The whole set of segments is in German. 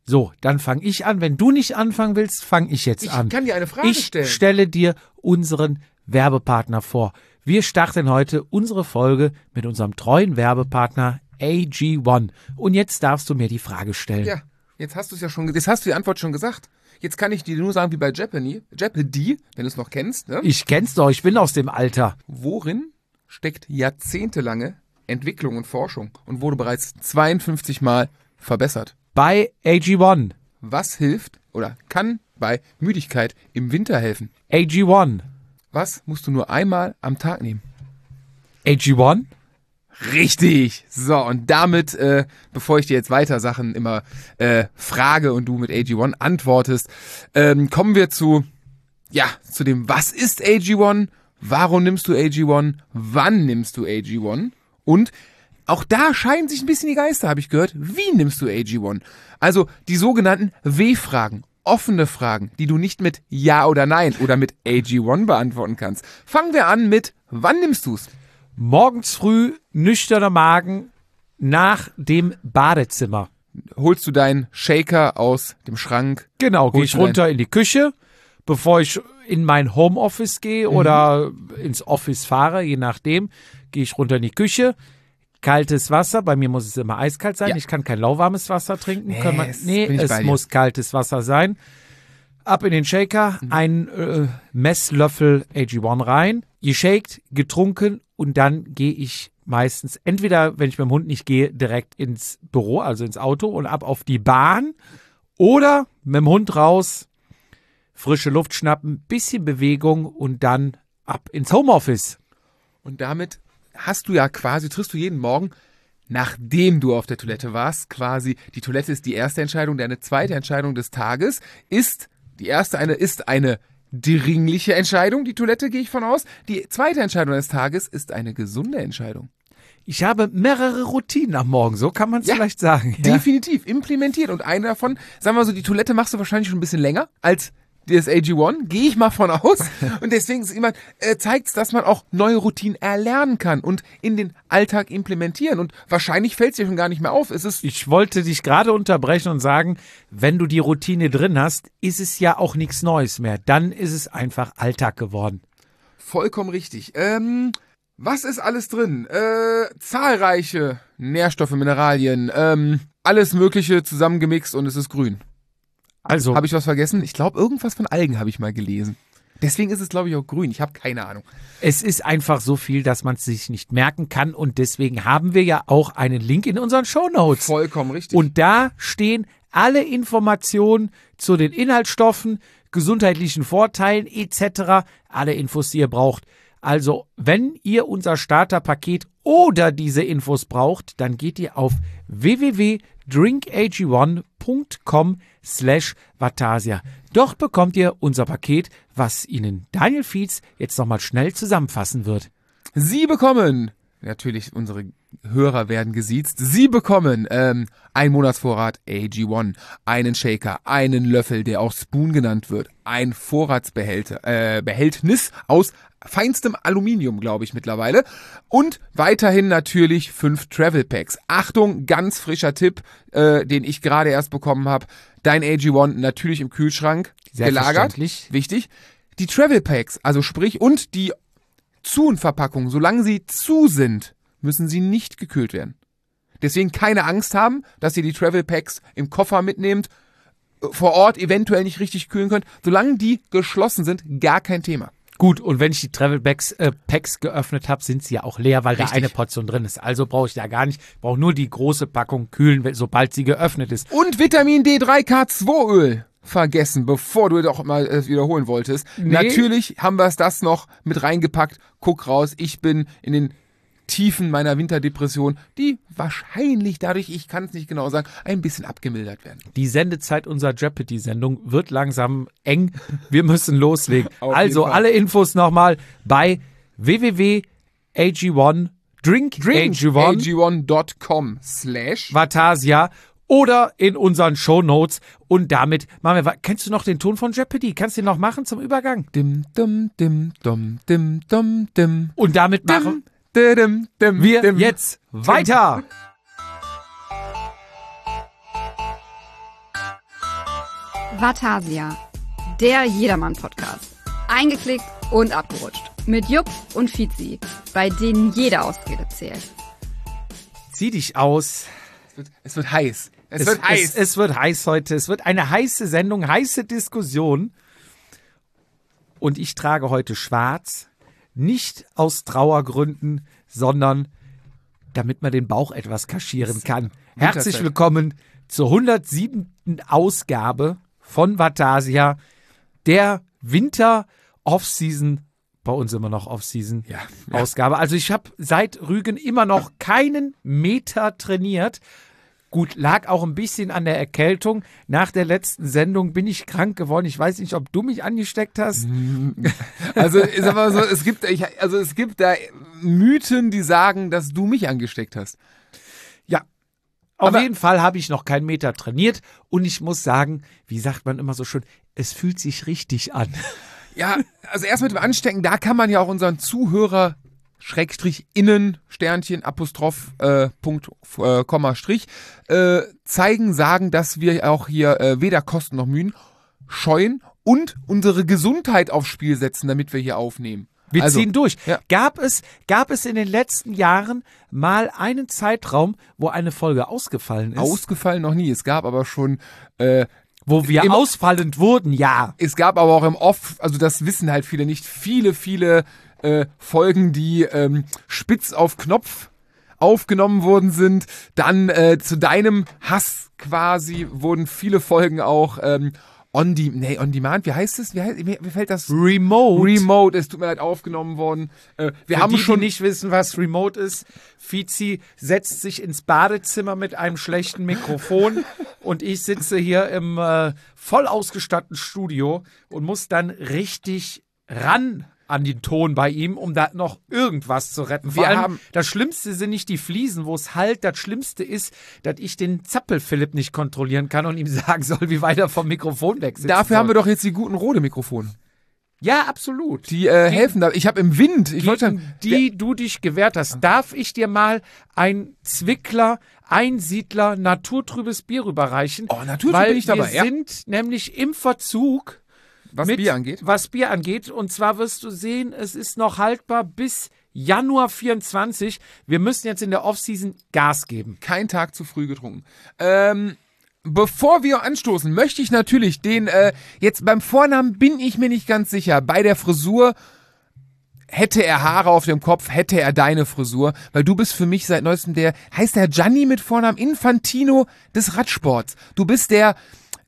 So, dann fange ich an. Wenn du nicht anfangen willst, fange ich jetzt an. Ich kann dir eine Frage stellen. Ich stelle dir unseren Werbepartner vor. Wir starten heute unsere Folge mit unserem treuen Werbepartner AG1. Und jetzt darfst du mir die Frage stellen. Ja, jetzt hast du die Antwort schon gesagt. Jetzt kann ich dir nur sagen, wie bei Jeopardy, wenn du es noch kennst. Ne? Ich kenn's doch, ich bin aus dem Alter. Worin steckt jahrzehntelange Entwicklung und Forschung und wurde bereits 52 Mal verbessert? Bei AG1. Was hilft oder kann bei Müdigkeit im Winter helfen? AG1. Was musst du nur einmal am Tag nehmen? AG1? Richtig. So, und damit, bevor ich dir jetzt weiter Sachen immer frage und du mit AG1 antwortest, kommen wir zu dem, was ist AG1? Warum nimmst du AG1? Wann nimmst du AG1? Und auch da scheiden sich ein bisschen die Geister, habe ich gehört. Wie nimmst du AG1? Also die sogenannten W-Fragen, offene Fragen, die du nicht mit Ja oder Nein oder mit AG1 beantworten kannst. Fangen wir an mit, wann nimmst du's? Morgens früh, nüchterner Magen, nach dem Badezimmer. Holst du deinen Shaker aus dem Schrank? Genau, gehe Holst ich du runter in die Küche, bevor ich in mein Homeoffice gehe oder ins Office fahre, je nachdem, gehe ich runter in die Küche. Kaltes Wasser, bei mir muss es immer eiskalt sein. Ja. Ich kann kein lauwarmes Wasser trinken. bin ich Es bei dir. muss kaltes Wasser sein. Ab in den Shaker, ein Messlöffel AG1 rein, geshakt, getrunken und dann gehe ich meistens, entweder, wenn ich mit dem Hund nicht gehe, direkt ins Büro, also ins Auto und ab auf die Bahn oder mit dem Hund raus, frische Luft schnappen, bisschen Bewegung und dann ab ins Homeoffice. Und damit triffst du jeden Morgen, nachdem du auf der Toilette warst, quasi, die Toilette ist die erste Entscheidung, deine zweite Entscheidung des Tages ist eine dringliche Entscheidung, die Toilette gehe ich von aus. Die zweite Entscheidung des Tages ist eine gesunde Entscheidung. Ich habe mehrere Routinen am Morgen, so kann man es vielleicht sagen. Ja. Definitiv, implementiert. Und eine davon, sagen wir so, die Toilette machst du wahrscheinlich schon ein bisschen länger als das AG1, gehe ich mal von aus. Und deswegen zeigt es, dass man auch neue Routinen erlernen kann und in den Alltag implementieren. Und wahrscheinlich fällt es dir schon gar nicht mehr auf. Ich wollte dich gerade unterbrechen und sagen, wenn du die Routine drin hast, ist es ja auch nichts Neues mehr. Dann ist es einfach Alltag geworden. Vollkommen richtig. Was ist alles drin? Zahlreiche Nährstoffe, Mineralien, alles Mögliche zusammengemixt und es ist grün. Also, Habe ich was vergessen? Ich glaube, irgendwas von Algen habe ich mal gelesen. Deswegen ist es, glaube ich, auch grün. Ich habe keine Ahnung. es ist einfach so viel, dass man es sich nicht merken kann und deswegen haben wir ja auch einen Link in unseren Shownotes. Vollkommen richtig. Und da stehen alle Informationen zu den Inhaltsstoffen, gesundheitlichen Vorteilen etc., alle Infos, die ihr braucht. Also, wenn ihr unser Starterpaket oder diese Infos braucht, dann geht ihr auf www.drinkag1.com/Vatasia. Dort bekommt ihr unser Paket, was Ihnen Daniel Fietz jetzt nochmal schnell zusammenfassen wird. Sie bekommen, natürlich unsere Hörer werden gesiezt, Sie bekommen einen Monatsvorrat AG1, einen Shaker, einen Löffel, der auch Spoon genannt wird, ein Vorratsbehältnis aus feinstem Aluminium, glaube ich mittlerweile. Und weiterhin natürlich 5 Travel Packs. Achtung, ganz frischer Tipp, den ich gerade erst bekommen habe. Dein AG1 natürlich im Kühlschrank gelagert. Wichtig. Die Travel Packs, also sprich, und die Zu-Verpackungen, solange sie zu sind, müssen sie nicht gekühlt werden. Deswegen keine Angst haben, dass ihr die Travel Packs im Koffer mitnehmt, vor Ort eventuell nicht richtig kühlen könnt. Solange die geschlossen sind, gar kein Thema. Gut, und wenn ich die Travel Packs geöffnet habe, sind sie ja auch leer, weil Richtig. da eine Portion drin ist. Also brauche ich da gar nicht, brauche nur die große Packung kühlen, sobald sie geöffnet ist. Und Vitamin D3K2-Öl vergessen, bevor du doch mal es wiederholen wolltest. Nee. Natürlich haben wir das noch mit reingepackt. Guck raus, ich bin in den Tiefen meiner Winterdepression, die wahrscheinlich dadurch, ich kann es nicht genau sagen, ein bisschen abgemildert werden. Die Sendezeit unserer Jeopardy-Sendung wird langsam eng. Wir müssen loslegen. Also Fall. alle Infos nochmal bei www.ag1 drinkag1.com/ Vatasia oder in unseren Shownotes. Und damit machen wir. Kennst du noch den Ton von Jeopardy? Kannst du den noch machen zum Übergang? Dim, dum, dim, dum, dim, dum, dim. Und damit machen Dim, dim, wir dim. jetzt weiter. Vatasia, der Jedermann-Podcast. Eingeklickt und abgerutscht. Mit Jupp und Fizi, bei denen jede Ausrede zählt. Zieh dich aus. Es wird heiß. Es wird heiß. Es wird heiß heute. Es wird eine heiße Sendung, heiße Diskussion. Und ich trage heute schwarz. Nicht aus Trauergründen, sondern damit man den Bauch etwas kaschieren kann. Herzlich willkommen zur 107. Ausgabe von Vatasia, der Winter-Off-Season, bei uns immer noch Off-Season-Ausgabe. Also ich habe seit Rügen immer noch keinen Meter trainiert. Gut, lag auch ein bisschen an der Erkältung. Nach der letzten Sendung bin ich krank geworden. Ich weiß nicht, ob du mich angesteckt hast. Also ich sag mal so, es gibt da Mythen, die sagen, dass du mich angesteckt hast. Ja, auf jeden Fall habe ich noch keinen Meter trainiert. Und ich muss sagen, wie sagt man immer so schön, es fühlt sich richtig an. Ja, also erst mit dem Anstecken, da kann man ja auch unseren Zuhörer /innen Sternchen Apostroph Punkt Komma Strich zeigen, sagen, dass wir auch hier weder Kosten noch Mühen scheuen und unsere Gesundheit aufs Spiel setzen, damit wir hier aufnehmen. Wir ziehen durch. Ja. Gab es in den letzten Jahren mal einen Zeitraum, wo eine Folge ausgefallen ist? Ausgefallen noch nie. Es gab aber schon wo wir ausfallend wurden, ja. Es gab aber auch im Off, also das wissen halt viele nicht, viele Folgen, die spitz auf Knopf aufgenommen worden sind. Dann zu deinem Hass quasi wurden viele Folgen auch on demand, wie heißt es? Wie fällt das? Remote, es tut mir leid, aufgenommen worden. Wir haben schon nicht wissen, was Remote ist. Fizi setzt sich ins Badezimmer mit einem schlechten Mikrofon und ich sitze hier im voll ausgestatteten Studio und muss dann richtig ran an den Ton bei ihm, um da noch irgendwas zu retten. Vor allem, das Schlimmste sind nicht die Fliesen, wo es halt. Das Schlimmste ist, dass ich den Zappel-Philipp nicht kontrollieren kann und ihm sagen soll, wie weit er vom Mikrofon weg sitzt. Dafür haben wir doch jetzt die guten Rode-Mikrofone. Ja, absolut. Die helfen da. Ich habe im Wind, du dich gewehrt hast, darf ich dir mal ein Zwickler, Einsiedler, naturtrübes Bier rüberreichen? Oh, naturtrüb bin ich dabei, wir sind nämlich im Verzug. Was Bier angeht. Und zwar wirst du sehen, es ist noch haltbar bis Januar 24. Wir müssen jetzt in der Offseason Gas geben. Kein Tag zu früh getrunken. Bevor wir anstoßen, möchte ich natürlich jetzt beim Vornamen bin ich mir nicht ganz sicher. Bei der Frisur hätte er Haare auf dem Kopf, hätte er deine Frisur. Weil du bist für mich seit neuestem heißt der Gianni mit Vornamen Infantino des Radsports. Du bist der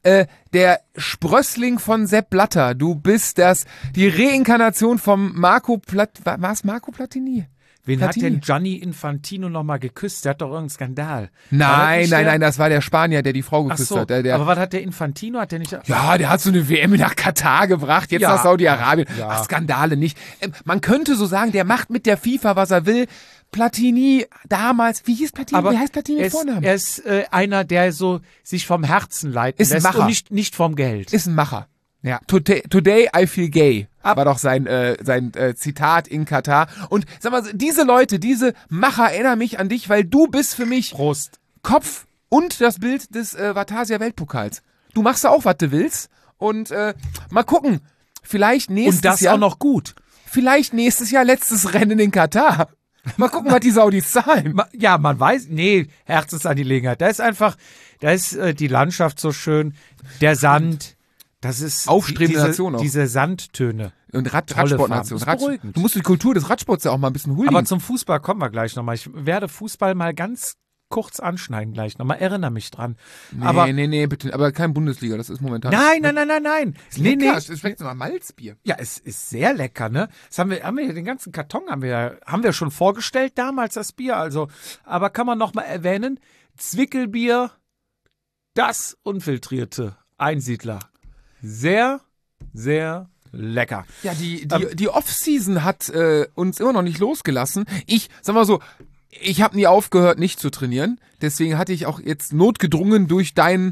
Sprössling von Sepp Blatter. Du bist die Reinkarnation vom Marco Platini? Wen hat denn Gianni Infantino nochmal geküsst? Der hat doch irgendeinen Skandal. Nein, das war der Spanier, der die Frau geküsst hat. Aber was hat der Infantino? Hat der nicht? Ja, der hat so eine WM nach Katar gebracht, jetzt nach Saudi-Arabien. Ja. Ach, Skandale nicht. Man könnte so sagen, der macht mit der FIFA, was er will. Platini damals, wie hieß Platini? Wie heißt Platini mit Vornamen? Er ist einer, der so sich vom Herzen leiten lässt und nicht vom Geld. Ist ein Macher. Ja. Today I feel gay. War doch sein Zitat in Katar. Und sag mal, diese Leute, diese Macher erinnern mich an dich, weil du bist für mich Prost. Kopf und das Bild des Vatasia Weltpokals. Du machst da auch, was du willst. Und mal gucken, vielleicht nächstes Jahr. Und das auch noch gut. Vielleicht nächstes Jahr letztes Rennen in Katar. Mal gucken, was die Saudis zahlen. Ja, man weiß, Herzensangelegenheit. Da ist die Landschaft so schön, der Sand, das ist aufstrebende Nation auch. Diese Sandtöne. Und Radsportnation. Du musst die Kultur des Radsports ja auch mal ein bisschen huldigen. Aber zum Fußball kommen wir gleich nochmal. Ich werde Fußball mal ganz kurz anschneiden gleich nochmal. Erinnere mich dran. Nee, bitte. Aber kein Bundesliga, das ist momentan. Nein. Es schmeckt so nach Malzbier. Ja, es ist sehr lecker, ne? Das haben wir den ganzen Karton haben wir schon vorgestellt damals, das Bier. Also, aber kann man nochmal erwähnen, Zwickelbier, das unfiltrierte Einsiedler. Sehr, sehr lecker. Ja, die Off-Season hat uns immer noch nicht losgelassen. Sag mal so, ich habe nie aufgehört, nicht zu trainieren. Deswegen hatte ich auch jetzt notgedrungen durch im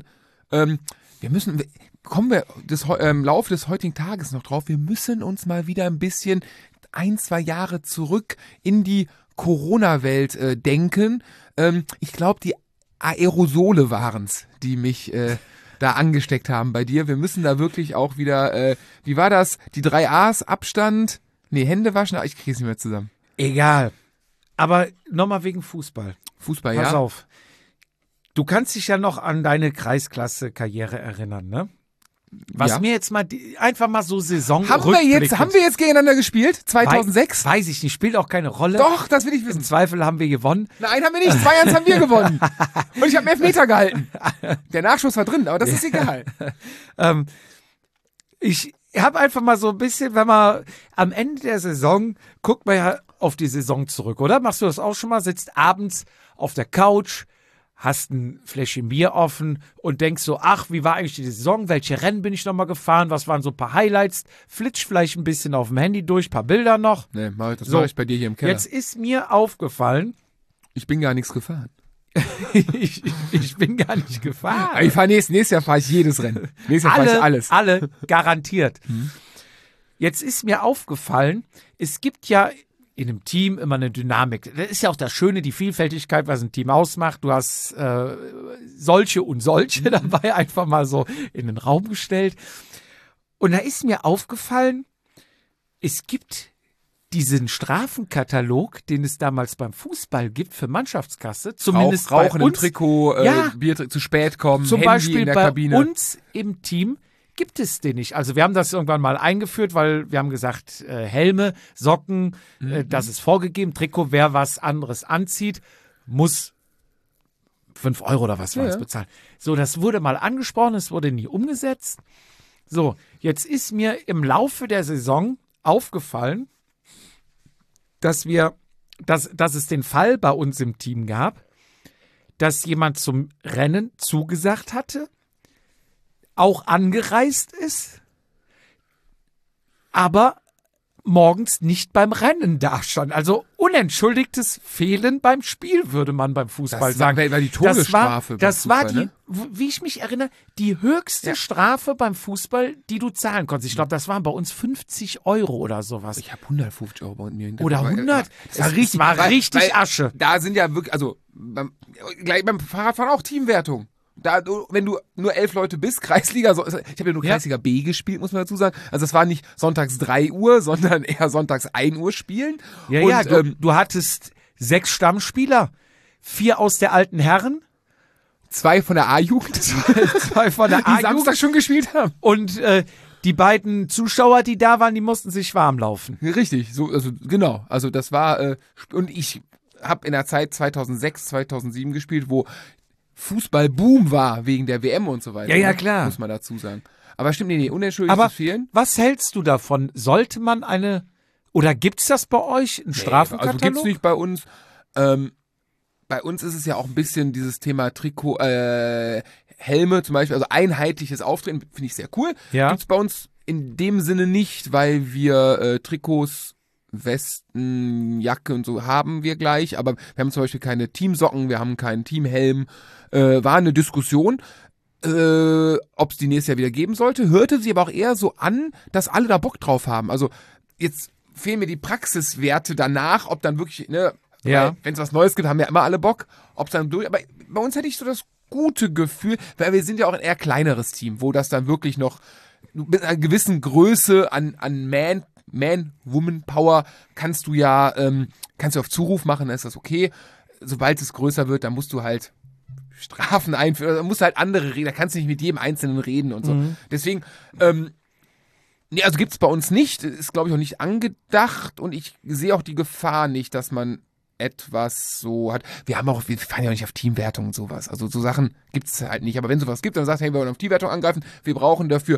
Laufe des heutigen Tages noch drauf, wir müssen uns mal wieder ein bisschen 1-2 Jahre zurück in die Corona-Welt denken. Ich glaube, die Aerosole waren's, die mich da angesteckt haben bei dir. Wir müssen da wirklich auch wieder, wie war das? Die 3 A's, Abstand, Hände waschen, ich kriege es nicht mehr zusammen. Egal. Aber nochmal wegen Fußball. Fußball, Pass ja. auf. Du kannst dich ja noch an deine Kreisklasse-Karriere erinnern, ne? Was Ja. mir jetzt mal, einfach mal so Saison Haben wir jetzt gegeneinander gespielt? 2006? Weiß ich nicht, spielt auch keine Rolle. Doch, das will ich Im wissen. Zweifel haben wir gewonnen. Nein, haben wir nicht. 2-1 haben wir gewonnen. Und ich habe einen Elfmeter gehalten. Der Nachschuss war drin, aber das ist egal. Ich habe einfach mal so ein bisschen, wenn man am Ende der Saison, guckt man ja auf die Saison zurück, oder? Machst du das auch schon mal? Sitzt abends auf der Couch, hast ein Fläschchen Bier offen und denkst so, ach, wie war eigentlich die Saison? Welche Rennen bin ich nochmal gefahren? Was waren so ein paar Highlights? Flitsch vielleicht ein bisschen auf dem Handy durch, ein paar Bilder noch. Nee, das So, mache ich bei dir hier im Keller. Jetzt ist mir aufgefallen, Ich bin gar nichts gefahren. ich bin gar nicht gefahren. Aber ich fahre nächstes Jahr fahre ich jedes Rennen. Nächstes Jahr fahre ich alles. Alle, garantiert. Jetzt ist mir aufgefallen, es gibt ja in einem Team immer eine Dynamik. Das ist ja auch das Schöne, die Vielfältigkeit, was ein Team ausmacht. Du hast solche und solche dabei einfach mal so in den Raum gestellt. Und da ist mir aufgefallen, es gibt diesen Strafenkatalog, den es damals beim Fußball gibt für Mannschaftskasse, zumindest Rauchen bei im uns, Trikot, Ja. Bier zu spät kommen, zum Handy Beispiel in der bei Kabine. uns im Team gibt es den nicht. Also wir haben das irgendwann mal eingeführt, weil wir haben gesagt, Helme, Socken, das ist vorgegeben. Trikot, wer was anderes anzieht, muss 5 € oder was war es bezahlen. So, das wurde mal angesprochen, es wurde nie umgesetzt. So, jetzt ist mir im Laufe der Saison aufgefallen, dass es den Fall bei uns im Team gab, dass jemand zum Rennen zugesagt hatte, auch angereist ist, aber morgens nicht beim Rennen dastand. Also unentschuldigtes Fehlen beim Spiel, würde man beim Fußball Das sagen. war die Todesstrafe Das beim war Fußball, die, wie ich mich erinnere, die höchste Strafe beim Fußball, die du zahlen konntest. Ich glaube, das waren bei uns 50 € oder sowas. Ich habe 150 € bei mir. Oder 100. Das war Es richtig, war richtig Asche. Da sind ja wirklich, also gleich beim Fahrradfahren auch Teamwertung. Da, wenn du nur 11 Leute bist, Kreisliga, ich habe ja nur Kreisliga B gespielt, muss man dazu sagen. Also das war nicht sonntags 3 Uhr, sondern eher sonntags 1 Uhr spielen. Ja, und, ja, du hattest 6 Stammspieler, 4 aus der alten Herren, 2 von der A-Jugend, 2 von der die A-Jugend Samstag schon gespielt haben. und die beiden Zuschauer, die da waren, die mussten sich warm laufen. Richtig, so, also genau. Also das war, und ich habe in der Zeit 2006, 2007 gespielt, wo Fußball-Boom war wegen der WM und so weiter. Ja, ja, ne? klar. Muss man dazu sagen. Aber stimmt, nee, unentschuldigtes Aber Fehlen. was hältst du davon? Sollte man oder gibt's das bei euch, einen Strafenkatalog? Also gibt's nicht bei uns. Bei uns ist es ja auch ein bisschen dieses Thema Trikot, Helme zum Beispiel, also einheitliches Auftreten, finde ich sehr cool. Ja. Gibt's bei uns in dem Sinne nicht, weil wir Trikots, Westen, Jacke und so haben wir gleich, aber wir haben zum Beispiel keine Teamsocken, wir haben keinen Teamhelm. War eine Diskussion, ob es die nächstes Jahr wieder geben sollte, hörte sie aber auch eher so an, dass alle da Bock drauf haben. Also jetzt fehlen mir die Praxiswerte danach, ob dann wirklich, ne, Ja. wenn es was Neues gibt, haben ja immer alle Bock, ob es dann durch, aber bei uns hätte ich so das gute Gefühl, weil wir sind ja auch ein eher kleineres Team, wo das dann wirklich noch mit einer gewissen Größe an Man-Woman-Power kannst du ja auf Zuruf machen, dann ist das okay. Sobald es größer wird, dann musst du halt Strafen einführen, dann musst du halt andere reden, da kannst du nicht mit jedem Einzelnen reden und so. Deswegen, nee, also gibt's bei uns nicht, ist glaube ich auch nicht angedacht und ich sehe auch die Gefahr nicht, dass man etwas so hat. Wir fahren ja auch nicht auf Teamwertung und sowas. Also so Sachen gibt's halt nicht. Aber wenn sowas gibt, dann sagst du, hey, wir wollen auf Teamwertung angreifen, wir brauchen dafür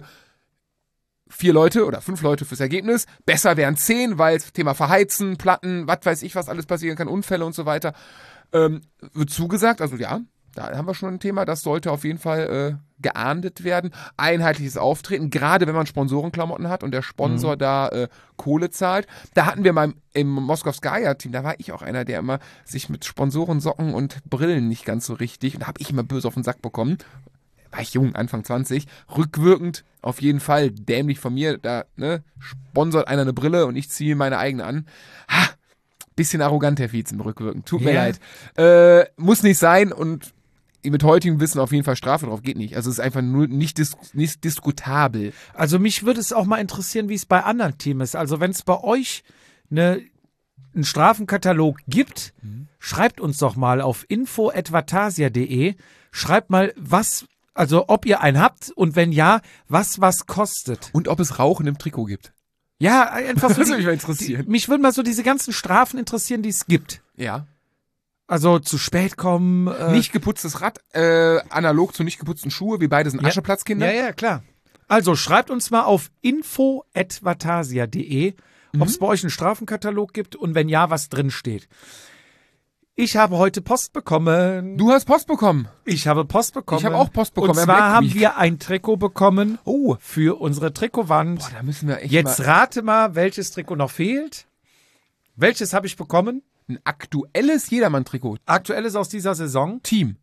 4 Leute oder 5 Leute fürs Ergebnis. Besser wären 10, weil Thema Verheizen, Platten, was weiß ich, was alles passieren kann, Unfälle und so weiter. Wird zugesagt, also ja, da haben wir schon ein Thema, das sollte auf jeden Fall geahndet werden. Einheitliches Auftreten, gerade wenn man Sponsorenklamotten hat und der Sponsor da Kohle zahlt. Da hatten wir mal im Moskowskaja-Team, da war ich auch einer, der immer sich mit Sponsorensocken und Brillen nicht ganz so richtig, und da habe ich immer böse auf den Sack bekommen. War ich jung, Anfang 20, rückwirkend auf jeden Fall dämlich von mir, da sponsert einer eine Brille und ich ziehe meine eigene an. Ha, bisschen arrogant, Herr Vietzen, rückwirkend, tut mir leid. Muss nicht sein und mit heutigem Wissen auf jeden Fall Strafe drauf, geht nicht. Also es ist einfach nur nicht diskutabel. Also mich würde es auch mal interessieren, wie es bei anderen Teams ist. Also wenn es bei euch einen Strafenkatalog gibt, schreibt uns doch mal auf info@vatasia.de. Schreibt mal, ob ihr einen habt und wenn ja, was kostet. Und ob es Rauchen im Trikot gibt. Ja, einfach so. Das würde mich mal interessieren. Mich würden mal so diese ganzen Strafen interessieren, die es gibt. Ja. Also zu spät kommen. Nicht geputztes Rad, analog zu nicht geputzten Schuhe. Wir beide sind Ascheplatzkinder. Ja, klar. Also schreibt uns mal auf info@vatasia.de, ob es bei euch einen Strafenkatalog gibt und wenn ja, was drin steht. Ich habe heute Post bekommen. Du hast Post bekommen. Ich habe Post bekommen. Ich habe auch Post bekommen. Und zwar haben wir ein Trikot bekommen für unsere Trikotwand. Boah, da müssen wir echt Jetzt rate mal, welches Trikot noch fehlt. Welches habe ich bekommen? ein aktuelles Jedermann-Trikot. Aktuelles aus dieser Saison. Team.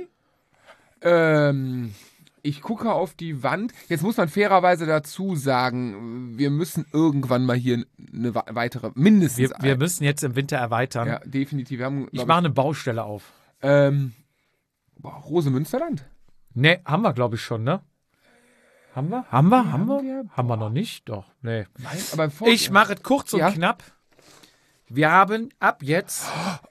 Ich gucke auf die Wand. Jetzt muss man fairerweise dazu sagen, wir müssen irgendwann mal hier eine weitere, mindestens Wir müssen jetzt im Winter erweitern. Ja, definitiv. Wir haben, ich mache eine Baustelle auf. Rose Münsterland? Ne, haben wir, glaube ich, schon, ne? Haben wir? Haben wir noch nicht? Doch, nee. Nein, aber ich mache es kurz und knapp. Wir haben ab jetzt...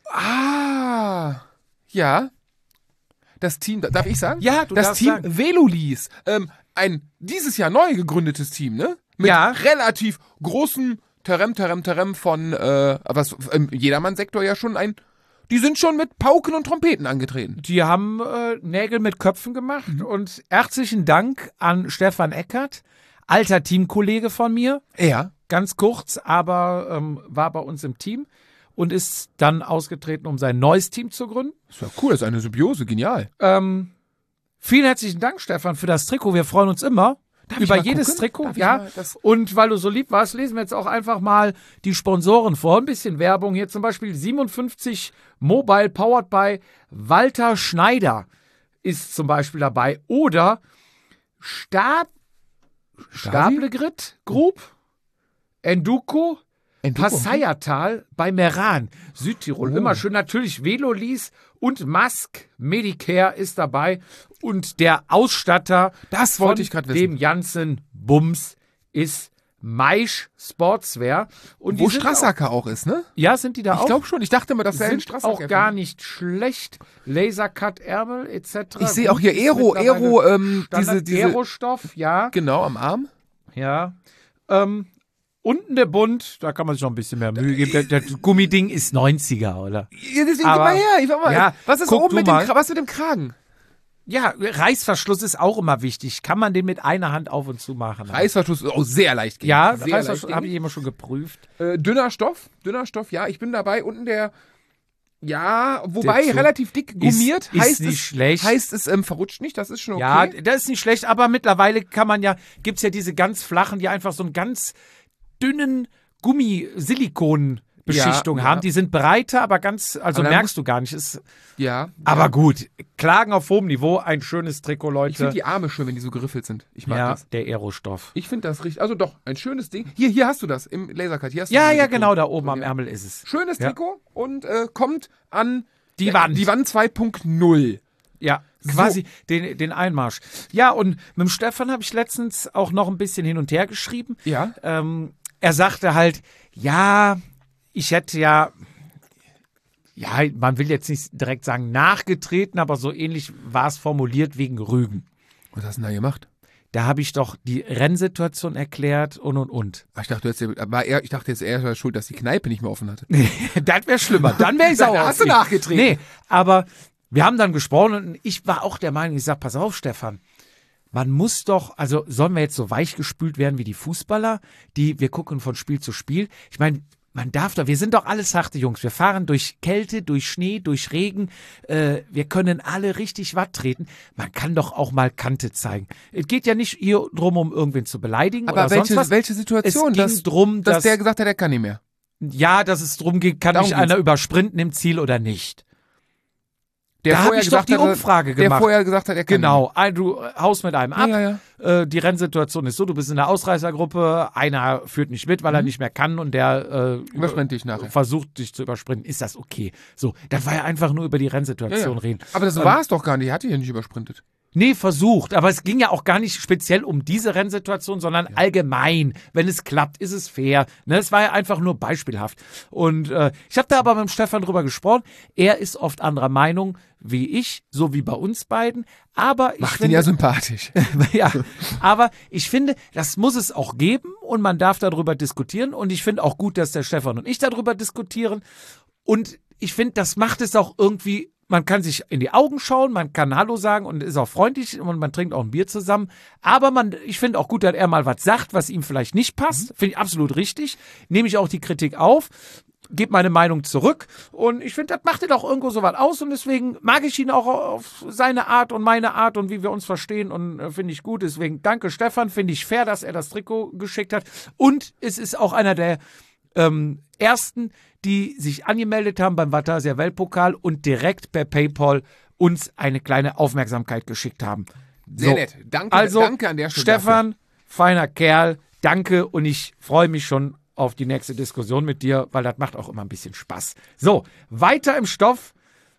Ja. Das Team, darf ich sagen? Ja, du das darfst Team sagen. Velolis. Ein dieses Jahr neu gegründetes Team, ne? Mit relativ großem Terem von im Jedermann-Sektor ja schon die sind schon mit Pauken und Trompeten angetreten. Die haben Nägel mit Köpfen gemacht und herzlichen Dank an Stefan Eckert, alter Teamkollege von mir. Ja. Ganz kurz, aber war bei uns im Team und ist dann ausgetreten, um sein neues Team zu gründen. Das ist ja cool, das ist eine Symbiose, genial. Vielen herzlichen Dank, Stefan, für das Trikot. Wir freuen uns immer über jedes Trikot. Und weil du so lieb warst, lesen wir jetzt auch einfach mal die Sponsoren vor. Ein bisschen Werbung hier, zum Beispiel 57 Mobile powered by Walter Schneider ist zum Beispiel dabei. Oder Staplegrit Group, Enduko, Passaiertal bei Meran, Südtirol. Immer schön. Natürlich Velolis und Mask Medicare ist dabei. Und der Ausstatter das wollte ich gerade wissen. Dem ganzen Bums ist Maisch Sportswear. Und wo Strassacker auch ist, ne? Ja, sind die da auch? Ich glaube schon. Ich dachte immer, das wäre ein Strassacker. Auch gar nicht schlecht. Lasercut-Ärmel etc. Ich sehe auch hier Aero, diese Aerostoff, ja. Genau, am Arm. Ja. Unten der Bund, da kann man sich noch ein bisschen mehr Mühe geben. Das Gummiding ist 90er, oder? Ja, deswegen gib mal her. Ich mal, ja, was ist oben was mit dem Kragen? Ja, Reißverschluss ist auch immer wichtig. Kann man den mit einer Hand auf und zu machen? Reißverschluss ist auch sehr leicht. Ja, Reißverschluss habe ich immer schon geprüft. Dünner Stoff, ja, ich bin dabei. Unten wobei relativ dick gummiert. Ist nicht schlecht. Heißt es, verrutscht nicht, das ist schon okay. Ja, das ist nicht schlecht, aber mittlerweile gibt's ja diese ganz flachen, die einfach so einen ganz dünnen Gummi-Silikon-Beschichtung haben. Die sind breiter, aber merkst du gar nicht. Aber gut, Klagen auf hohem Niveau, ein schönes Trikot, Leute. Ich finde die Arme schön, wenn die so geriffelt sind. Ich mag das. Der Aerostoff. Ich finde das richtig, also doch, ein schönes Ding. Hier hast du das im Lasercut. Hier hast du genau, da oben am Ärmel ist es. Schönes Trikot und kommt an die Wand. Die Wand 2.0. Ja, quasi den Einmarsch. Ja, und mit dem Stefan habe ich letztens auch noch ein bisschen hin und her geschrieben. Ja. Er sagte halt, ich hätte man will jetzt nicht direkt sagen nachgetreten, aber so ähnlich war es formuliert wegen Rügen. Was hast du denn da gemacht? Da habe ich doch die Rennsituation erklärt und. Ach, ich dachte jetzt, er war schuld, dass die Kneipe nicht mehr offen hatte. Das wäre schlimmer. Dann wäre ich sauer. Hast du nachgetreten? Nee, aber wir haben dann gesprochen und ich war auch der Meinung, ich sag, pass auf, Stefan, man muss doch, also sollen wir jetzt so weichgespült werden wie die Fußballer, wir gucken von Spiel zu Spiel. Ich meine, man darf doch, wir sind doch alles harte Jungs. Wir fahren durch Kälte, durch Schnee, durch Regen. Wir können alle richtig Watt treten. Man kann doch auch mal Kante zeigen. Es geht ja nicht hier drum, um irgendwen zu beleidigen aber oder sonst was. Welche Situation? Es ging drum, dass der gesagt hat, er kann nicht mehr. Ja, dass es drum geht, kann mich einer übersprinten im Ziel oder nicht. Da habe ich doch die Umfrage gemacht. Der vorher gesagt hat, er kann. Genau, du haust mit einem ab. Ja. Die Rennsituation ist so, du bist in der Ausreißergruppe, einer führt nicht mit, weil er nicht mehr kann und der Überspringt dich nachher. versucht dich zu übersprinten. Ist das okay? So, das war ja einfach nur über die Rennsituation reden. Aber das war es doch gar nicht, er hat dich ja nicht übersprintet. Nee, versucht. Aber es ging ja auch gar nicht speziell um diese Rennsituation, sondern allgemein. Wenn es klappt, ist es fair. Ne, es war ja einfach nur beispielhaft. Und ich habe da aber mit dem Stefan drüber gesprochen. Er ist oft anderer Meinung wie ich, so wie bei uns beiden. Aber ich Macht ihn ja sympathisch. ja, aber ich finde, das muss es auch geben und man darf darüber diskutieren. Und ich finde auch gut, dass der Stefan und ich darüber diskutieren. Und ich finde, das macht es auch irgendwie. Man kann sich in die Augen schauen, man kann Hallo sagen und ist auch freundlich und man trinkt auch ein Bier zusammen. Aber ich finde auch gut, dass er mal was sagt, was ihm vielleicht nicht passt. Finde ich absolut richtig. Nehme ich auch die Kritik auf, gebe meine Meinung zurück. Und ich finde, das macht ihn auch irgendwo so was aus. Und deswegen mag ich ihn auch auf seine Art und meine Art und wie wir uns verstehen. Und finde ich gut. Deswegen danke Stefan. Finde ich fair, dass er das Trikot geschickt hat. Und es ist auch einer der ersten, die sich angemeldet haben beim Vatasia Weltpokal und direkt per PayPal uns eine kleine Aufmerksamkeit geschickt haben. Sehr nett. Danke an der Stelle. Stefan, feiner Kerl, danke und ich freue mich schon auf die nächste Diskussion mit dir, weil das macht auch immer ein bisschen Spaß. So, weiter im Stoff.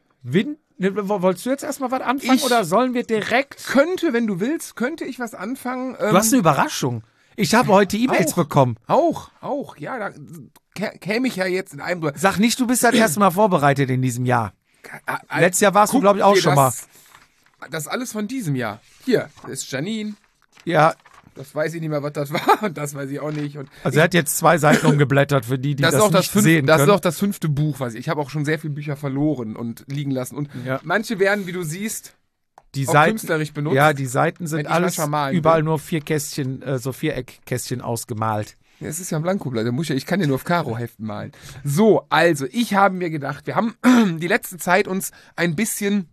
Wolltest du jetzt erstmal was anfangen oder sollen wir direkt? Wenn du willst, könnte ich was anfangen. Du hast eine Überraschung. Ich habe heute E-Mails bekommen. Auch, ja, da käme ich ja jetzt in einem... Sag nicht, du bist das erste Mal vorbereitet in diesem Jahr. Letztes Jahr warst du, glaube ich, auch schon mal. Das ist alles von diesem Jahr. Hier, das ist Janine. Ja. Das weiß ich nicht mehr, was das war und das weiß ich auch nicht. Und also er hat jetzt 2 Seiten umgeblättert für die das nicht sehen können. Das ist auch das 5. Buch, was ich habe auch schon sehr viele Bücher verloren und liegen lassen. Und manche werden, wie du siehst... Die auch Seiten, künstlerisch benutzt. Ja, die Seiten sind alles überall will. nur 4 Kästchen, so Viereckkästchen ausgemalt. Ja, es ist ja ein Blankoblatt, ich kann ja nur auf Karo-Heften malen. So, also, ich habe mir gedacht, wir haben die letzte Zeit uns ein bisschen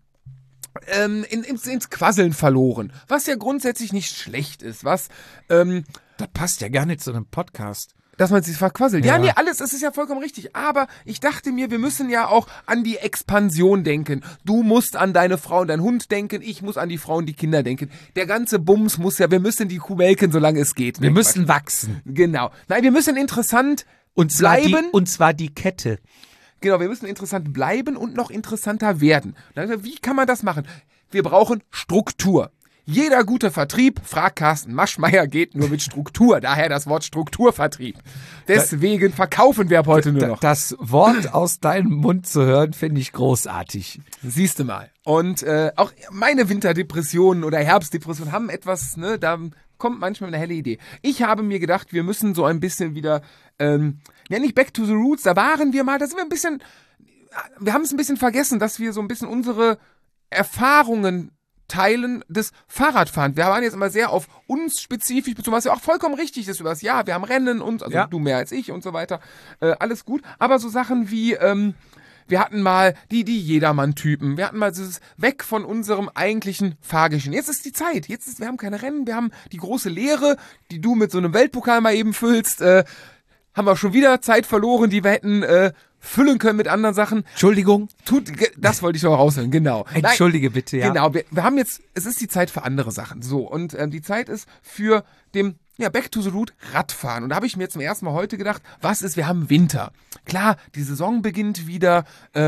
ins Quasseln verloren, was ja grundsätzlich nicht schlecht ist, das passt ja gar nicht zu einem Podcast. Dass man sich verquasselt. Ja, nee, alles, es ist ja vollkommen richtig. Aber ich dachte mir, wir müssen ja auch an die Expansion denken. Du musst an deine Frau und deinen Hund denken, ich muss an die Frau und die Kinder denken. Der ganze Bums wir müssen die Kuh melken, solange es geht. Wir müssen wachsen. Genau. Nein, wir müssen interessant bleiben. Und zwar die Kette. Genau, wir müssen interessant bleiben und noch interessanter werden. Wie kann man das machen? Wir brauchen Struktur. Jeder gute Vertrieb, fragt Carsten Maschmeyer, geht nur mit Struktur. Daher das Wort Strukturvertrieb. Deswegen verkaufen wir ab heute nur noch. Das Wort aus deinem Mund zu hören, finde ich großartig. Siehst du mal. Und auch meine Winterdepressionen oder Herbstdepressionen haben etwas, da kommt manchmal eine helle Idee. Ich habe mir gedacht, wir müssen so ein bisschen wieder, nicht back to the roots, da waren wir mal, da sind wir haben es ein bisschen vergessen, dass wir so ein bisschen unsere Erfahrungen Teilen des Fahrradfahrens. Wir waren jetzt immer sehr auf uns spezifisch bezogen, was ja auch vollkommen richtig ist über das Jahr. Wir haben Rennen und, du mehr als ich und so weiter. Alles gut. Aber so Sachen wie, wir hatten mal die Jedermann-Typen. Wir hatten mal dieses weg von unserem eigentlichen Fahrgeschehen. Jetzt ist die Zeit. Wir haben keine Rennen. Wir haben die große Leere, die du mit so einem Weltpokal mal eben füllst. Haben wir schon wieder Zeit verloren, die wir hätten füllen können mit anderen Sachen. Entschuldigung. Das wollte ich noch raushören, genau. Entschuldige bitte, ja. Genau, wir haben jetzt, es ist die Zeit für andere Sachen. So, und die Zeit ist für Back to the Root Radfahren. Und da habe ich mir zum ersten Mal heute gedacht, wir haben Winter. Klar, die Saison beginnt wieder,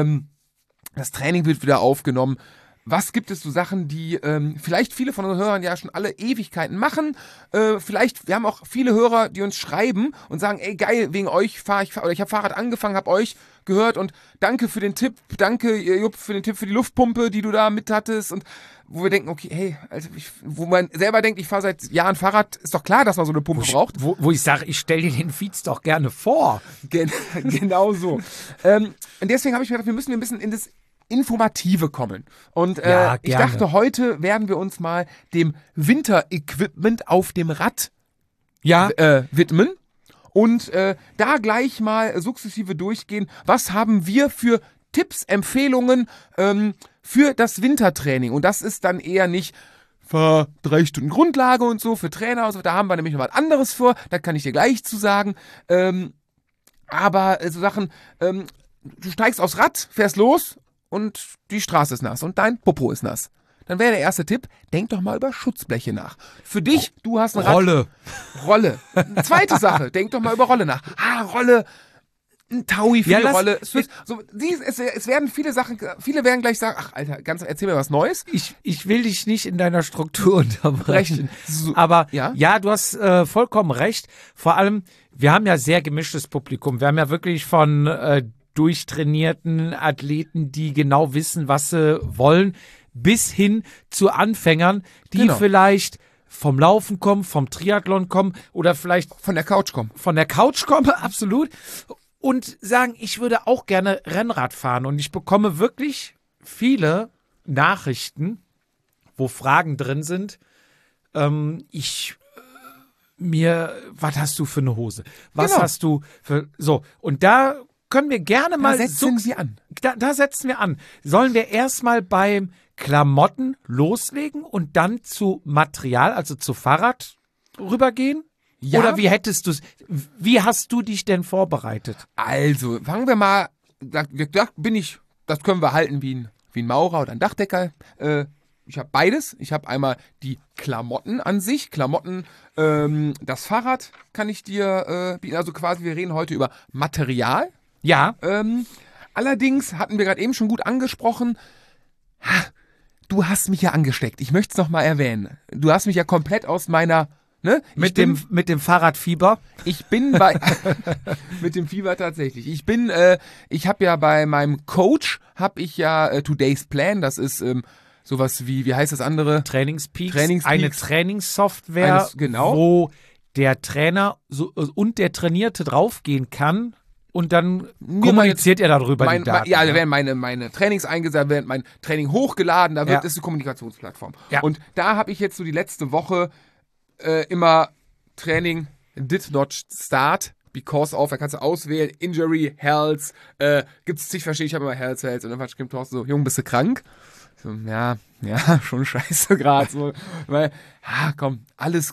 das Training wird wieder aufgenommen. Was gibt es so Sachen, die vielleicht viele von unseren Hörern ja schon alle Ewigkeiten machen? Wir haben auch viele Hörer, die uns schreiben und sagen, ey geil, wegen euch ich habe Fahrrad angefangen, habe euch gehört und danke für den Tipp, danke Jupp für den Tipp für die Luftpumpe, die du da mit hattest und wo wir denken, okay, hey, also wo man selber denkt, ich fahre seit Jahren Fahrrad, ist doch klar, dass man so eine Pumpe braucht. Wo ich sage, ich stelle dir den Feeds doch gerne vor. Genau so. Und deswegen habe ich mir gedacht, wir müssen ein bisschen in das Informative kommen. Und ich dachte, heute werden wir uns mal dem Winterequipment auf dem Rad widmen und da gleich mal sukzessive durchgehen. Was haben wir für Tipps, Empfehlungen für das Wintertraining? Und das ist dann eher nicht fahr 3 Stunden Grundlage und so für Trainer und so. Da haben wir nämlich noch was anderes vor. Da kann ich dir gleich zu sagen. Aber so Sachen, du steigst aufs Rad, fährst los und die Straße ist nass und dein Popo ist nass. Dann wäre der erste Tipp, denk doch mal über Schutzbleche nach. Für dich, du hast ein Rad. Rolle. Zweite Sache, denk doch mal über Rolle nach. Rolle, ein Taui für die Rolle. Es werden viele werden gleich sagen, ach Alter, erzähl mir was Neues. Ich will dich nicht in deiner Struktur unterbrechen. So, aber ja, du hast vollkommen recht. Vor allem, wir haben ja sehr gemischtes Publikum. Wir haben ja wirklich von durchtrainierten Athleten, die genau wissen, was sie wollen, bis hin zu Anfängern, die vielleicht vom Laufen kommen, vom Triathlon kommen oder vielleicht von der Couch kommen. Von der Couch kommen, absolut. Und sagen, ich würde auch gerne Rennrad fahren. Und ich bekomme wirklich viele Nachrichten, wo Fragen drin sind. Was hast du für eine Hose? Was hast du für, so. Und da können wir gerne mal. Da setzen wir an. Sollen wir erstmal beim Klamotten loslegen und dann zu Material, also zu Fahrrad rübergehen? Ja. Oder wie hast du dich denn vorbereitet? Also, fangen wir mal, das können wir halten wie ein Maurer oder ein Dachdecker. Ich habe beides. Ich habe einmal die Klamotten an sich. Das Fahrrad kann ich dir bieten. Also quasi, wir reden heute über Material. Ja. Allerdings hatten wir gerade eben schon gut angesprochen, du hast mich ja angesteckt. Ich möchte es noch mal erwähnen. Du hast mich ja komplett aus meiner... Ne? Mit dem Fahrradfieber? Ich bin mit dem Fieber tatsächlich. Ich habe ja bei meinem Coach, Today's Plan, das ist sowas wie heißt das andere? Trainingspeaks. Eine Trainingssoftware, wo der Trainer und der Trainierte draufgehen kann. Und dann kommuniziert er darüber die Daten. Da werden meine Trainings eingesetzt, werden mein Training hochgeladen, das ist die Kommunikationsplattform. Ja. Und da habe ich jetzt so die letzte Woche immer Training did not start because of, da kannst du auswählen, Injury, Health, gibt's zig verschiedene, ich habe immer Health und dann schreibt Thorsten so, Jung, bist du krank? So, ja, schon scheiße gerade so, weil, komm, alles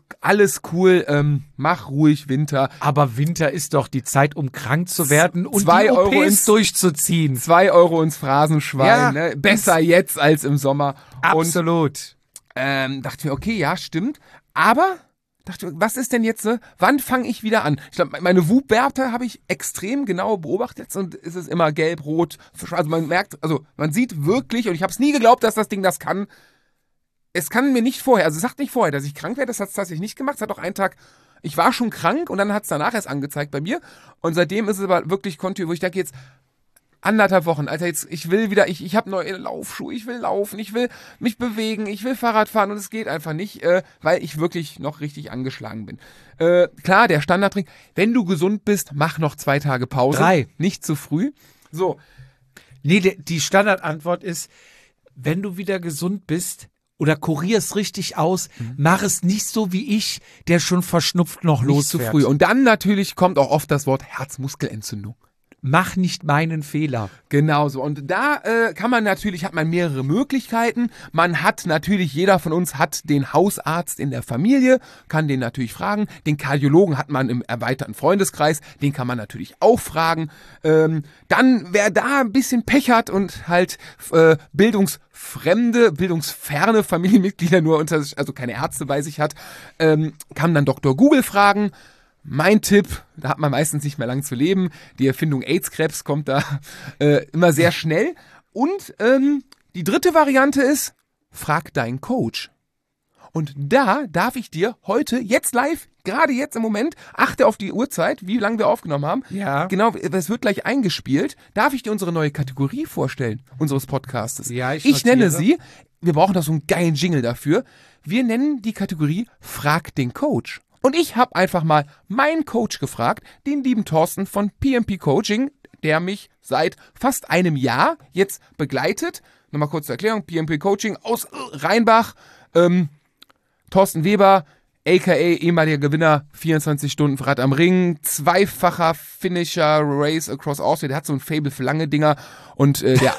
cool, mach ruhig Winter. Aber Winter ist doch die Zeit, um krank zu werden und 2 die Euro OPs durchzuziehen. 2 Euro ins Phrasenschwein, ne? Besser jetzt als im Sommer. Absolut. Und, dachte mir, okay, ja, stimmt, aber dachte, was ist denn jetzt, wann fange ich wieder an? Ich glaube, meine Whoop-Werte habe ich extrem genau beobachtet und ist es immer gelb, rot, also man sieht wirklich, und ich habe es nie geglaubt, dass das Ding das kann. Es kann mir nicht vorher, also es sagt nicht vorher, dass ich krank werde, das hat es tatsächlich nicht gemacht. Es hat auch einen Tag, ich war schon krank und dann hat es danach erst angezeigt bei mir und seitdem ist es aber wirklich kontinuierlich, wo ich denke jetzt, 1,5 Wochen, Alter, jetzt, ich will wieder, ich habe neue Laufschuhe, ich will laufen, ich will mich bewegen, ich will Fahrrad fahren und es geht einfach nicht, weil ich wirklich noch richtig angeschlagen bin. Klar, der Standardtrick, wenn du gesund bist, mach noch 2 Tage Pause. 3. Nicht zu früh. So. Nee, die Standardantwort ist, wenn du wieder gesund bist oder kurierst richtig aus, mach es nicht so wie ich, der schon verschnupft noch losfährt. Nicht zu früh. Und dann natürlich kommt auch oft das Wort Herzmuskelentzündung. Mach nicht meinen Fehler. Genau so. Und da hat man mehrere Möglichkeiten. Man hat natürlich, jeder von uns hat den Hausarzt in der Familie, kann den natürlich fragen. Den Kardiologen hat man im erweiterten Freundeskreis, den kann man natürlich auch fragen. Dann, wer da ein bisschen Pech hat und halt bildungsferne Familienmitglieder nur unter sich, also keine Ärzte bei sich hat, kann dann Dr. Google fragen. Mein Tipp, da hat man meistens nicht mehr lang zu leben, die Erfindung AIDS-Krebs kommt da immer sehr schnell. Und die dritte Variante ist, frag deinen Coach. Und da darf ich dir heute, jetzt live, gerade jetzt im Moment, achte auf die Uhrzeit, wie lange wir aufgenommen haben. Ja. Genau, es wird gleich eingespielt. Darf ich dir unsere neue Kategorie vorstellen, unseres Podcastes? Ja, ich nenne sie, wir brauchen da so einen geilen Jingle dafür, wir nennen die Kategorie Frag den Coach. Und ich habe einfach mal meinen Coach gefragt, den lieben Thorsten von PMP Coaching, der mich seit fast einem Jahr jetzt begleitet. Nochmal kurz zur Erklärung, PMP Coaching aus Rheinbach. Thorsten Weber, a.k.a. ehemaliger Gewinner, 24 Stunden Rad am Ring, 2-facher Finisher Race Across Austria, der hat so ein Faible für lange Dinger und der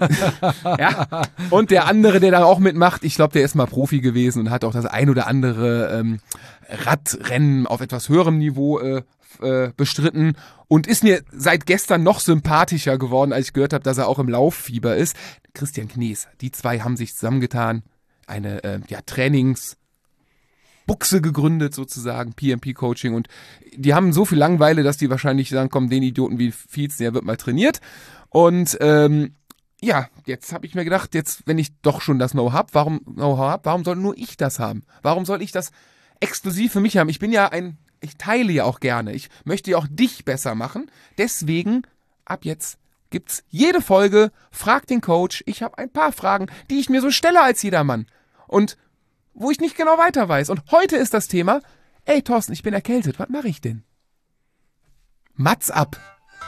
und der andere, der da auch mitmacht, ich glaube, der ist mal Profi gewesen und hat auch das ein oder andere Radrennen auf etwas höherem Niveau bestritten und ist mir seit gestern noch sympathischer geworden, als ich gehört habe, dass er auch im Lauffieber ist. Christian Knies, die zwei haben sich zusammengetan, eine Trainingsbuchse gegründet sozusagen, PMP-Coaching, und die haben so viel Langeweile, dass die wahrscheinlich sagen, komm, den Idioten wie Fietz, der wird mal trainiert. Und jetzt habe ich mir gedacht, jetzt, wenn ich doch schon das Know-how habe, warum soll nur ich das haben? Warum soll ich das exklusiv für mich haben? Ich teile ja auch gerne. Ich möchte ja auch dich besser machen. Deswegen, ab jetzt gibt's jede Folge, frag den Coach. Ich habe ein paar Fragen, die ich mir so stelle als jedermann. Und wo ich nicht genau weiter weiß. Und heute ist das Thema, ey Thorsten, ich bin erkältet, was mache ich denn? Mats ab.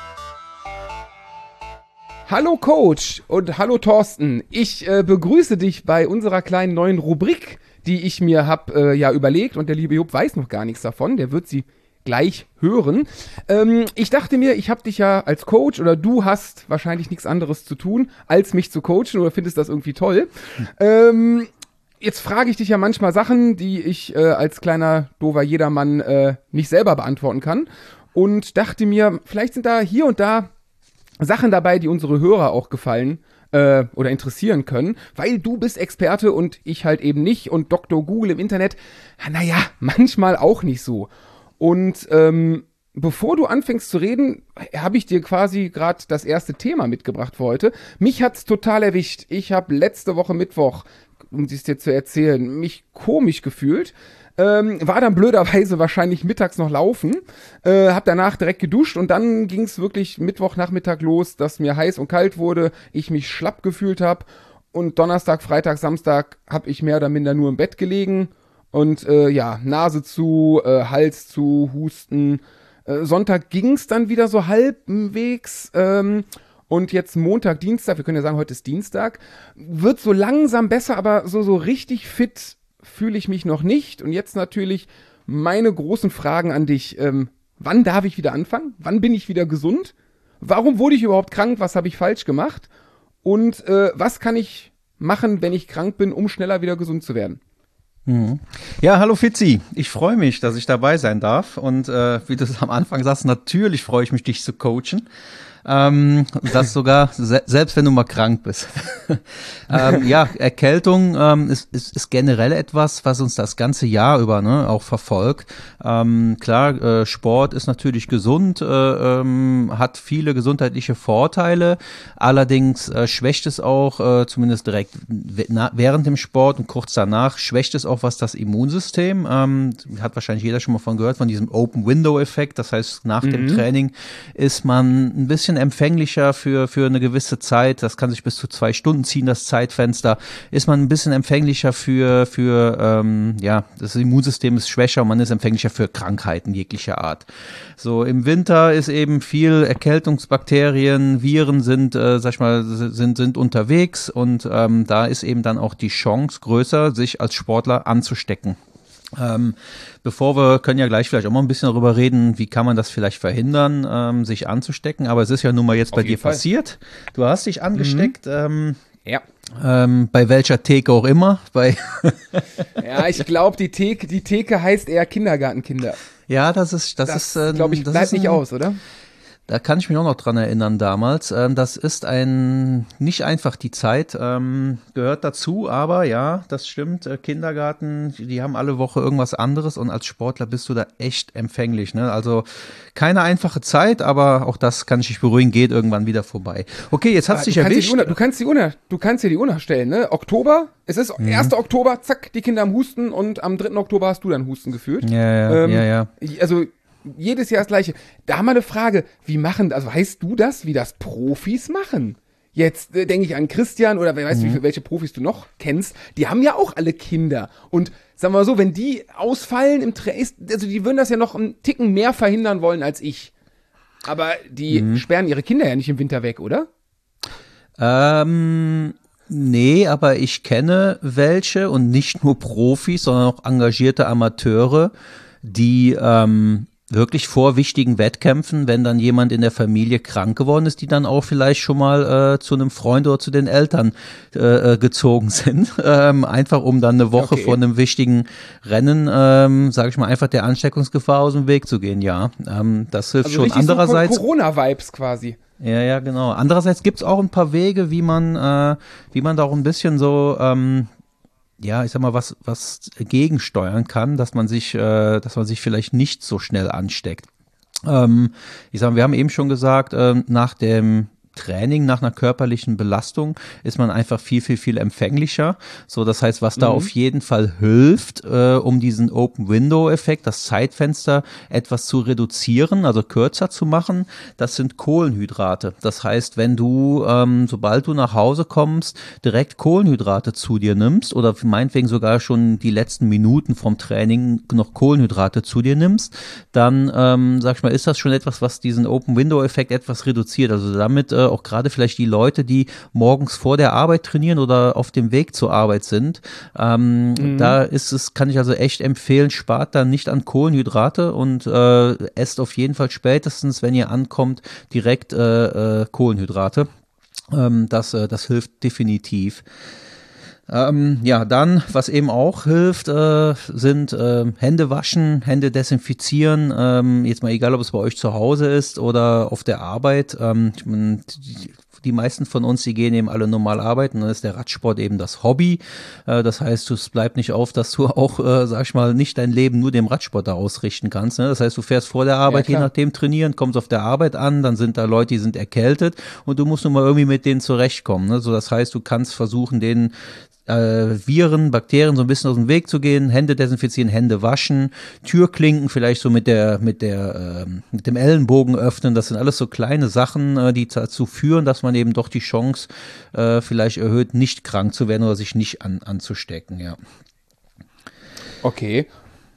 Hallo Coach und hallo Thorsten. Ich begrüße dich bei unserer kleinen neuen Rubrik, die ich mir habe überlegt, und der liebe Jupp weiß noch gar nichts davon, der wird sie gleich hören. Ich dachte mir, ich habe dich ja als Coach, oder du hast wahrscheinlich nichts anderes zu tun, als mich zu coachen, oder findest das irgendwie toll. Jetzt frage ich dich ja manchmal Sachen, die ich als kleiner, doofer Jedermann nicht selber beantworten kann, und dachte mir, vielleicht sind da hier und da Sachen dabei, die unsere Hörer auch gefallen oder interessieren können, weil du bist Experte und ich halt eben nicht, und Dr. Google im Internet, naja, manchmal auch nicht so. Und bevor du anfängst zu reden, habe ich dir quasi gerade das erste Thema mitgebracht für heute. Mich hat's total erwischt. Ich habe letzte Woche Mittwoch, um es dir zu erzählen, mich komisch gefühlt. War dann blöderweise wahrscheinlich mittags noch laufen, hab danach direkt geduscht, und dann ging es wirklich Mittwochnachmittag los, dass mir heiß und kalt wurde, ich mich schlapp gefühlt habe, und Donnerstag, Freitag, Samstag habe ich mehr oder minder nur im Bett gelegen und Nase zu, Hals zu, Husten. Sonntag ging es dann wieder so halbwegs, und jetzt Montag, Dienstag, wir können ja sagen, heute ist Dienstag, wird so langsam besser, aber so richtig fit fühle ich mich noch nicht. Und jetzt natürlich meine großen Fragen an dich. Wann darf ich wieder anfangen? Wann bin ich wieder gesund? Warum wurde ich überhaupt krank? Was habe ich falsch gemacht? Und was kann ich machen, wenn ich krank bin, um schneller wieder gesund zu werden? Ja, hallo Fitzi. Ich freue mich, dass ich dabei sein darf. Und wie du es am Anfang sagst, natürlich freue ich mich, dich zu coachen. Das sogar, selbst wenn du mal krank bist. Erkältung ist generell etwas, was uns das ganze Jahr über auch verfolgt. Sport ist natürlich gesund, hat viele gesundheitliche Vorteile. Allerdings schwächt es auch, zumindest direkt während dem Sport und kurz danach, schwächt es auch das Immunsystem. Hat wahrscheinlich jeder schon mal von gehört, von diesem Open-Window-Effekt. Das heißt, nach dem Training ist man ein bisschen empfänglicher für eine gewisse Zeit. Das kann sich bis zu 2 Stunden ziehen, das Zeitfenster. Ist man ein bisschen empfänglicher das Immunsystem ist schwächer und man ist empfänglicher für Krankheiten jeglicher Art. So, im Winter ist eben viel Erkältungsbakterien, Viren sind unterwegs, und da ist eben dann auch die Chance größer, sich als Sportler anzustecken. Wir können ja gleich vielleicht auch mal ein bisschen darüber reden, wie kann man das vielleicht verhindern, sich anzustecken, aber es ist ja nun mal jetzt bei dir passiert. Du hast dich angesteckt, bei welcher Theke auch immer. Ja, ich glaube, die Theke heißt eher Kindergartenkinder. Ja, das glaube ich, bleibt nicht aus, oder? Da kann ich mich auch noch dran erinnern damals. Das ist nicht einfach die Zeit, gehört dazu, aber ja, das stimmt. Kindergarten, die haben alle Woche irgendwas anderes, und als Sportler bist du da echt empfänglich, ne? Also keine einfache Zeit, aber auch das, kann ich dich beruhigen, geht irgendwann wieder vorbei. Okay, jetzt hat's dich erwischt. Du kannst dir die Uhr nachstellen, ne? Oktober, es ist 1. Oktober, zack, die Kinder am Husten, und am 3. Oktober hast du dann Husten gefühlt. Ja. Also jedes Jahr das Gleiche. Da mal eine Frage, weißt du das, wie das Profis machen? Jetzt denke ich an Christian, oder wer weiß, welche Profis du noch kennst, die haben ja auch alle Kinder. Und sagen wir mal so, wenn die ausfallen im Training, also die würden das ja noch einen Ticken mehr verhindern wollen als ich. Aber die sperren ihre Kinder ja nicht im Winter weg, oder? Nee, aber ich kenne welche, und nicht nur Profis, sondern auch engagierte Amateure, die wirklich vor wichtigen Wettkämpfen, wenn dann jemand in der Familie krank geworden ist, die dann auch vielleicht schon mal zu einem Freund oder zu den Eltern gezogen sind, einfach um dann eine Woche vor einem wichtigen Rennen, sage ich mal, einfach der Ansteckungsgefahr aus dem Weg zu gehen, ja. Das hilft Also schon. Andererseits so Corona-Vibes quasi. ja, genau. Andererseits gibt's auch ein paar Wege, wie man da auch ein bisschen so ja, ich sag mal, was gegensteuern kann, dass man sich vielleicht nicht so schnell ansteckt. Ich sag, wir haben eben schon gesagt, nach dem Training, nach einer körperlichen Belastung ist man einfach viel, viel, viel empfänglicher. So, das heißt, was da auf jeden Fall hilft, um diesen Open-Window-Effekt, das Zeitfenster etwas zu reduzieren, also kürzer zu machen, das sind Kohlenhydrate. Das heißt, wenn du, sobald du nach Hause kommst, direkt Kohlenhydrate zu dir nimmst oder meinetwegen sogar schon die letzten Minuten vom Training noch Kohlenhydrate zu dir nimmst, dann, sag ich mal, ist das schon etwas, was diesen Open-Window-Effekt etwas reduziert. Also damit auch gerade vielleicht die Leute, die morgens vor der Arbeit trainieren oder auf dem Weg zur Arbeit sind, da kann ich also echt empfehlen, spart da nicht an Kohlenhydrate und esst auf jeden Fall spätestens, wenn ihr ankommt, direkt Kohlenhydrate. Das hilft definitiv. Ja, dann, was eben auch hilft, sind Hände waschen, Hände desinfizieren, jetzt mal egal, ob es bei euch zu Hause ist oder auf der Arbeit. Die meisten von uns, die gehen eben alle normal arbeiten, dann ist der Radsport eben das Hobby. Das heißt, es bleibt nicht auf, dass du auch, sag ich mal, nicht dein Leben nur dem Radsport da ausrichten kannst. Ne? Das heißt, du fährst vor der Arbeit, je nachdem trainieren, kommst auf der Arbeit an, dann sind da Leute, die sind erkältet und du musst nun mal irgendwie mit denen zurechtkommen. Ne? So, das heißt, du kannst versuchen, denen Viren, Bakterien so ein bisschen aus dem Weg zu gehen, Hände desinfizieren, Hände waschen, Türklinken vielleicht so mit dem Ellenbogen öffnen. Das sind alles so kleine Sachen, die dazu führen, dass man eben doch die Chance vielleicht erhöht, nicht krank zu werden oder sich nicht anzustecken, ja. Okay.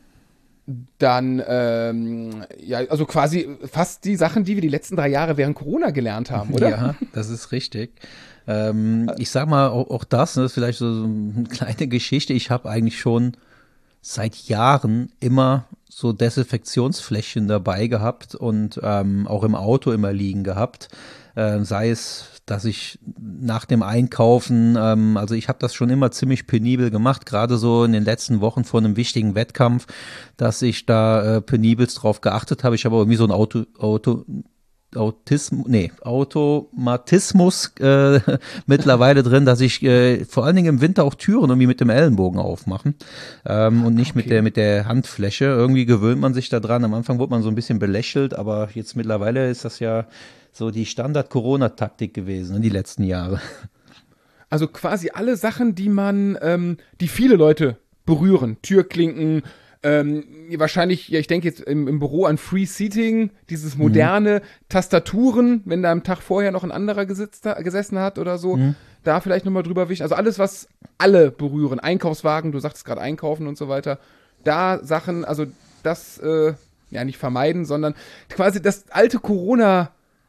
Dann, ja, also quasi fast die Sachen, die wir die letzten 3 Jahre während Corona gelernt haben, oder? Ja, das ist richtig. Ich sag mal, auch das ist vielleicht so eine kleine Geschichte. Ich habe eigentlich schon seit Jahren immer so Desinfektionsfläschchen dabei gehabt und auch im Auto immer liegen gehabt. Sei es, dass ich nach dem Einkaufen, also ich habe das schon immer ziemlich penibel gemacht, gerade so in den letzten Wochen vor einem wichtigen Wettkampf, dass ich da penibelst drauf geachtet habe. Ich habe irgendwie so ein Automatismus mittlerweile drin, dass ich vor allen Dingen im Winter auch Türen irgendwie mit dem Ellenbogen aufmachen und nicht mit der Handfläche. Irgendwie gewöhnt man sich da dran. Am Anfang wurde man so ein bisschen belächelt, aber jetzt mittlerweile ist das ja so die Standard-Corona-Taktik gewesen in die letzten Jahre. Also quasi alle Sachen, die viele Leute berühren. Türklinken, wahrscheinlich, ja, ich denke jetzt im Büro an Free Seating, dieses moderne, Tastaturen, wenn da am Tag vorher noch ein anderer gesessen hat oder so, da vielleicht nochmal drüber wischen. Also alles, was alle berühren. Einkaufswagen, du sagtest gerade einkaufen und so weiter. Da Sachen, also das, ja, nicht vermeiden, sondern quasi das alte Corona,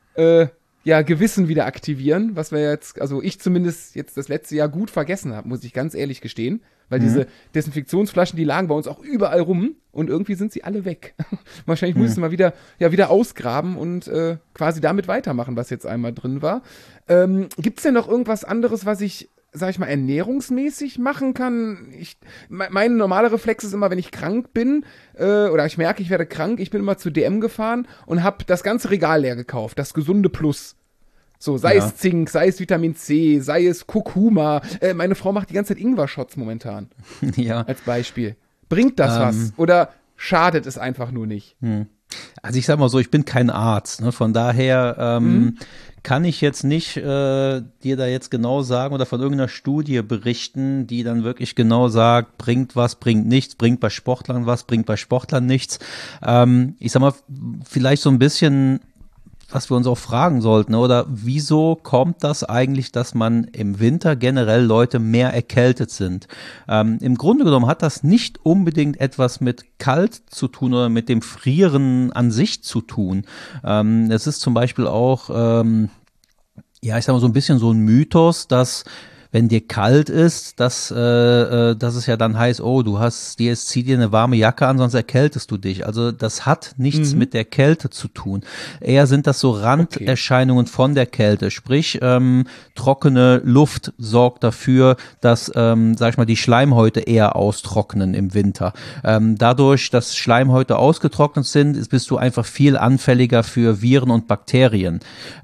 Gewissen wieder aktivieren, was wir jetzt, also ich zumindest jetzt das letzte Jahr gut vergessen habe, muss ich ganz ehrlich gestehen. Weil diese Desinfektionsflaschen, die lagen bei uns auch überall rum und irgendwie sind sie alle weg. Wahrscheinlich muss ich mal wieder ausgraben und quasi damit weitermachen, was jetzt einmal drin war. Gibt es denn noch irgendwas anderes, was ich, sag ich mal, ernährungsmäßig machen kann? Mein normaler Reflex ist immer, wenn ich krank bin oder ich merke, ich werde krank, ich bin immer zu DM gefahren und habe das ganze Regal leer gekauft, das gesunde Plus. So, sei es Zink, sei es Vitamin C, sei es Kurkuma. Meine Frau macht die ganze Zeit Ingwer-Shots momentan. Ja. Als Beispiel. Bringt das was? Oder schadet es einfach nur nicht? Also ich sag mal so, ich bin kein Arzt. Ne? Von daher kann ich jetzt nicht dir da jetzt genau sagen oder von irgendeiner Studie berichten, die dann wirklich genau sagt, bringt was, bringt nichts, bringt bei Sportlern was, bringt bei Sportlern nichts. Ich sag mal, vielleicht so ein bisschen, was wir uns auch fragen sollten, oder wieso kommt das eigentlich, dass man im Winter generell Leute mehr erkältet sind? Im Grunde genommen hat das nicht unbedingt etwas mit kalt zu tun oder mit dem Frieren an sich zu tun. Es ist zum Beispiel auch, ich sag mal so ein bisschen so ein Mythos, dass wenn dir kalt ist, dass es ja dann heißt, oh, zieh dir eine warme Jacke an, sonst erkältest du dich. Also das hat nichts mit der Kälte zu tun. Eher sind das so Randerscheinungen von der Kälte. Sprich, trockene Luft sorgt dafür, dass, sag ich mal, die Schleimhäute eher austrocknen im Winter. Dadurch, dass Schleimhäute ausgetrocknet sind, bist du einfach viel anfälliger für Viren und Bakterien.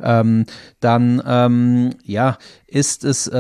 Ist es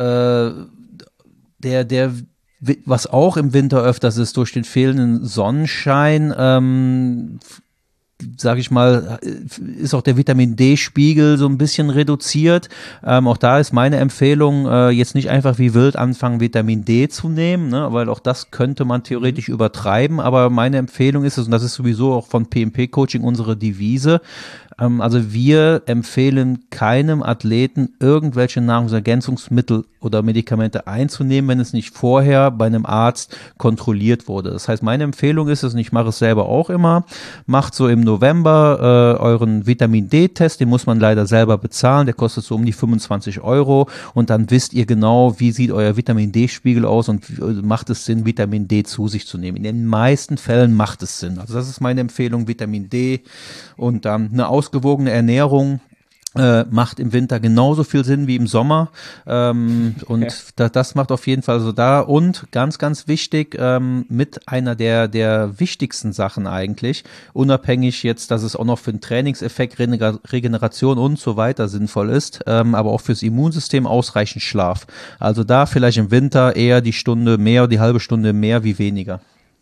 was auch im Winter öfters ist, durch den fehlenden Sonnenschein, sage ich mal, ist auch der Vitamin-D-Spiegel so ein bisschen reduziert. Auch da ist meine Empfehlung, jetzt nicht einfach wie wild anfangen, Vitamin D zu nehmen, ne, weil auch das könnte man theoretisch übertreiben, aber meine Empfehlung ist es, und das ist sowieso auch von PMP-Coaching unsere Devise, also wir empfehlen keinem Athleten, irgendwelche Nahrungsergänzungsmittel oder Medikamente einzunehmen, wenn es nicht vorher bei einem Arzt kontrolliert wurde. Das heißt, meine Empfehlung ist es, und ich mache es selber auch immer, macht so im November euren Vitamin-D-Test, den muss man leider selber bezahlen, der kostet so um die 25 € und dann wisst ihr genau, wie sieht euer Vitamin-D-Spiegel aus und macht es Sinn, Vitamin D zu sich zu nehmen. In den meisten Fällen macht es Sinn. Also das ist meine Empfehlung, Vitamin D und dann eine ausgewogene Ernährung macht im Winter genauso viel Sinn wie im Sommer das macht auf jeden Fall so da und ganz, ganz wichtig, mit einer der wichtigsten Sachen eigentlich, unabhängig jetzt, dass es auch noch für den Trainingseffekt, Regeneration und so weiter sinnvoll ist, aber auch fürs Immunsystem ausreichend Schlaf. Also da vielleicht im Winter eher die Stunde mehr, die halbe Stunde mehr wie weniger.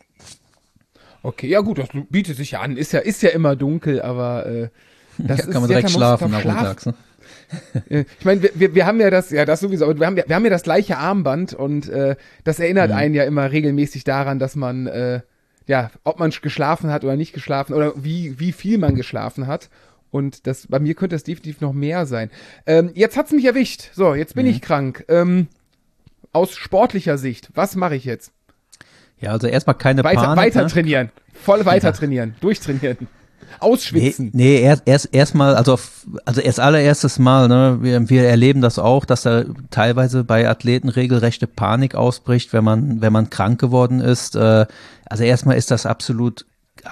Okay, ja gut, das bietet sich ja an. Ist ja immer dunkel, aber das kann man direkt schlafen nachmittags. Ne? Ich meine, wir haben ja das sowieso, aber wir haben ja das gleiche Armband und das erinnert einen ja immer regelmäßig daran, dass man, ob man geschlafen hat oder nicht geschlafen oder wie viel man geschlafen hat. Und bei mir könnte das definitiv noch mehr sein. Jetzt hat's mich erwischt. So, jetzt bin ich krank. Aus sportlicher Sicht, was mache ich jetzt? Ja, also erstmal keine Panik. Weiter trainieren. Voll weiter trainieren. Durchtrainieren. Ausschwitzen. Nee, erstmal, also erst allererstes Mal, ne, wir erleben das auch, dass da teilweise bei Athleten regelrechte Panik ausbricht, wenn man krank geworden ist. Also erstmal ist das absolut,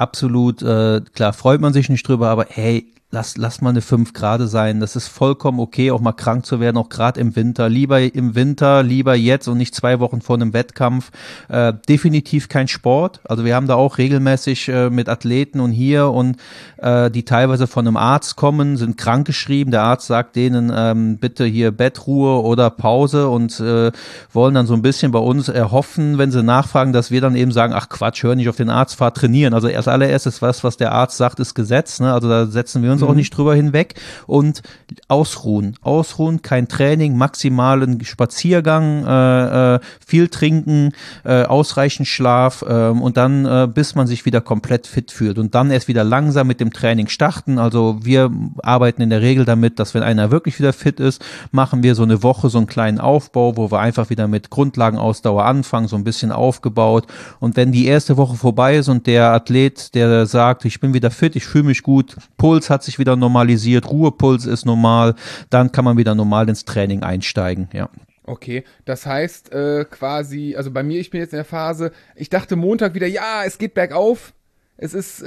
klar, freut man sich nicht drüber, aber hey, lass mal eine 5 Grad sein. Das ist vollkommen okay, auch mal krank zu werden, auch gerade im Winter. Lieber im Winter, lieber jetzt und nicht 2 Wochen vor einem Wettkampf. Definitiv kein Sport. Also wir haben da auch regelmäßig mit Athleten und die teilweise von einem Arzt kommen, sind krankgeschrieben. Der Arzt sagt denen bitte hier Bettruhe oder Pause und wollen dann so ein bisschen bei uns erhoffen, wenn sie nachfragen, dass wir dann eben sagen, ach Quatsch, hör nicht auf den Arzt, fahr trainieren. Also erst allererstes was der Arzt sagt, ist Gesetz. Ne? Also da setzen wir uns auch nicht drüber hinweg und ausruhen, kein Training, maximalen Spaziergang, viel trinken, ausreichend Schlaf und dann bis man sich wieder komplett fit fühlt und dann erst wieder langsam mit dem Training starten. Also wir arbeiten in der Regel damit, dass wenn einer wirklich wieder fit ist, machen wir so eine Woche so einen kleinen Aufbau, wo wir einfach wieder mit Grundlagenausdauer anfangen, so ein bisschen aufgebaut und wenn die erste Woche vorbei ist und der Athlet, der sagt, ich bin wieder fit, ich fühle mich gut, Puls hat sich wieder normalisiert, Ruhepuls ist normal, dann kann man wieder normal ins Training einsteigen, ja. Okay, das heißt quasi, also bei mir, ich bin jetzt in der Phase, ich dachte Montag wieder, ja, es geht bergauf, es ist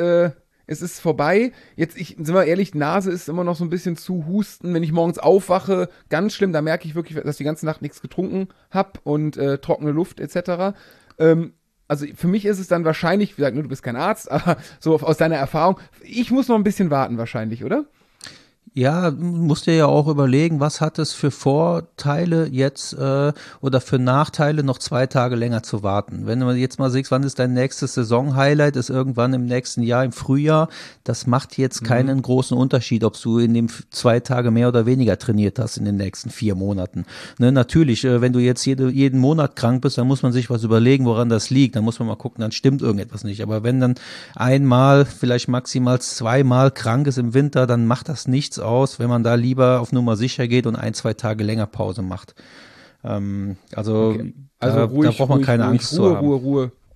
vorbei. Jetzt, sind wir ehrlich, Nase ist immer noch so ein bisschen zu husten. Wenn ich morgens aufwache, ganz schlimm, da merke ich wirklich, dass ich die ganze Nacht nichts getrunken habe und trockene Luft etc. Also für mich ist es dann wahrscheinlich, wie gesagt, du bist kein Arzt, aber so aus deiner Erfahrung, ich muss noch ein bisschen warten wahrscheinlich, oder? Ja, musst dir ja auch überlegen, was hat es für Vorteile jetzt oder für Nachteile, noch 2 Tage länger zu warten. Wenn du jetzt mal siehst, wann ist dein nächstes Saison-Highlight, ist irgendwann im nächsten Jahr, im Frühjahr, das macht jetzt keinen großen Unterschied, ob du in dem 2 Tage mehr oder weniger trainiert hast in den nächsten 4 Monaten. Ne, natürlich, wenn du jetzt jeden Monat krank bist, dann muss man sich was überlegen, woran das liegt. Dann muss man mal gucken, dann stimmt irgendetwas nicht. Aber wenn dann einmal, vielleicht maximal 2-mal krank ist im Winter, dann macht das nichts aus, wenn man da lieber auf Nummer sicher geht und 1-2 Tage länger Pause macht. Okay. Da braucht man keine Angst zu haben. Ruhe.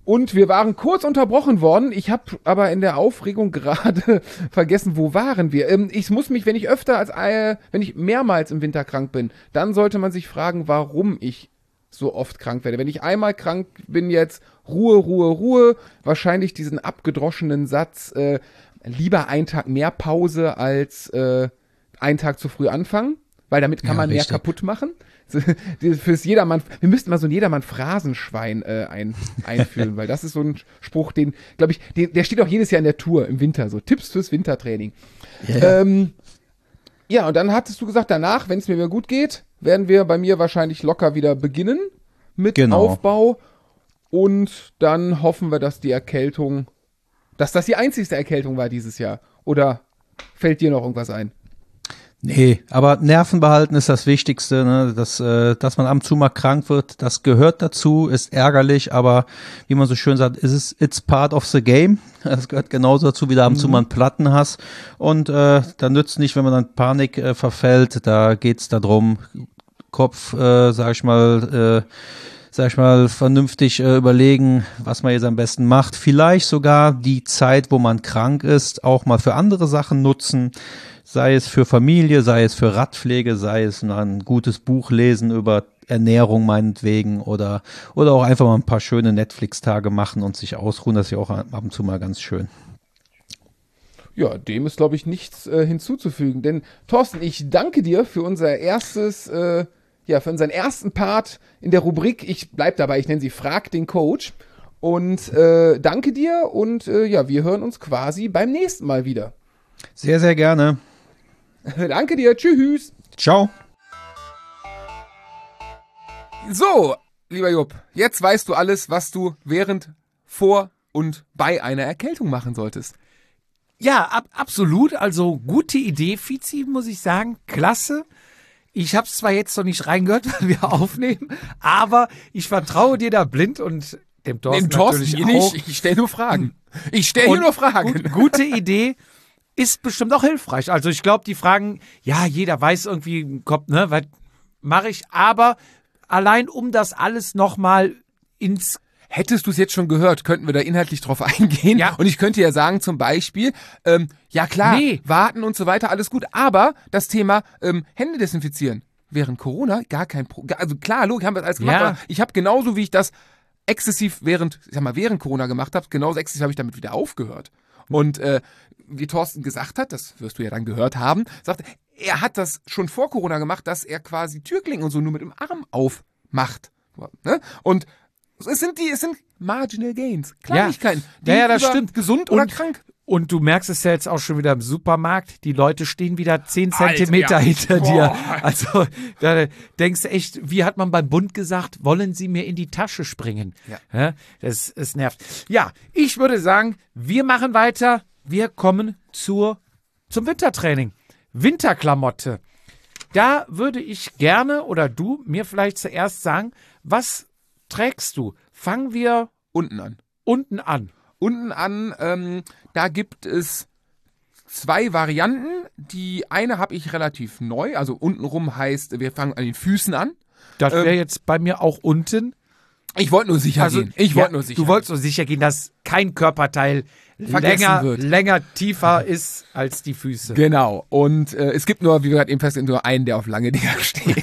Und wir waren kurz unterbrochen worden. Ich habe aber in der Aufregung gerade vergessen, wo waren wir. Ich muss mich, wenn ich mehrmals im Winter krank bin, dann sollte man sich fragen, warum ich so oft krank werde. Wenn ich einmal krank bin jetzt, Ruhe, Ruhe, Ruhe, wahrscheinlich diesen abgedroschenen Satz, lieber einen Tag mehr Pause als einen Tag zu früh anfangen, weil damit kann man mehr kaputt machen. Fürs Jedermann, wir müssten mal so ein Jedermann-Phrasenschwein einführen, weil das ist so ein Spruch, den, glaube ich, der steht auch jedes Jahr in der Tour im Winter, so Tipps fürs Wintertraining. Ja, und dann hattest du gesagt, danach, wenn es mir wieder gut geht, werden wir bei mir wahrscheinlich locker wieder beginnen mit Aufbau. Und dann hoffen wir, dass das die einzigste Erkältung war dieses Jahr. Oder fällt dir noch irgendwas ein? Nee, aber Nerven behalten ist das Wichtigste, ne? Dass man ab und zu mal krank wird, das gehört dazu, ist ärgerlich, aber wie man so schön sagt, it's part of the game. Das gehört genauso dazu, wie du ab und zu mal einen Platten hast. Und da nützt nicht, wenn man dann Panik verfällt, da geht's darum, Kopf, sag ich mal, vernünftig überlegen, was man jetzt am besten macht. Vielleicht sogar die Zeit, wo man krank ist, auch mal für andere Sachen nutzen. Sei es für Familie, sei es für Radpflege, sei es ein gutes Buch lesen über Ernährung meinetwegen oder auch einfach mal ein paar schöne Netflix-Tage machen und sich ausruhen. Das ist ja auch ab und zu mal ganz schön. Ja, dem ist, glaube ich, nichts hinzuzufügen. Denn, Thorsten, ich danke dir für unser für unseren ersten Part in der Rubrik. Ich bleib dabei, ich nenne sie Frag den Coach. Und danke dir und wir hören uns quasi beim nächsten Mal wieder. Sehr, sehr gerne. Danke dir, tschüss. Ciao. So, lieber Jupp, jetzt weißt du alles, was du während, vor und bei einer Erkältung machen solltest. Ja, absolut. Also gute Idee, Fizi, muss ich sagen. Klasse. Ich habe es zwar jetzt noch nicht reingehört, weil wir aufnehmen, aber ich vertraue dir da blind und dem Thorsten natürlich auch. Ich stelle nur Fragen. Gute Idee. Ist bestimmt auch hilfreich. Also ich glaube, die Fragen, ja, jeder weiß irgendwie im Kopf, ne, was mache ich, aber allein um das alles nochmal Hättest du es jetzt schon gehört, könnten wir da inhaltlich drauf eingehen. Ja. Und ich könnte ja sagen, zum Beispiel, warten und so weiter, alles gut. Aber das Thema Hände desinfizieren während Corona, gar kein Problem. Also klar, logisch, haben wir das alles gemacht. Ja. Aber ich habe genauso, wie ich das exzessiv während Corona gemacht habe, genauso exzessiv habe ich damit wieder aufgehört. Und wie Thorsten gesagt hat, das wirst du ja dann gehört haben, sagt, er hat das schon vor Corona gemacht, dass er quasi Türklingen und so nur mit dem Arm aufmacht. Ne? Und es sind Marginal Gains, Kleinigkeiten, das stimmt. Gesund oder krank. Und du merkst es ja jetzt auch schon wieder im Supermarkt, die Leute stehen wieder 10 Zentimeter hinter dir. Also da denkst du echt, wie hat man beim Bund gesagt, wollen sie mir in die Tasche springen? Ja, das nervt. Ja, ich würde sagen, wir machen weiter. Wir kommen zum Wintertraining. Winterklamotte. Da würde ich gerne oder du mir vielleicht zuerst sagen, was trägst du? Fangen wir Unten an. Unten an, da gibt es 2 Varianten. Die eine habe ich relativ neu, also untenrum heißt, wir fangen an den Füßen an. Das wäre jetzt bei mir auch unten. Ich wollte nur sicher gehen. Du wolltest nur sicher gehen, dass kein Körperteil länger tiefer ist als die Füße. Genau. Und es gibt nur, wie wir gerade eben feststellen, nur einen, der auf lange Dinger steht.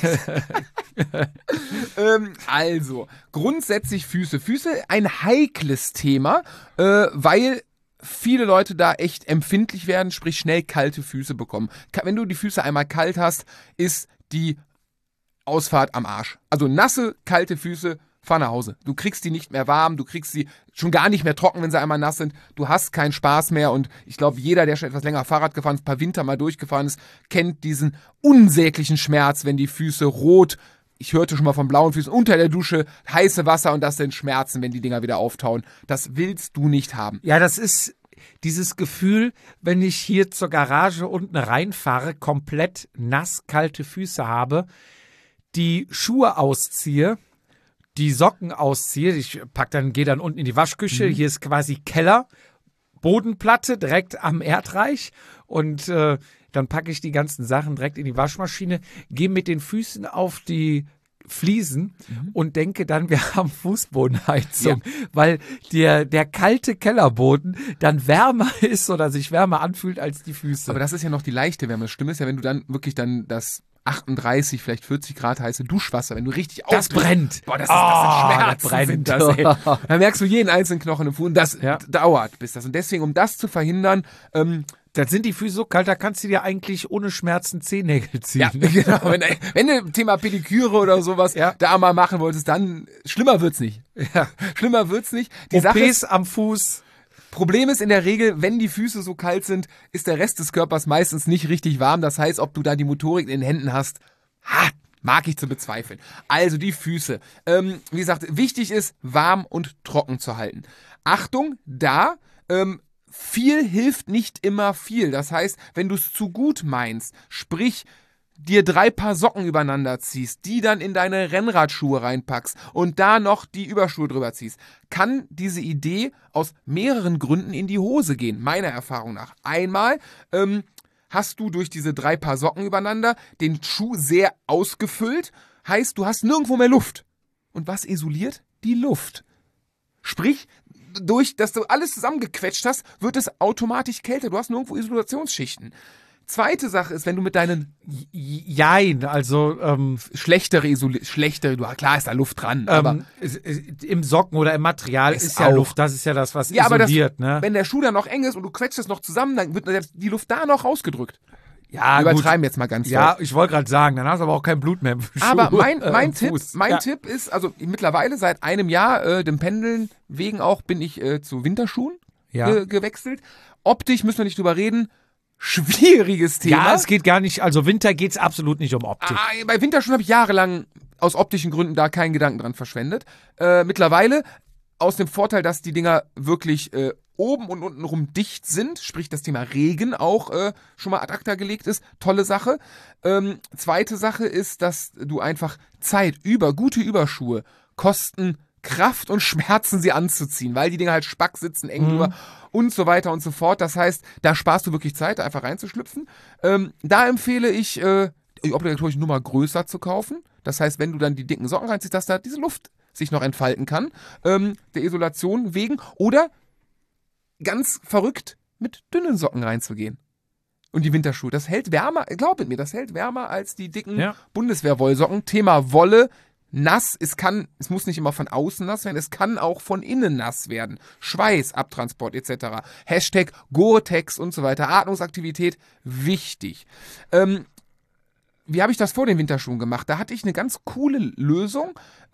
Also, grundsätzlich Füße. Füße ein heikles Thema, weil viele Leute da echt empfindlich werden, sprich schnell kalte Füße bekommen. Wenn du die Füße einmal kalt hast, ist die Ausfahrt am Arsch. Also nasse, kalte Füße, fahr nach Hause. Du kriegst die nicht mehr warm, du kriegst sie schon gar nicht mehr trocken, wenn sie einmal nass sind. Du hast keinen Spaß mehr und ich glaube, jeder, der schon etwas länger Fahrrad gefahren ist, ein paar Winter mal durchgefahren ist, kennt diesen unsäglichen Schmerz, wenn die Füße rot, ich hörte schon mal von blauen Füßen, unter der Dusche, heiße Wasser und das sind Schmerzen, wenn die Dinger wieder auftauen. Das willst du nicht haben. Ja, das ist dieses Gefühl, wenn ich hier zur Garage unten reinfahre, komplett nass kalte Füße habe, die Schuhe ausziehe, die Socken ausziehe, gehe dann unten in die Waschküche, hier ist quasi Keller, Bodenplatte direkt am Erdreich und dann packe ich die ganzen Sachen direkt in die Waschmaschine, gehe mit den Füßen auf die Fliesen und denke dann, wir haben Fußbodenheizung, weil der kalte Kellerboden dann wärmer ist oder sich wärmer anfühlt als die Füße. Aber das ist ja noch die leichte Wärme. Das Schlimme ist ja, wenn du dann wirklich dann das 38, vielleicht 40 Grad heiße Duschwasser, wenn du richtig das brennt. Boah, das sind Schmerzen. brennt. Sind das, ey. Da merkst du jeden einzelnen Knochen im Fuß und das dauert bis das. Und deswegen, um das zu verhindern, dann sind die Füße so kalt, da kannst du dir eigentlich ohne Schmerzen Zehennägel ziehen. ja, genau. Wenn du Thema Pediküre oder sowas da mal machen wolltest, dann schlimmer wird's nicht. Ja. Schlimmer wird's nicht. Die Sache ist, OPs am Fuß. Problem ist in der Regel, wenn die Füße so kalt sind, ist der Rest des Körpers meistens nicht richtig warm. Das heißt, ob du da die Motorik in den Händen hast, mag ich zu bezweifeln. Also die Füße. Wie gesagt, wichtig ist, warm und trocken zu halten. Achtung, viel hilft nicht immer viel. Das heißt, wenn du es zu gut meinst, sprich, dir 3 Paar Socken übereinander ziehst, die dann in deine Rennradschuhe reinpackst und da noch die Überschuhe drüber ziehst, kann diese Idee aus mehreren Gründen in die Hose gehen, meiner Erfahrung nach. Einmal hast du durch diese 3 Paar Socken übereinander den Schuh sehr ausgefüllt, heißt, du hast nirgendwo mehr Luft. Und was isoliert? Die Luft. Sprich, durch, dass du alles zusammengequetscht hast, wird es automatisch kälter. Du hast nirgendwo Isolationsschichten. Zweite Sache ist, wenn du mit deinen Jein, also schlechtere, klar ist da Luft dran, aber im Socken oder im Material ist ja auch Luft, das ist ja das, was ja, isoliert. aber Ne? wenn der Schuh dann noch eng ist und du quetscht es noch zusammen, dann wird die Luft da noch rausgedrückt. Ja, Übertreiben jetzt mal ganz ja, doll. ich wollte gerade sagen, dann hast du aber auch kein Blut mehr im Schuh. Aber mein Tipp Tipp ist, also mittlerweile seit einem Jahr, dem Pendeln wegen auch, bin ich zu Winterschuhen gewechselt. Optisch müssen wir nicht drüber reden. Schwieriges Thema. Ja, es geht gar nicht, also Winter geht's absolut nicht um Optik. Bei Winterschuhen habe ich jahrelang aus optischen Gründen da keinen Gedanken dran verschwendet. Mittlerweile aus dem Vorteil, dass die Dinger wirklich oben und unten rum dicht sind, sprich das Thema Regen auch schon mal ad acta gelegt ist. Tolle Sache. Zweite Sache ist, dass du einfach gute Überschuhe kosten Kraft und Schmerzen, sie anzuziehen, weil die Dinger halt spack sitzen, eng drüber und so weiter und so fort. Das heißt, da sparst du wirklich Zeit, da einfach reinzuschlüpfen. Da empfehle ich, die obligatorische Nummer größer zu kaufen. Das heißt, wenn du dann die dicken Socken reinziehst, dass da diese Luft sich noch entfalten kann, der Isolation wegen. Oder ganz verrückt mit dünnen Socken reinzugehen. Und die Winterschuhe, das hält wärmer, glaubet mir, das hält wärmer als die dicken Bundeswehr-Wollsocken. Thema Wolle, nass, es muss nicht immer von außen nass werden, es kann auch von innen nass werden. Schweiß, Abtransport etc. Hashtag Gore-Tex und so weiter. Atmungsaktivität, wichtig. Wie habe ich das vor den Winterschuhen gemacht? Da hatte ich eine ganz coole Lösung.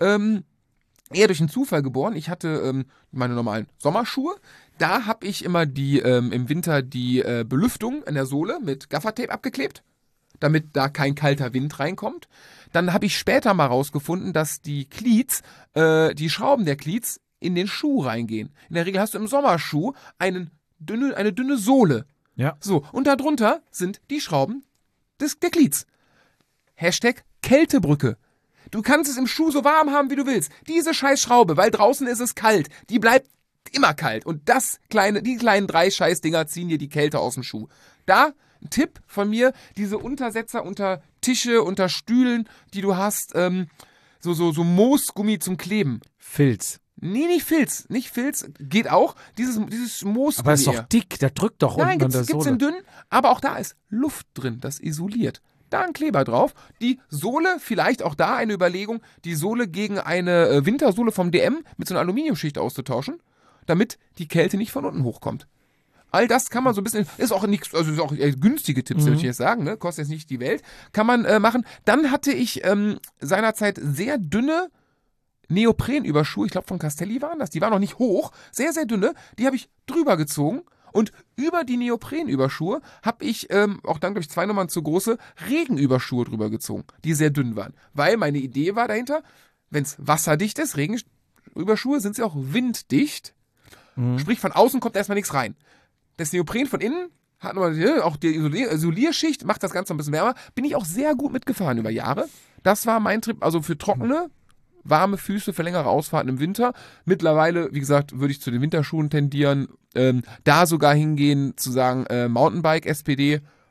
Eher durch einen Zufall geboren. Ich hatte meine normalen Sommerschuhe. Da habe ich immer im Winter die Belüftung an der Sohle mit Gaffertape abgeklebt, damit da kein kalter Wind reinkommt. Dann habe ich später mal rausgefunden, dass die Schrauben der Cleats in den Schuh reingehen. In der Regel hast du im Sommerschuh eine dünne Sohle. Ja. So, und darunter sind die Schrauben der Cleats. Hashtag Kältebrücke. Du kannst es im Schuh so warm haben, wie du willst. Diese scheiß Schraube, weil draußen ist es kalt, die bleibt immer kalt. Und die kleinen 3 Scheißdinger ziehen dir die Kälte aus dem Schuh. Da, ein Tipp von mir, diese Untersetzer unter Tische, unter Stühlen, die du hast, so Moosgummi zum Kleben. Filz. Nee, nicht Filz, geht auch. Dieses Moosgummi. Aber ist doch dick, der drückt doch Nein, unten an der gibt's Sohle. in dünn, aber auch da ist Luft drin, das isoliert. Da ein Kleber drauf. Die Sohle, vielleicht auch da eine Überlegung, die Sohle gegen eine Wintersohle vom DM mit so einer Aluminiumschicht auszutauschen, damit die Kälte nicht von unten hochkommt. All das kann man so ein bisschen, ist auch nichts, also ist auch günstige Tipps, würde ich jetzt sagen, ne? Kostet jetzt nicht die Welt, kann man machen. Dann hatte ich seinerzeit sehr dünne Neoprenüberschuhe, ich glaube von Castelli waren das, die waren noch nicht hoch, sehr, sehr dünne, die habe ich drüber gezogen. Und über die Neoprenüberschuhe habe ich auch dann, glaube ich, 2 Nummern zu große Regenüberschuhe drüber gezogen, die sehr dünn waren. Weil meine Idee war dahinter, wenn es wasserdicht ist, Regenüberschuhe, sind sie auch winddicht. Sprich, von außen kommt erstmal nichts rein. Das Neopren von innen hat nochmal auch die Isolierschicht, macht das Ganze ein bisschen wärmer. Bin ich auch sehr gut mitgefahren über Jahre. Das war mein Trip, also für trockene, warme Füße für längere Ausfahrten im Winter. Mittlerweile, wie gesagt, würde ich zu den Winterschuhen tendieren. Da sogar hingehen, zu sagen, Mountainbike, SPD,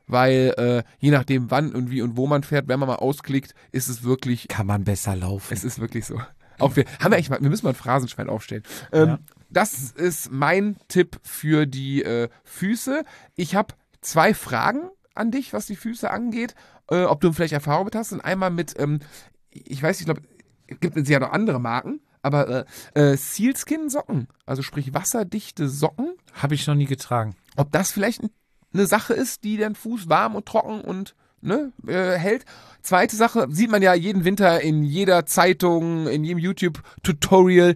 weil je nachdem wann und wie und wo man fährt, wenn man mal ausklickt, ist es wirklich, Kann man besser laufen. es ist wirklich so. Auch wir müssen mal ein Phrasenschwein aufstellen. Ja. Das ist mein Tipp für die Füße. Ich habe 2 Fragen an dich, was die Füße angeht, ob du vielleicht Erfahrung mit hast. Und einmal mit, ich weiß nicht, ich glaube, es gibt ja noch andere Marken, aber Sealskin-Socken, also sprich wasserdichte Socken, Habe ich noch nie getragen. ob das vielleicht eine Sache ist, die den Fuß warm und trocken und hält. Zweite Sache, sieht man ja jeden Winter in jeder Zeitung, in jedem YouTube-Tutorial,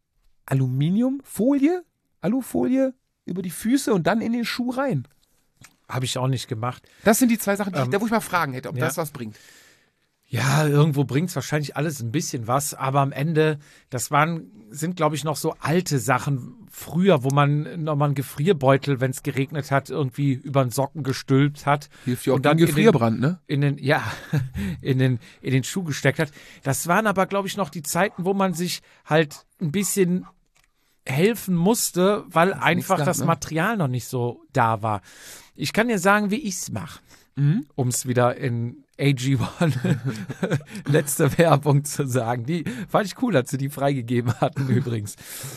Alufolie über die Füße und dann in den Schuh rein. Habe ich auch nicht gemacht. Das sind die 2 Sachen, wo ich mal fragen hätte, ob ja. das was bringt. Ja, irgendwo bringt es wahrscheinlich alles ein bisschen was, aber am Ende, sind glaube ich noch so alte Sachen früher, wo man nochmal einen Gefrierbeutel, wenn es geregnet hat, irgendwie über den Socken gestülpt hat. Hilft ja auch und dann gegen Gefrierbrand, ne? in den Schuh gesteckt hat. Das waren aber, glaube ich, noch die Zeiten, wo man sich halt ein bisschen helfen musste, weil einfach da, das ne? Material noch nicht so da war. Ich kann dir sagen, wie ich es mache, um es wieder in AG1 letzte Werbung zu sagen. Die fand ich cool, als sie die freigegeben hatten übrigens.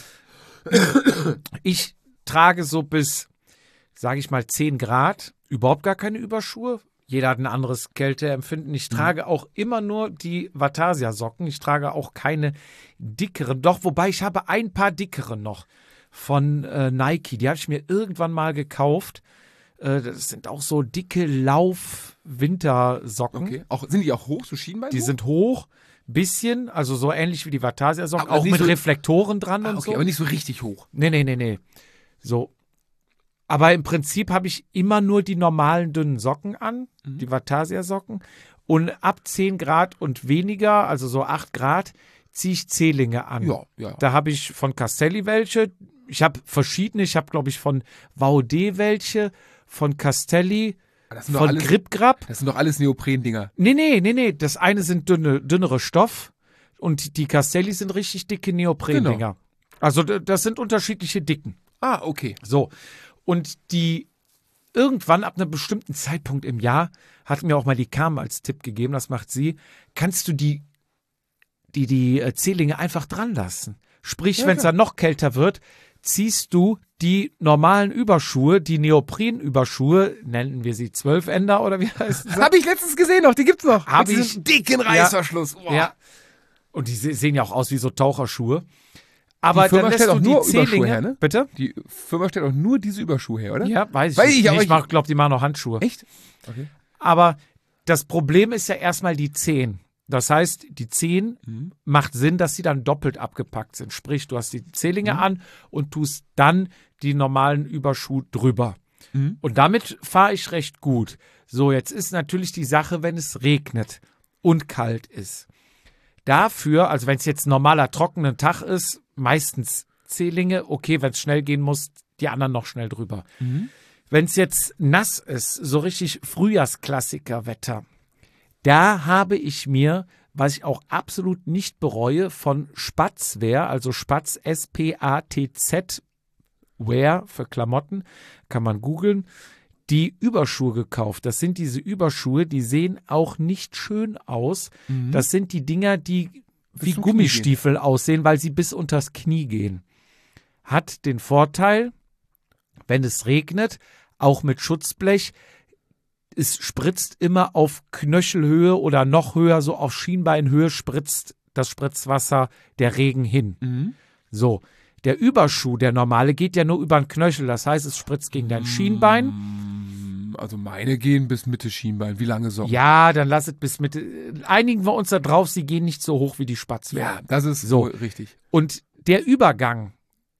Ich trage so bis, sage ich mal, 10 Grad überhaupt gar keine Überschuhe. Jeder hat ein anderes Kälteempfinden. Ich trage auch immer nur die Vatasia-Socken. Ich trage auch keine dickeren. Doch, wobei ich habe ein paar dickere noch von Nike. Die habe ich mir irgendwann mal gekauft. Das sind auch so dicke Lauf-Wintersocken. Okay. Sind die auch hoch, so Schienbein? Die sind hoch, bisschen, also so ähnlich wie die Vatasia-Socken, Aber auch nicht mit so- Reflektoren dran und okay, so. aber nicht so richtig hoch. Nee. So. Aber im Prinzip habe ich immer nur die normalen dünnen Socken an, die Vatasia-Socken. Und ab 10 Grad und weniger, also so 8 Grad, ziehe ich Zehlinge an. Ja. Da habe ich von Castelli welche. Ich habe verschiedene. Ich habe, glaube ich, von VD welche, von Castelli, Das sind doch von alles, Grip-Grab. das sind doch alles Neopren-Dinger. Nee. Das eine sind dünnere Stoff und die Castelli sind richtig dicke Neopren-Dinger. Genau. Also das sind unterschiedliche Dicken. Ah, okay. So. Und die irgendwann ab einem bestimmten Zeitpunkt im Jahr hat mir auch mal die Carmen als Tipp gegeben, das macht sie, kannst du die Zehlinge einfach dran lassen. Sprich, wenn es dann noch kälter wird, ziehst du die normalen Überschuhe, die Neopren-Überschuhe, nennen wir sie 12-Ender oder wie heißt es? Habe ich letztens gesehen noch, die gibt's noch. Hab Mit ich. diesem dicken Reißverschluss. Boah. Ja. Und die sehen ja auch aus wie so Taucherschuhe. Aber Die Firma dann lässt stellt du auch die nur Zehlinge, Überschuhe her, ne? Bitte? Die Firma stellt auch nur diese Überschuhe her, oder? Ja, weiß Weiß ich ich, aber nicht. Ich glaube, die machen noch Handschuhe. Echt? Okay. Aber das Problem ist ja erstmal die Zehen. Das heißt, die Zehen macht Sinn, dass sie dann doppelt abgepackt sind. Sprich, du hast die Zehlinge an und tust dann die normalen Überschuhe drüber. Und damit fahre ich recht gut. So, jetzt ist natürlich die Sache, wenn es regnet und kalt ist. Dafür, also wenn es jetzt ein normaler trockener Tag ist, meistens Zehlinge, okay, wenn es schnell gehen muss, die anderen noch schnell drüber. Wenn es jetzt nass ist, so richtig Frühjahrsklassiker-Wetter, da habe ich mir, was ich auch absolut nicht bereue, von Spatzwear, also Spatz S-P-A-T-Z Wear für Klamotten, kann man googeln, die Überschuhe gekauft. Das sind diese Überschuhe, die sehen auch nicht schön aus. Das sind die Dinger, die wie zum Gummistiefel aussehen, weil sie bis unters Knie gehen. Hat den Vorteil, wenn es regnet, auch mit Schutzblech, es spritzt immer auf Knöchelhöhe oder noch höher, so auf Schienbeinhöhe spritzt das Spritzwasser der Regen hin. So, der Überschuh, der normale, geht ja nur über den Knöchel. Das heißt, es spritzt gegen dein Schienbein. Also meine gehen bis Mitte Schienbein. Wie lange so? Ja, dann lass es bis Mitte. Einigen wir uns da drauf, sie gehen nicht so hoch wie die Spatzwehr. Ja, das ist So. so richtig. Und der Übergang,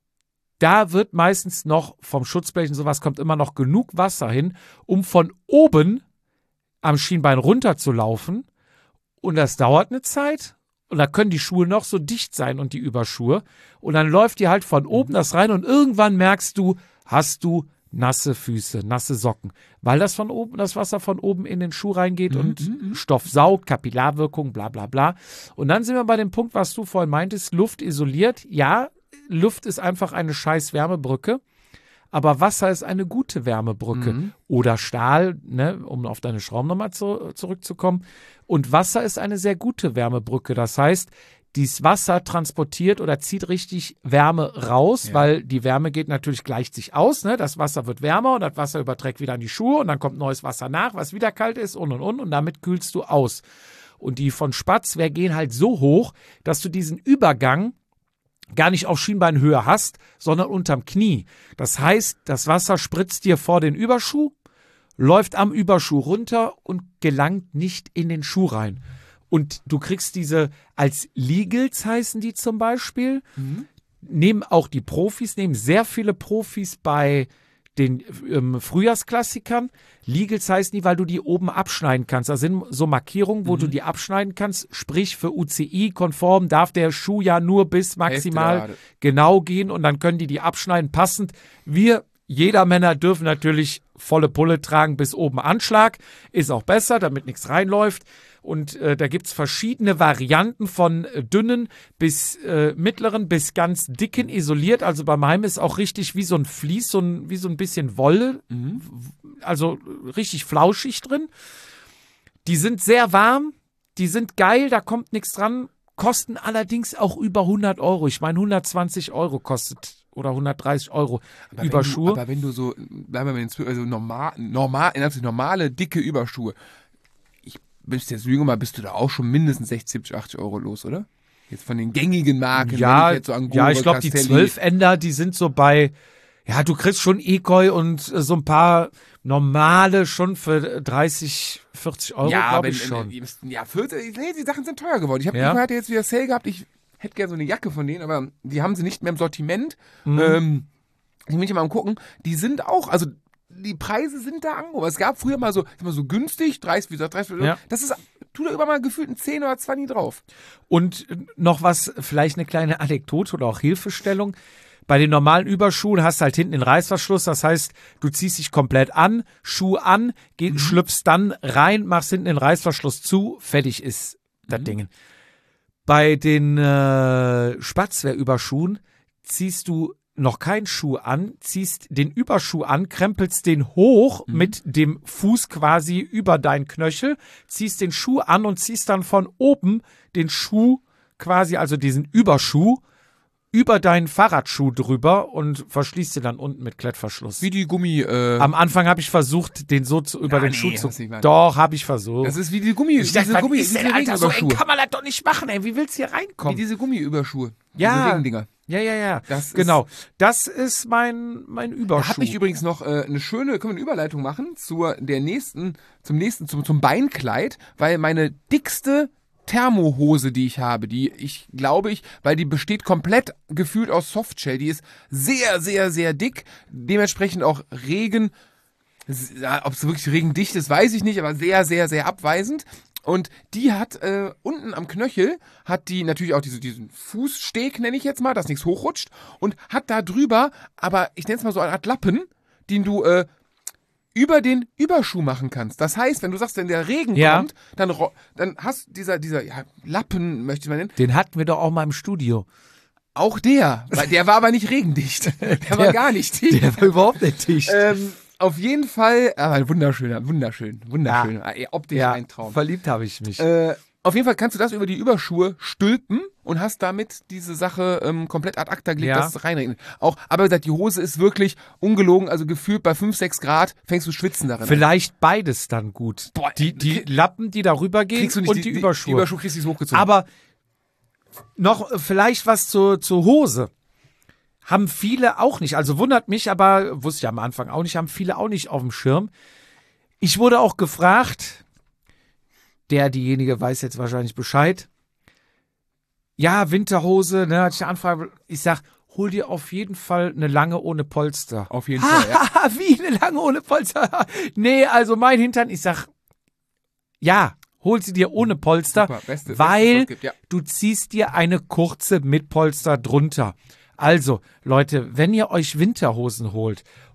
da wird meistens noch vom Schutzblech und sowas kommt immer noch genug Wasser hin, um von oben am Schienbein runterzulaufen. Und das dauert eine Zeit. Und da können die Schuhe noch so dicht sein und die Überschuhe. Und dann läuft dir halt von oben das rein und irgendwann merkst du, hast du nasse Füße, nasse Socken. Weil das Wasser von oben in den Schuh reingeht und Stoff saugt, Kapillarwirkung, bla bla bla. Und dann sind wir bei dem Punkt, was du vorhin meintest, Luft isoliert. Ja, Luft ist einfach eine scheiß Wärmebrücke. aber Wasser ist eine gute Wärmebrücke. Oder Stahl, ne, um auf deine Schrauben nochmal zurückzukommen. Und Wasser ist eine sehr gute Wärmebrücke. Das heißt, dieses Wasser transportiert oder zieht richtig Wärme raus, weil die Wärme gleicht sich aus. Ne? Das Wasser wird wärmer und das Wasser überträgt wieder an die Schuhe und dann kommt neues Wasser nach, was wieder kalt ist und damit kühlst du aus. Und die von Spatzwehr gehen halt so hoch, dass du diesen Übergang gar nicht auf Schienbeinhöhe hast, sondern unterm Knie. Das heißt, das Wasser spritzt dir vor den Überschuh, läuft am Überschuh runter und gelangt nicht in den Schuh rein. Und du kriegst diese als Legals heißen die zum Beispiel. Nehmen auch die Profis, nehmen sehr viele Profis bei den Frühjahrsklassikern. Legals heißen die, weil du die oben abschneiden kannst. Da sind so Markierungen, wo du die abschneiden kannst. Sprich, für UCI-konform darf der Schuh ja nur bis maximal genau gehen und dann können die abschneiden passend. Jeder Männer dürfen natürlich volle Pulle tragen bis oben Anschlag. Ist auch besser, damit nichts reinläuft. Und da gibt's verschiedene Varianten von dünnen bis mittleren bis ganz dicken isoliert. Also bei meinem ist auch richtig wie so ein Vlies, wie so ein bisschen Wolle. Also richtig flauschig drin. Die sind sehr warm, die sind geil, da kommt nichts dran. Kosten allerdings auch über 100 Euro. Ich meine 120 Euro kostet oder 130 Euro Überschuhe. Aber wenn du so, bleiben wir also normale, dicke Überschuhe, bist du jetzt jünger mal, bist du da auch schon mindestens 60, 70, 80 Euro los, oder? Jetzt von den gängigen Marken. Ja, jetzt so ich glaube, die 12-Ender, die sind so bei, ja, du kriegst schon Ekoi und so ein paar normale schon für 30, 40 Euro, glaube ich schon. Ja, 40, die Sachen sind teuer geworden. Ich hatte jetzt wieder Sale gehabt, ich hätte gerne so eine Jacke von denen, aber die haben sie nicht mehr im Sortiment. Ich bin mal am gucken, die sind auch, also die Preise sind da angehoben. Es gab früher mal so günstig, 30, wie gesagt, 30, das ist, tu da über mal gefühlt ein 10 oder 20 drauf. Und noch was, vielleicht eine kleine Anekdote oder auch Hilfestellung. Bei den normalen Überschuhen hast du halt hinten den Reißverschluss, das heißt, du ziehst dich komplett an, Schuh an, schlüpfst dann rein, machst hinten den Reißverschluss zu, fertig ist das Ding. Bei den Spatzwehr-Überschuhen ziehst du noch keinen Schuh an, ziehst den Überschuh an, krempelst den hoch mit dem Fuß quasi über deinen Knöchel, ziehst den Schuh an und ziehst dann von oben den Schuh quasi, also diesen Überschuh, über deinen Fahrradschuh drüber und verschließt den dann unten mit Klettverschluss. Wie die Gummi. Am Anfang habe ich versucht, den so über den Schuh zu. Doch, habe ich versucht. Das ist wie die Gummi. Ich dachte, was ist denn, Alter, so eng kann man das doch nicht machen, ey. Wie willst du hier reinkommen? Wie diese Gummiüberschuhe. Ja. Diese Regendinger. Ja. Das ist mein Überschuh. Da habe ich übrigens noch können wir eine Überleitung machen zum Beinkleid, weil meine dickste Thermohose, die ich habe, weil die besteht komplett gefühlt aus Softshell, die ist sehr, sehr, sehr dick, dementsprechend auch ob es wirklich regendicht ist, weiß ich nicht, aber sehr, sehr, sehr abweisend. Und die hat unten am Knöchel, hat die natürlich auch diesen Fußsteg, nenne ich jetzt mal, dass nichts hochrutscht, und hat da drüber, aber ich nenne es mal so eine Art Lappen, den du über den Überschuh machen kannst. Das heißt, wenn du sagst, wenn der Regen kommt, dann hast dieser Lappen, möchte ich mal nennen. Den hatten wir doch auch mal im Studio. Auch der war aber nicht regendicht. Der war gar nicht dicht. Der war überhaupt nicht dicht. Auf jeden Fall, aber wunderschön. Optisch ein Traum. Verliebt habe ich mich. Auf jeden Fall kannst du das über die Überschuhe stülpen und hast damit diese Sache komplett ad acta gelegt, dass es reinregnet. Aber wie gesagt, die Hose ist wirklich ungelogen, also gefühlt bei 5, 6 Grad fängst du schwitzen darin. Vielleicht beides dann gut. Boah, die Lappen, die darüber gehen und die Überschuhe. Die Überschuhe kriegst du nicht hochgezogen. Aber noch vielleicht was zur Hose. Haben viele auch nicht. Also wundert mich, aber wusste ich am Anfang auch nicht, haben viele auch nicht auf dem Schirm. Ich wurde auch gefragt, diejenige weiß jetzt wahrscheinlich Bescheid. Ja, Winterhose, ne, hatte ich eine Anfrage. Ich sag, hol dir auf jeden Fall eine lange ohne Polster. Auf jeden Fall, ja. Wie eine lange ohne Polster? Nee, also mein Hintern, ich sag, ja, hol sie dir ohne Polster, Super, weil du ziehst dir eine kurze mit Polster drunter. Also, Leute, wenn ihr euch Winterhosen holt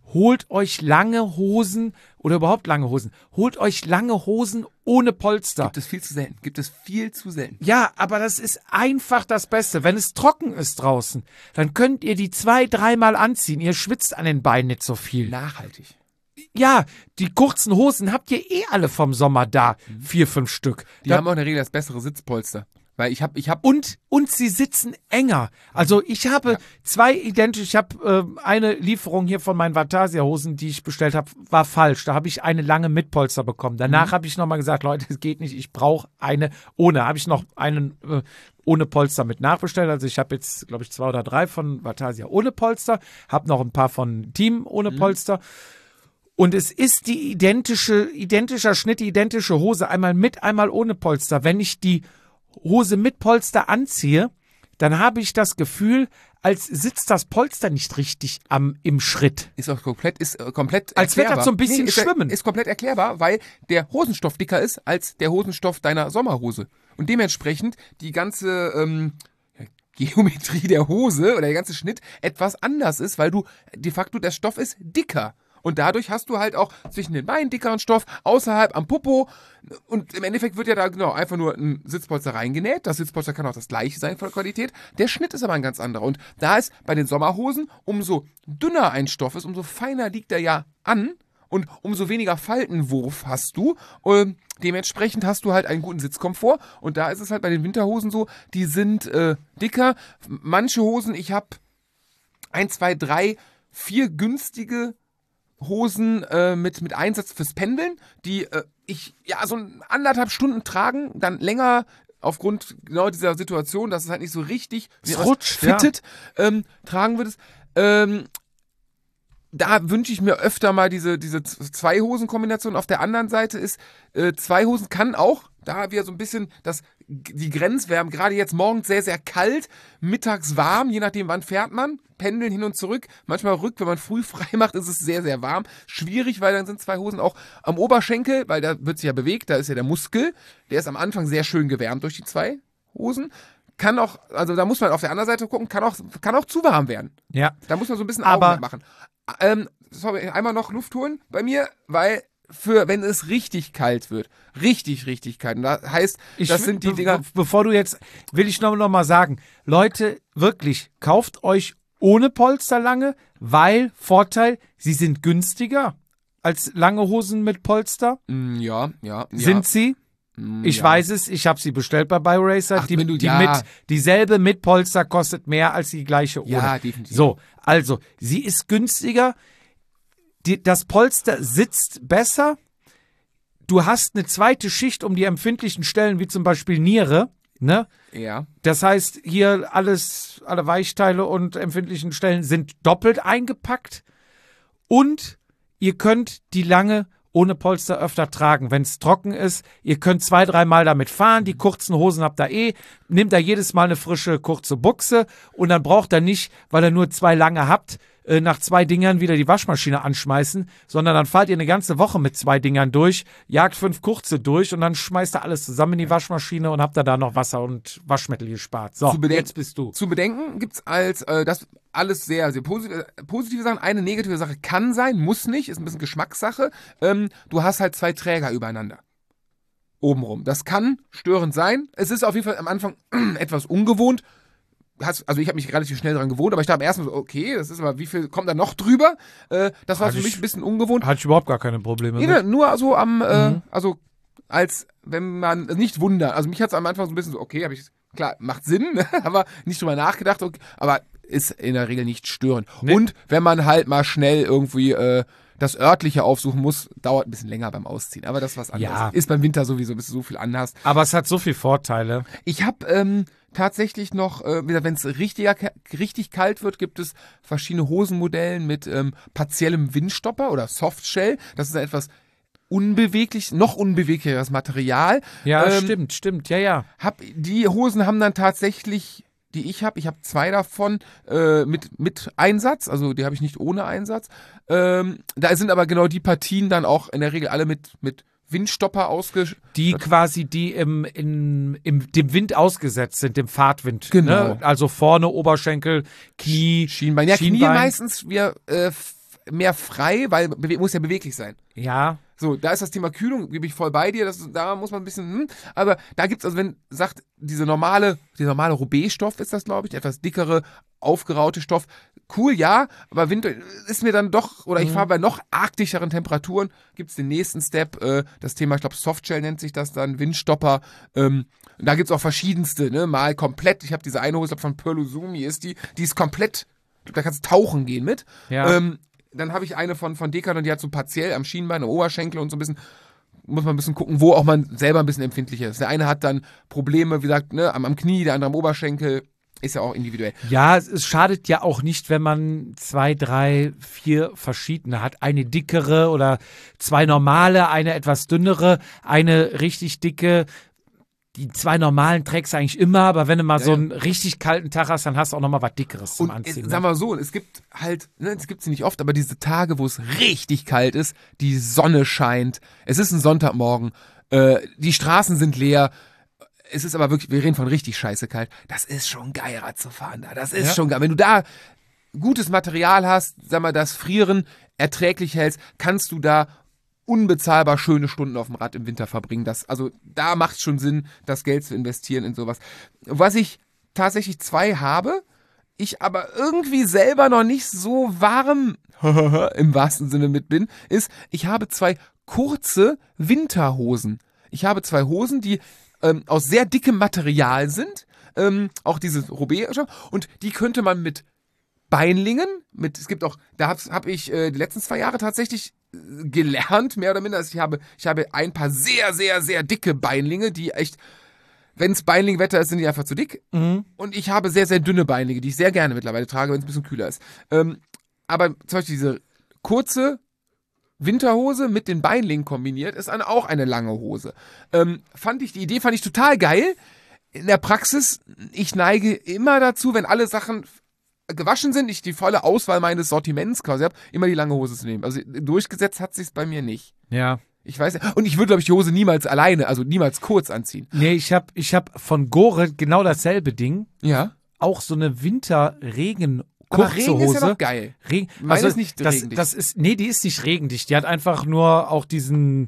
holt euch lange Hosen oder überhaupt lange Hosen. Holt euch lange Hosen ohne Polster. Gibt es viel zu selten. Ja, aber das ist einfach das Beste. Wenn es trocken ist draußen, dann könnt ihr die 2-3 Mal anziehen. Ihr schwitzt an den Beinen nicht so viel. Nachhaltig. Ja, die kurzen Hosen habt ihr eh alle vom Sommer da. 4-5 Stück. Die haben auch in der Regel das bessere Sitzpolster. Weil ich hab Und sie sitzen enger. Also ich habe zwei identisch, ich habe eine Lieferung hier von meinen Vatasia-Hosen, die ich bestellt habe, war falsch. Da habe ich eine lange mit Polster bekommen. Danach habe ich nochmal gesagt, Leute, es geht nicht, ich brauche eine ohne. Habe ich noch einen ohne Polster mit nachbestellt. Also ich habe jetzt, glaube ich, 2 oder 3 von Vatasia ohne Polster. Habe noch ein paar von Team ohne Polster. Und es ist die identischer Schnitt, die identische Hose. Einmal mit, einmal ohne Polster. Wenn ich die Hose mit Polster anziehe, dann habe ich das Gefühl, als sitzt das Polster nicht richtig im Schritt. Ist komplett Als wird erklärbar. das so ein bisschen ist schwimmen. Ist komplett erklärbar, weil der Hosenstoff dicker ist als der Hosenstoff deiner Sommerhose. Und dementsprechend die ganze Geometrie der Hose oder der ganze Schnitt etwas anders ist, weil du de facto, der Stoff ist dicker. Und dadurch hast du halt auch zwischen den Beinen dickeren Stoff, außerhalb am Popo. Und im Endeffekt wird ja da genau einfach nur ein Sitzpolster reingenäht. Das Sitzpolster kann auch das gleiche sein von der Qualität. Der Schnitt ist aber ein ganz anderer. Und da ist bei den Sommerhosen, umso dünner ein Stoff ist, umso feiner liegt er ja an. Und umso weniger Faltenwurf hast du. Dementsprechend hast du halt einen guten Sitzkomfort. Und da ist es halt bei den Winterhosen so, die sind dicker. Manche Hosen, ich habe 1, 2, 3, 4 günstige Hosen mit Einsatz fürs Pendeln, die ich so 1,5 Stunden tragen, dann länger aufgrund genau dieser Situation, dass es halt nicht so richtig rutscht, fittet, tragen würdest. Da wünsche ich mir öfter mal diese 2-Hosen-Kombination. Auf der anderen Seite ist 2 Hosen kann auch, da wir so ein bisschen die Grenzwärme, gerade jetzt morgens sehr, sehr kalt, mittags warm, je nachdem wann fährt man, pendeln hin und zurück, manchmal rück, wenn man früh frei macht, ist es sehr, sehr warm. Schwierig, weil dann sind 2 Hosen auch am Oberschenkel, weil da wird sich ja bewegt, da ist ja der Muskel, der ist am Anfang sehr schön gewärmt durch die 2 Hosen. Kann auch, also da muss man auf der anderen Seite gucken, kann auch zu warm werden. Ja. Da muss man so ein bisschen Aber Augen machen. Sorry, einmal noch Luft holen bei mir, weil wenn es richtig kalt wird, richtig kalt, und das heißt, das sind die Dinger. Bevor du jetzt, will ich noch mal sagen, Leute, wirklich, kauft euch ohne Polster lange, weil Vorteil, sie sind günstiger als lange Hosen mit Polster. Ja. Sind sie? Ich weiß es, ich habe sie bestellt bei BioRacer. Ach, Dieselbe mit Polster kostet mehr als die gleiche ohne. Ja, definitiv. So, also, sie ist günstiger. Das Polster sitzt besser. Du hast eine zweite Schicht um die empfindlichen Stellen, wie zum Beispiel Niere. Ne? Ja. Das heißt, hier alle Weichteile und empfindlichen Stellen sind doppelt eingepackt. Und ihr könnt die lange ohne Polster öfter tragen, wenn es trocken ist. Ihr könnt 2-3 Mal damit fahren. Die kurzen Hosen habt ihr nehmt da jedes Mal eine frische, kurze Buchse und dann braucht ihr nicht, weil ihr nur 2 lange habt, nach 2 Dingern wieder die Waschmaschine anschmeißen, sondern dann fahrt ihr eine ganze Woche mit 2 Dingern durch, jagt 5 kurze durch und dann schmeißt ihr alles zusammen in die Waschmaschine und habt da noch Wasser und Waschmittel gespart. So, jetzt bist du. Zu bedenken gibt's das alles sehr, sehr positive Sachen. Eine negative Sache kann sein, muss nicht, ist ein bisschen Geschmackssache. Du hast halt 2 Träger übereinander. Obenrum. Das kann störend sein. Es ist auf jeden Fall am Anfang etwas ungewohnt. Also ich habe mich relativ schnell dran gewohnt, aber ich dachte erstmal so, okay, das ist aber, wie viel kommt da noch drüber? Das war für mich ein bisschen ungewohnt. Hatte ich überhaupt gar keine Probleme mit. Nee, nur so also als wenn man nicht wundert. Also mich hat es am Anfang so ein bisschen so, okay, klar, macht Sinn, aber nicht drüber nachgedacht, okay, aber ist in der Regel nicht störend. Nee. Und wenn man halt mal schnell irgendwie das örtliche aufsuchen muss, dauert ein bisschen länger beim Ausziehen. Aber das ist was anderes. Ja. Ist beim Winter sowieso, bis du so viel anhast. Aber es hat so viele Vorteile. Ich habe tatsächlich noch, wenn es richtig kalt wird, gibt es verschiedene Hosenmodellen mit partiellem Windstopper oder Softshell. Das ist etwas noch unbeweglicheres Material. Ja, stimmt, ja. Die Hosen haben dann tatsächlich, die ich habe 2 davon mit Einsatz, also die habe ich nicht ohne Einsatz. Da sind aber genau die Partien dann auch in der Regel alle mit Windstopper ausgestattet. Die quasi, die dem Wind ausgesetzt sind, dem Fahrtwind. Genau. Ne? Also vorne Oberschenkel, Knie, Schienbein. Ja, Knie meistens, wir mehr frei, weil muss ja beweglich sein. Ja. So, da ist das Thema Kühlung, gebe ich voll bei dir, da muss man ein bisschen, aber da gibt's, also wenn, sagt, dieser normale Roubaix-Stoff ist das, glaube ich, der etwas dickere, aufgeraute Stoff, cool, ja, aber Winter ist mir dann doch, oder ich fahre bei noch arktischeren Temperaturen, gibt's den nächsten Step, das Thema, ich glaube, Softshell nennt sich das dann, Windstopper, da gibt's auch verschiedenste, ne, mal komplett, ich habe diese eine Hose von Perluzumi, die ist komplett, da kannst du tauchen gehen mit, Ja. Dann habe ich eine von Decathlon, die hat so partiell am Schienbein, am Oberschenkel und so ein bisschen, muss man ein bisschen gucken, wo auch man selber ein bisschen empfindlicher ist. Der eine hat dann Probleme, wie gesagt, ne, am Knie, der andere am Oberschenkel, ist ja auch individuell. Ja, es schadet ja auch nicht, wenn man 2, 3, 4 verschiedene hat. Eine dickere oder 2 normale, eine etwas dünnere, eine richtig dicke. Die 2 normalen trägst du eigentlich immer, aber wenn du mal so einen richtig kalten Tag hast, dann hast du auch nochmal was Dickeres zum Anziehen. Sag mal so, es gibt halt, ne, es gibt sie nicht oft, aber diese Tage, wo es richtig kalt ist, die Sonne scheint, es ist ein Sonntagmorgen, die Straßen sind leer, es ist aber wirklich, wir reden von richtig scheiße kalt, das ist schon geil, Rad zu fahren da, das ist schon geil. Wenn du da gutes Material hast, sag mal, das Frieren erträglich hältst, kannst du da unbezahlbar schöne Stunden auf dem Rad im Winter verbringen. Also da macht es schon Sinn, das Geld zu investieren in sowas. Was ich tatsächlich 2 habe, ich aber irgendwie selber noch nicht so warm im wahrsten Sinne mit bin, ist, ich habe 2 kurze Winterhosen. Ich habe 2 Hosen, die aus sehr dickem Material sind, auch dieses Roubaix, und die könnte man mit Beinlingen, es gibt auch, da hab ich die letzten 2 Jahre tatsächlich gelernt, mehr oder minder. Also ich habe ein paar sehr, sehr, sehr dicke Beinlinge, die echt, wenn es Beinlingwetter ist, sind die einfach zu dick. Und ich habe sehr, sehr dünne Beinlinge, die ich sehr gerne mittlerweile trage, wenn es ein bisschen kühler ist. Aber zum Beispiel diese kurze Winterhose mit den Beinlingen kombiniert, ist dann auch eine lange Hose. Die Idee fand ich total geil. In der Praxis, ich neige immer dazu, wenn alle Sachen gewaschen sind, ich die volle Auswahl meines Sortiments quasi habe, immer die lange Hose zu nehmen. Also durchgesetzt hat sich's bei mir nicht. Ja. Ich weiß, und ich würde, glaube ich, die Hose niemals alleine, also niemals kurz anziehen. Nee, ich hab von Gore genau dasselbe Ding. Ja. Auch so eine Winterregen Aber kurze Regen Hose. ist ja doch geil. Regen, Meine ist nicht regendicht. Die ist nicht regendicht. Die hat einfach nur auch diesen,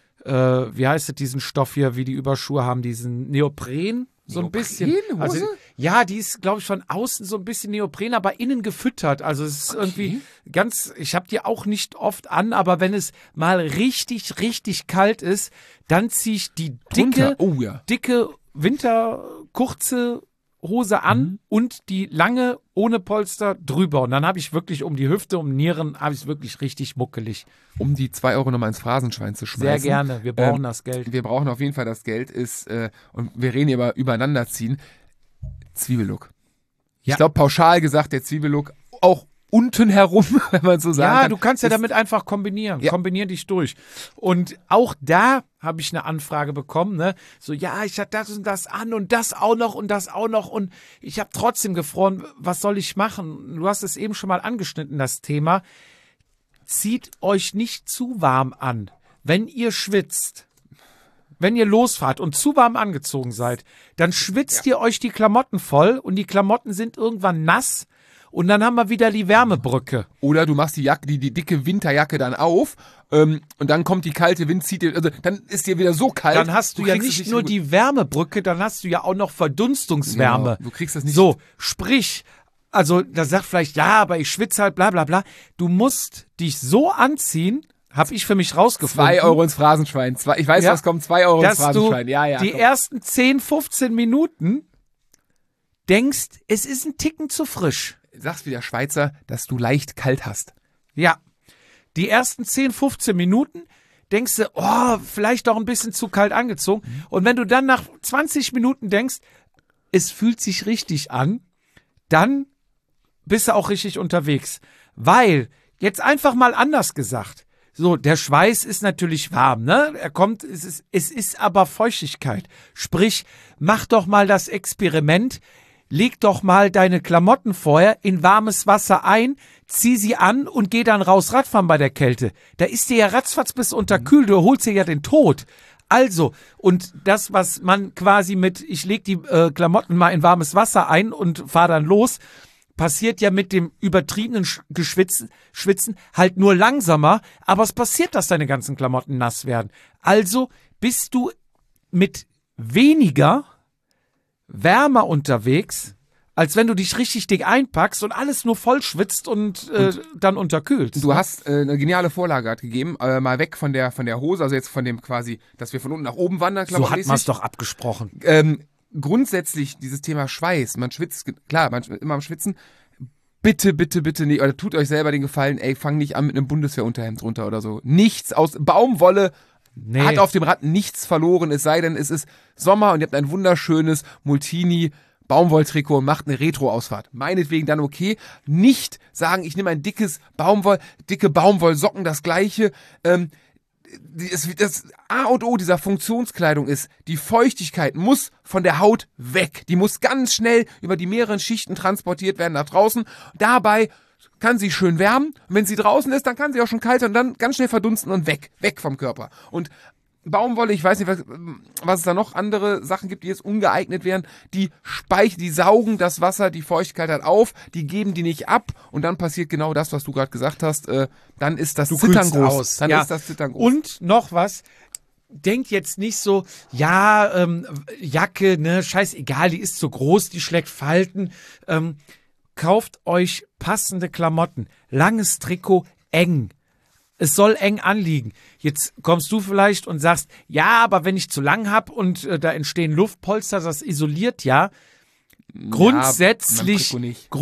wie heißt es, diesen Stoff hier, wie die Überschuhe haben, diesen Neopren. So ein bisschen. Neoprenhose? Also, ja, die ist, glaube ich, von außen so ein bisschen Neopren, aber innen gefüttert. Also es ist irgendwie ich habe die auch nicht oft an, aber wenn es mal richtig, richtig kalt ist, dann ziehe ich die dicke kurze Hose an und die lange ohne Polster drüber. Und dann habe ich wirklich um die Hüfte, um Nieren, habe ich es wirklich richtig muckelig. Um die 2 Euro nochmal ins Phrasenschwein zu schmeißen. Sehr gerne, wir brauchen das Geld. Wir brauchen auf jeden Fall das Geld, und wir reden hier über Übereinanderziehen, Zwiebellook. Ja. Ich glaube, pauschal gesagt, der Zwiebellook auch unten herum, wenn man so sagen kann. Ja, du kannst ja damit einfach kombinieren. Ja. Kombinier dich durch. Und auch da habe ich eine Anfrage bekommen, ne? So, ja, ich hatte das und das an und das auch noch und das auch noch und ich habe trotzdem gefroren, was soll ich machen? Du hast es eben schon mal angeschnitten, das Thema. Zieht euch nicht zu warm an. Wenn ihr schwitzt, wenn ihr losfahrt und zu warm angezogen seid, dann schwitzt ihr euch die Klamotten voll und die Klamotten sind irgendwann nass. Und dann haben wir wieder die Wärmebrücke. Oder du machst die dicke Winterjacke dann auf, und dann kommt die kalte Wind, zieht dir, also dann ist dir wieder so kalt. Dann hast du ja kriegst es nicht nur gut. die Wärmebrücke, dann hast du ja auch noch Verdunstungswärme. Genau, du kriegst das nicht. So, sprich, also da sagt vielleicht, ja, aber ich schwitze halt, bla bla bla. Du musst dich so anziehen, habe ich für mich rausgefunden. 2 Euro ins Phrasenschwein. Ich weiß, Ja, was kommt, 2 Euro ins dass du Phrasenschwein. Ja, die komm. ersten 10, 15 Minuten denkst, es ist ein Ticken zu frisch. Sagst wie der Schweizer, dass du leicht kalt hast. Ja, die ersten 10, 15 Minuten denkst du, oh, vielleicht doch ein bisschen zu kalt angezogen. Und wenn du dann nach 20 Minuten denkst, es fühlt sich richtig an, dann bist du auch richtig unterwegs. Weil, jetzt einfach mal anders gesagt, so, der Schweiß ist natürlich warm, ne? Es ist aber Feuchtigkeit. Sprich, mach doch mal das Experiment, leg doch mal deine Klamotten vorher in warmes Wasser ein, zieh sie an und geh dann raus Radfahren bei der Kälte. Da ist dir ja ratzfatz bis unterkühlt, du holst dir ja den Tod. Also, und das, was man quasi ich leg die Klamotten mal in warmes Wasser ein und fahr dann los, passiert ja mit dem übertriebenen Schwitzen halt nur langsamer, aber es passiert, dass deine ganzen Klamotten nass werden. Also bist du mit weniger wärmer unterwegs, als wenn du dich richtig dick einpackst und alles nur voll schwitzt und dann unterkühlst. Du hast eine geniale Vorlage gerade gegeben, mal weg von der Hose, also jetzt von dem quasi, dass wir von unten nach oben wandern. So hat man es doch abgesprochen. Grundsätzlich dieses Thema Schweiß, man schwitzt, klar, man ist immer am Schwitzen. Bitte, bitte, bitte nicht, oder tut euch selber den Gefallen, ey, fang nicht an mit einem Bundeswehrunterhemd runter oder so. Nichts aus Baumwolle. Nee. Hat auf dem Rad nichts verloren, es sei denn, es ist Sommer und ihr habt ein wunderschönes Multini Baumwolltrikot und macht eine Retro-Ausfahrt. Meinetwegen dann okay. Nicht sagen, ich nehme ein dicke Baumwollsocken, das gleiche. Das A und O dieser Funktionskleidung ist, die Feuchtigkeit muss von der Haut weg. Die muss ganz schnell über die mehreren Schichten transportiert werden nach draußen. Dabei kann sie schön wärmen. Und wenn sie draußen ist, dann kann sie auch schon kalt und dann ganz schnell verdunsten und weg vom Körper. Und Baumwolle, ich weiß nicht, was es da noch andere Sachen gibt, die jetzt ungeeignet wären, die saugen das Wasser, die Feuchtigkeit halt auf, die geben die nicht ab und dann passiert genau das, was du gerade gesagt hast, dann ist das Zittern groß. Dann ist das Zittern groß. Und noch was, denkt jetzt nicht so, ja, Jacke, ne, scheißegal, die ist zu groß, die schlägt Falten. Kauft euch passende Klamotten, langes Trikot, eng. Es soll eng anliegen. Jetzt kommst du vielleicht und sagst, ja, aber wenn ich zu lang habe und da entstehen Luftpolster, das isoliert ja. Grundsätzlich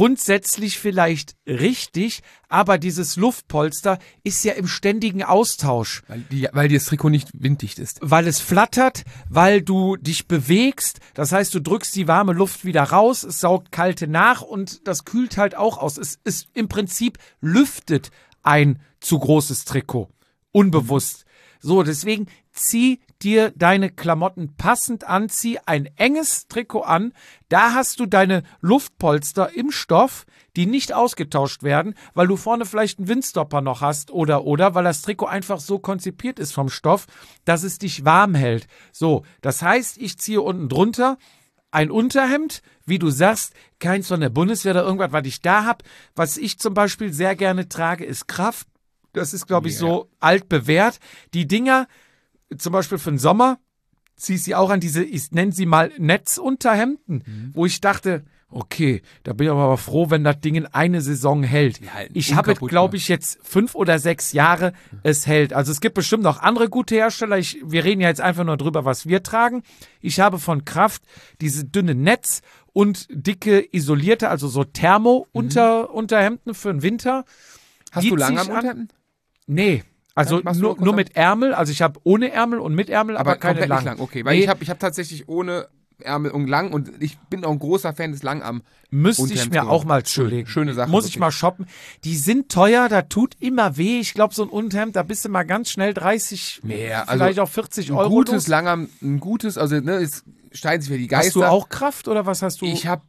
vielleicht richtig, aber dieses Luftpolster ist ja im ständigen Austausch. Weil das Trikot nicht winddicht ist. Weil es flattert, weil du dich bewegst, das heißt, du drückst die warme Luft wieder raus, es saugt kalte nach und das kühlt halt auch aus. Es ist im Prinzip lüftet ein zu großes Trikot. Unbewusst. So, deswegen zieh dir deine Klamotten passend an, zieh ein enges Trikot an. Da hast du deine Luftpolster im Stoff, die nicht ausgetauscht werden, weil du vorne vielleicht einen Windstopper noch hast oder, weil das Trikot einfach so konzipiert ist vom Stoff, dass es dich warm hält. So, das heißt, ich ziehe unten drunter ein Unterhemd, wie du sagst, keins von der Bundeswehr oder irgendwas, was ich da habe. Was ich zum Beispiel sehr gerne trage, ist Kraft. Das ist, glaube ich, so altbewährt. Die Dinger, zum Beispiel für den Sommer, ziehe ich sie auch an diese, ich nenne sie mal Netzunterhemden, wo ich dachte, okay, da bin ich aber froh, wenn das Ding in eine Saison hält. Ich habe, glaube ich, jetzt 5 oder 6 Jahre, es hält. Also es gibt bestimmt noch andere gute Hersteller. Wir reden ja jetzt einfach nur drüber, was wir tragen. Ich habe von Kraft diese dünne Netz und dicke isolierte, also so Thermo-Unterhemden für den Winter. Hast du lange am Unterhemden? Nee. Also nur mit Ärmel, also ich habe ohne Ärmel und mit Ärmel, aber keine lang. Lang. Okay, weil ich hab tatsächlich ohne Ärmel und lang und ich bin auch ein großer Fan des Langarm. Müsste ich mir auch mal zulegen. Schöne Sache. Muss ich mal shoppen. Die sind teuer, da tut immer weh. Ich glaube, so ein Unterhemd, da bist du mal ganz schnell 30, vielleicht auch 40 Euro. Ein gutes Langarm, also es streiten sich wieder die Geister. Hast du auch Kraft oder was hast du? Ich habe,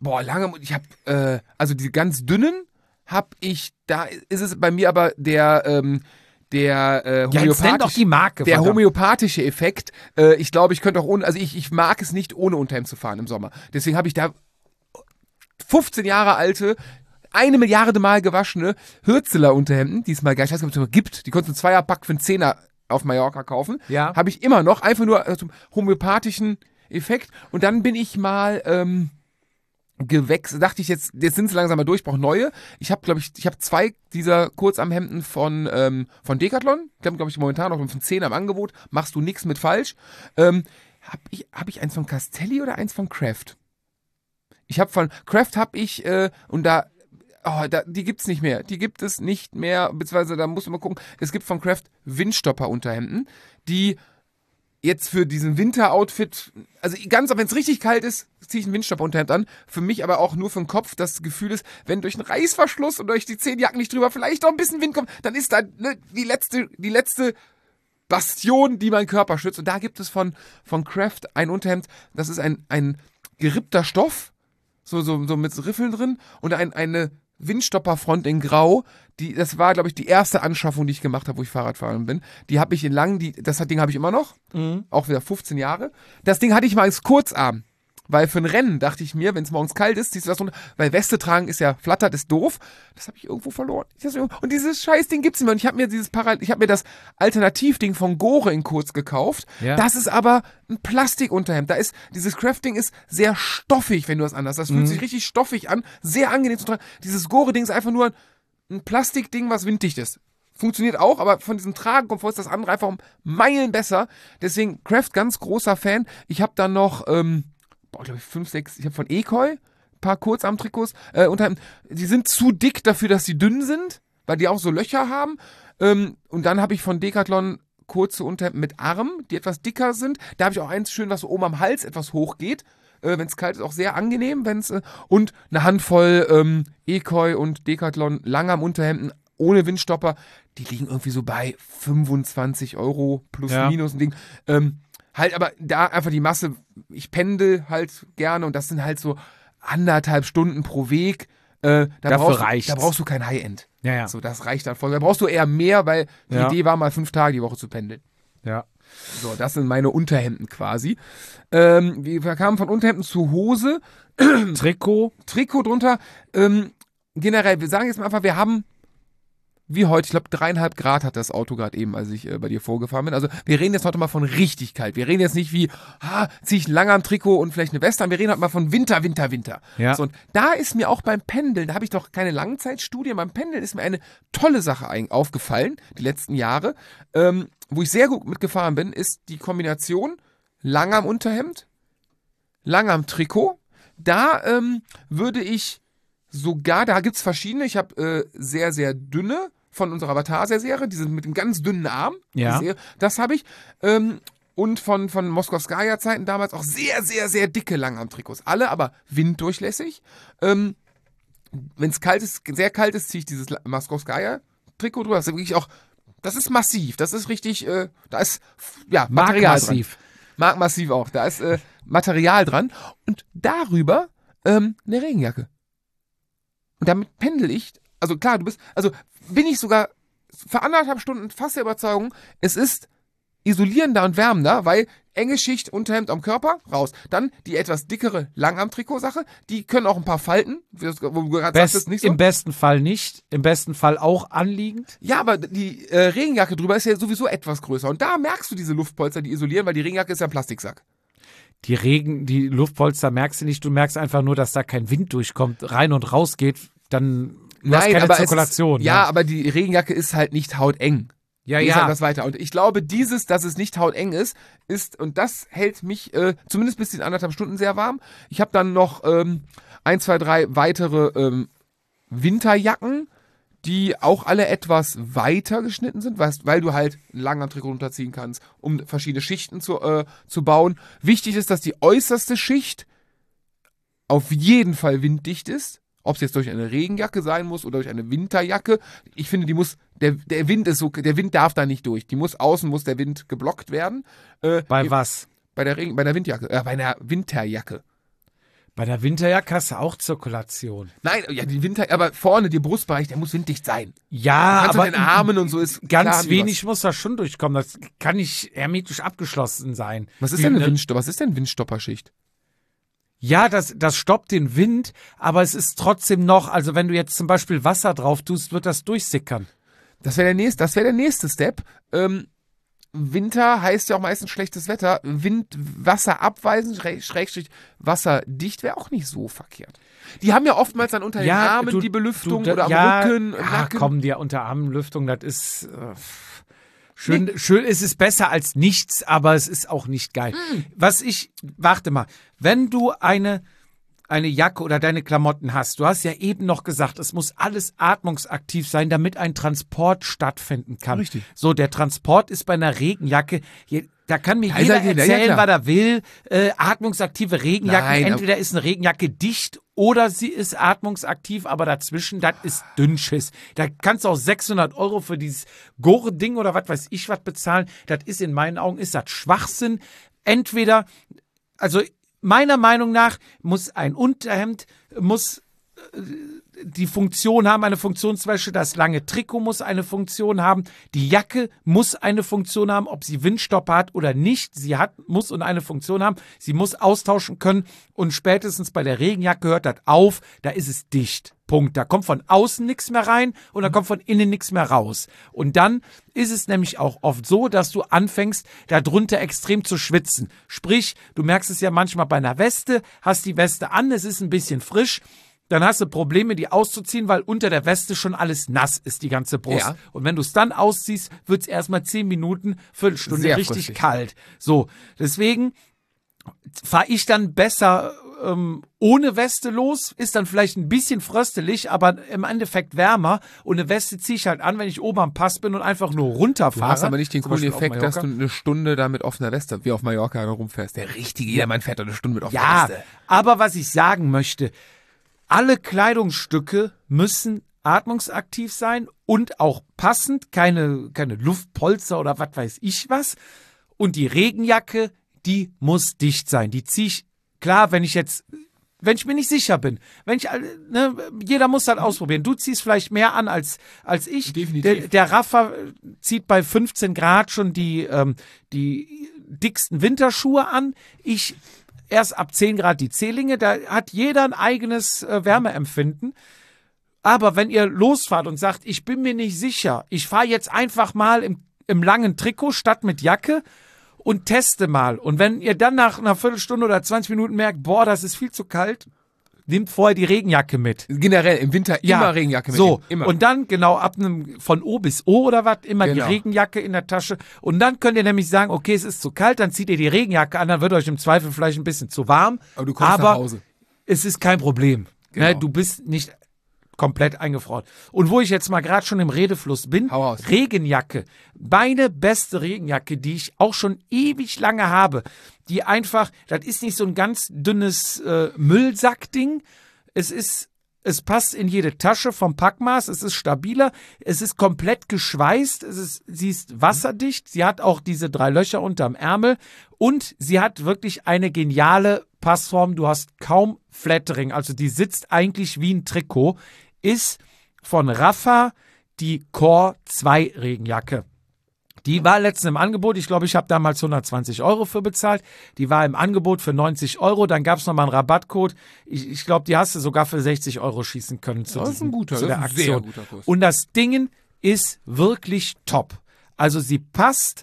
also die ganz dünnen habe ich, da ist es bei mir aber der homöopathische Effekt. Ich glaube, ich könnte auch ohne, also ich mag es nicht, ohne Unterhemd zu fahren im Sommer. Deswegen habe ich da 15 Jahre alte, 1 Milliarde Mal gewaschene Hürzeler Unterhemden, die es mal, ich weiß nicht, ob es noch gibt, die konntest du 2er-Pack für einen 10er auf Mallorca kaufen. Ja. Habe ich immer noch, einfach nur zum homöopathischen Effekt. Und dann bin ich mal gewechselt, dachte ich jetzt sind sie langsam mal durch, ich brauche neue. Ich habe, glaube ich, 2 dieser Kurzarmhemden von Decathlon. Die haben, glaube ich, momentan noch von 10 am Angebot. Machst du nichts mit falsch. Hab ich eins von Castelli oder eins von Kraft? Ich habe von Kraft die gibt's nicht mehr. Die gibt es nicht mehr, beziehungsweise da muss man mal gucken. Es gibt von Kraft Windstopper-Unterhemden, die jetzt für diesen Winter-Outfit, also ganz, wenn es richtig kalt ist, ziehe ich ein Windstopper-Unterhemd an. Für mich aber auch nur für den Kopf das Gefühl ist, wenn durch einen Reißverschluss und durch die 10 Jacken nicht drüber vielleicht noch ein bisschen Wind kommt, dann ist da die letzte Bastion, die meinen Körper schützt. Und da gibt es von Kraft ein Unterhemd, das ist ein gerippter Stoff, so mit Riffeln drin und eine Windstopperfront in Grau. Das war, glaube ich, die erste Anschaffung, die ich gemacht habe, wo ich Fahrradfahrer bin. Die habe ich das Ding habe ich immer noch. Auch wieder 15 Jahre. Das Ding hatte ich mal als Kurzarm. weil für ein Rennen dachte ich mir, wenn es morgens kalt ist, ziehst du das runter, weil Weste tragen ist ja flattert, ist doof. Das habe ich irgendwo verloren. Und dieses Scheißding gibt's nicht mehr. Und ich habe mir das Alternativding von Gore in kurz gekauft. Ja. Das ist aber ein Plastikunterhemd. Dieses Crafting ist sehr stoffig, wenn du das anhast. Das fühlt sich richtig stoffig an, sehr angenehm zu tragen. Dieses Gore-Ding ist einfach nur ein Plastikding, was winddicht ist. Funktioniert auch, aber von diesem Tragenkomfort ist das andere einfach um Meilen besser. Deswegen Craft, ganz großer Fan. Ich habe dann noch, glaube ich, 5, 6, ich habe von Ekoi ein paar Kurzarmtrikots. Die sind zu dick dafür, dass sie dünn sind, weil die auch so Löcher haben. Und dann habe ich von Decathlon kurze Unterhemden mit Arm, die etwas dicker sind. Da habe ich auch eins schön, was so oben am Hals etwas hoch geht. Wenn es kalt ist, auch sehr angenehm. Und eine Handvoll Ekoi und Decathlon Langarm-Unterhemden ohne Windstopper, die liegen irgendwie so bei 25 € plus minus ein Ding. Halt aber da einfach die Masse, ich pendel halt gerne und das sind halt so 1,5 Stunden pro Weg. Da brauchst du kein High-End. Ja. So, das reicht dann voll. Da brauchst du eher mehr, weil die Idee war mal 5 Tage die Woche zu pendeln. Ja. So, das sind meine Unterhemden quasi. Wir kamen von Unterhemden zu Hose. Trikot drunter. Generell, wir sagen jetzt mal einfach, wir haben wie heute, ich glaube 3,5 Grad hat das Auto gerade eben, als ich bei dir vorgefahren bin. Also wir reden jetzt heute mal von richtig kalt. Wir reden jetzt nicht wie, ziehe ich ein Langarm-Trikot und vielleicht eine Weste an. Wir reden heute mal von Winter. Ja. So, und da ist mir auch beim Pendeln, da habe ich doch keine Langzeitstudie, beim Pendeln ist mir eine tolle Sache aufgefallen, die letzten Jahre, wo ich sehr gut mitgefahren bin, ist die Kombination Langarm-Unterhemd, Langarm-Trikot. Da würde ich sogar, da gibt's verschiedene, ich habe sehr, sehr dünne von unserer Avatar-Serie, diese mit dem ganz dünnen Arm. Ja. Das habe ich. Und von Moskowskaja-Zeiten damals auch sehr, sehr, sehr dicke Langarm-Trikots. Alle aber winddurchlässig. Wenn es kalt ist, sehr kalt ist, ziehe ich dieses Moskowskaja-Trikot drüber. Das ist wirklich auch, das ist massiv. Das ist richtig, da ist, Material dran. Massiv auch. Da ist Material dran. Und darüber eine Regenjacke. Und damit pendel ich, also klar, bin ich sogar für 1,5 Stunden fast der Überzeugung, es ist isolierender und wärmender, weil enge Schicht Unterhemd am Körper, raus. Dann die etwas dickere Langarm-Trikot-Sache, die können auch ein paar Falten, wo du gerade sagtest, nicht so. Im besten Fall nicht, im besten Fall auch anliegend. Ja, aber die Regenjacke drüber ist ja sowieso etwas größer und da merkst du diese Luftpolster, die isolieren, weil die Regenjacke ist ja ein Plastiksack. Die Luftpolster merkst du nicht, du merkst einfach nur, dass da kein Wind durchkommt, rein und raus geht, dann hast keine Zirkulation. Aber die Regenjacke ist halt nicht hauteng. Die ist halt was weiter. Und ich glaube, dass es nicht hauteng ist, und das hält mich zumindest bis in 1,5 Stunden sehr warm. Ich habe dann noch 1, 2, 3 weitere Winterjacken, die auch alle etwas weiter geschnitten sind, weil du halt ein Langarm-Trikot runterziehen kannst, um verschiedene Schichten zu bauen. Wichtig ist, dass die äußerste Schicht auf jeden Fall winddicht ist. Ob es jetzt durch eine Regenjacke sein muss oder durch eine Winterjacke. Ich finde, der Wind darf da nicht durch. Außen muss der Wind geblockt werden. Bei was? Bei der Windjacke, bei einer Winterjacke. Bei der Winterjacke hast du auch Zirkulation. Nein, ja, aber vorne, der Brustbereich, der muss winddicht sein. Ja, aber in den Armen und so ist ganz klar, wenig muss da schon durchkommen. Das kann nicht hermetisch abgeschlossen sein. Was ist denn Windstopperschicht? Ja, das stoppt den Wind, aber es ist trotzdem noch, also wenn du jetzt zum Beispiel Wasser drauf tust, wird das durchsickern. Das wäre der nächste Step. Winter heißt ja auch meistens schlechtes Wetter. Wasser abweisen, Schrägstrich wasserdicht wäre auch nicht so verkehrt. Die haben ja oftmals dann unter den Armen die Belüftung oder am Rücken, Nacken. Komm, die Unterarmenlüftung, das ist schön, es ist besser als nichts, aber es ist auch nicht geil. Warte mal, wenn du eine Jacke oder deine Klamotten hast, du hast ja eben noch gesagt, es muss alles atmungsaktiv sein, damit ein Transport stattfinden kann. Richtig. So, der Transport ist bei einer Regenjacke, da kann mir jeder erzählen, was er will, atmungsaktive Regenjacken, Nein, entweder ist eine Regenjacke dicht oder sie ist atmungsaktiv, aber dazwischen, das ist Dünnschiss. Da kannst du auch 600 € für dieses Gore-Ding oder was weiß ich was bezahlen. Das ist in meinen Augen, ist das Schwachsinn. Entweder, also meiner Meinung nach muss ein Unterhemd, die Funktion haben, eine Funktion zum Beispiel, das lange Trikot muss eine Funktion haben, die Jacke muss eine Funktion haben, ob sie Windstopper hat oder nicht, muss eine Funktion haben, sie muss austauschen können und spätestens bei der Regenjacke hört das auf, da ist es dicht. Punkt. Da kommt von außen nichts mehr rein und da kommt von innen nichts mehr raus. Und dann ist es nämlich auch oft so, dass du anfängst, darunter extrem zu schwitzen. Sprich, du merkst es ja manchmal bei einer Weste, hast die Weste an, es ist ein bisschen frisch, dann hast du Probleme, die auszuziehen, weil unter der Weste schon alles nass ist, die ganze Brust. Ja. Und wenn du es dann ausziehst, wird es erstmal 10 Minuten, Viertelstunde sehr richtig frischig. kalt. So, deswegen fahre ich dann besser ohne Weste los, ist dann vielleicht ein bisschen fröstelig, aber im Endeffekt wärmer. Und eine Weste ziehe ich halt an, wenn ich oben am Pass bin und einfach nur runterfahre. Du hast aber nicht den Zum coolen Beispiel auf Effekt, dass Mallorca. du eine Stunde da mit offener Weste, wie auf Mallorca, rumfährst. Der richtige Jedermann fährt doch eine Stunde mit offener Ja, Weste. aber was ich sagen möchte, alle Kleidungsstücke müssen atmungsaktiv sein und auch passend, keine Luftpolster oder was weiß ich was. Und die Regenjacke, die muss dicht sein. Die ziehe ich, klar, wenn ich mir nicht sicher bin, jeder muss das ausprobieren. Du ziehst vielleicht mehr an als ich. Definitiv. Der Rafa zieht bei 15 Grad schon die dicksten Winterschuhe an. Ich erst ab 10 Grad die Zehlinge. Da hat jeder ein eigenes Wärmeempfinden. Aber wenn ihr losfahrt und sagt, ich bin mir nicht sicher, ich fahre jetzt einfach mal im langen Trikot statt mit Jacke und teste mal. Und wenn ihr dann nach einer Viertelstunde oder 20 Minuten merkt, boah, das ist viel zu kalt, nehmt vorher die Regenjacke mit. Generell im Winter immer Regenjacke so, mitnehmen. Immer. Und dann genau von O bis O oder was, immer Genau. die Regenjacke in der Tasche. Und dann könnt ihr nämlich sagen, okay, es ist zu kalt, dann zieht ihr die Regenjacke an, dann wird euch im Zweifel vielleicht ein bisschen zu warm. Aber du kommst nach Hause. Es ist kein Problem. Genau. Ne, du bist nicht komplett eingefroren. Und wo ich jetzt mal gerade schon im Redefluss bin, Hau raus. Regenjacke. Meine beste Regenjacke, die ich auch schon ewig lange habe, die einfach, das ist nicht so ein ganz dünnes Müllsackding. Es passt in jede Tasche vom Packmaß, es ist stabiler, es ist komplett geschweißt, sie ist wasserdicht, sie hat auch diese 3 Löcher unterm Ärmel und sie hat wirklich eine geniale Passform, du hast kaum Flattering, also die sitzt eigentlich wie ein Trikot, ist von Rafa die Core 2 Regenjacke. Die war letztens im Angebot, ich glaube, ich habe damals 120 € für bezahlt. Die war im Angebot für 90 €, dann gab es nochmal einen Rabattcode. Ich glaube, die hast du sogar für 60 € schießen können zu Das ist ein guter, zu der das ist ein sehr Aktion. guter Kurs. Und das Ding ist wirklich top. Also sie passt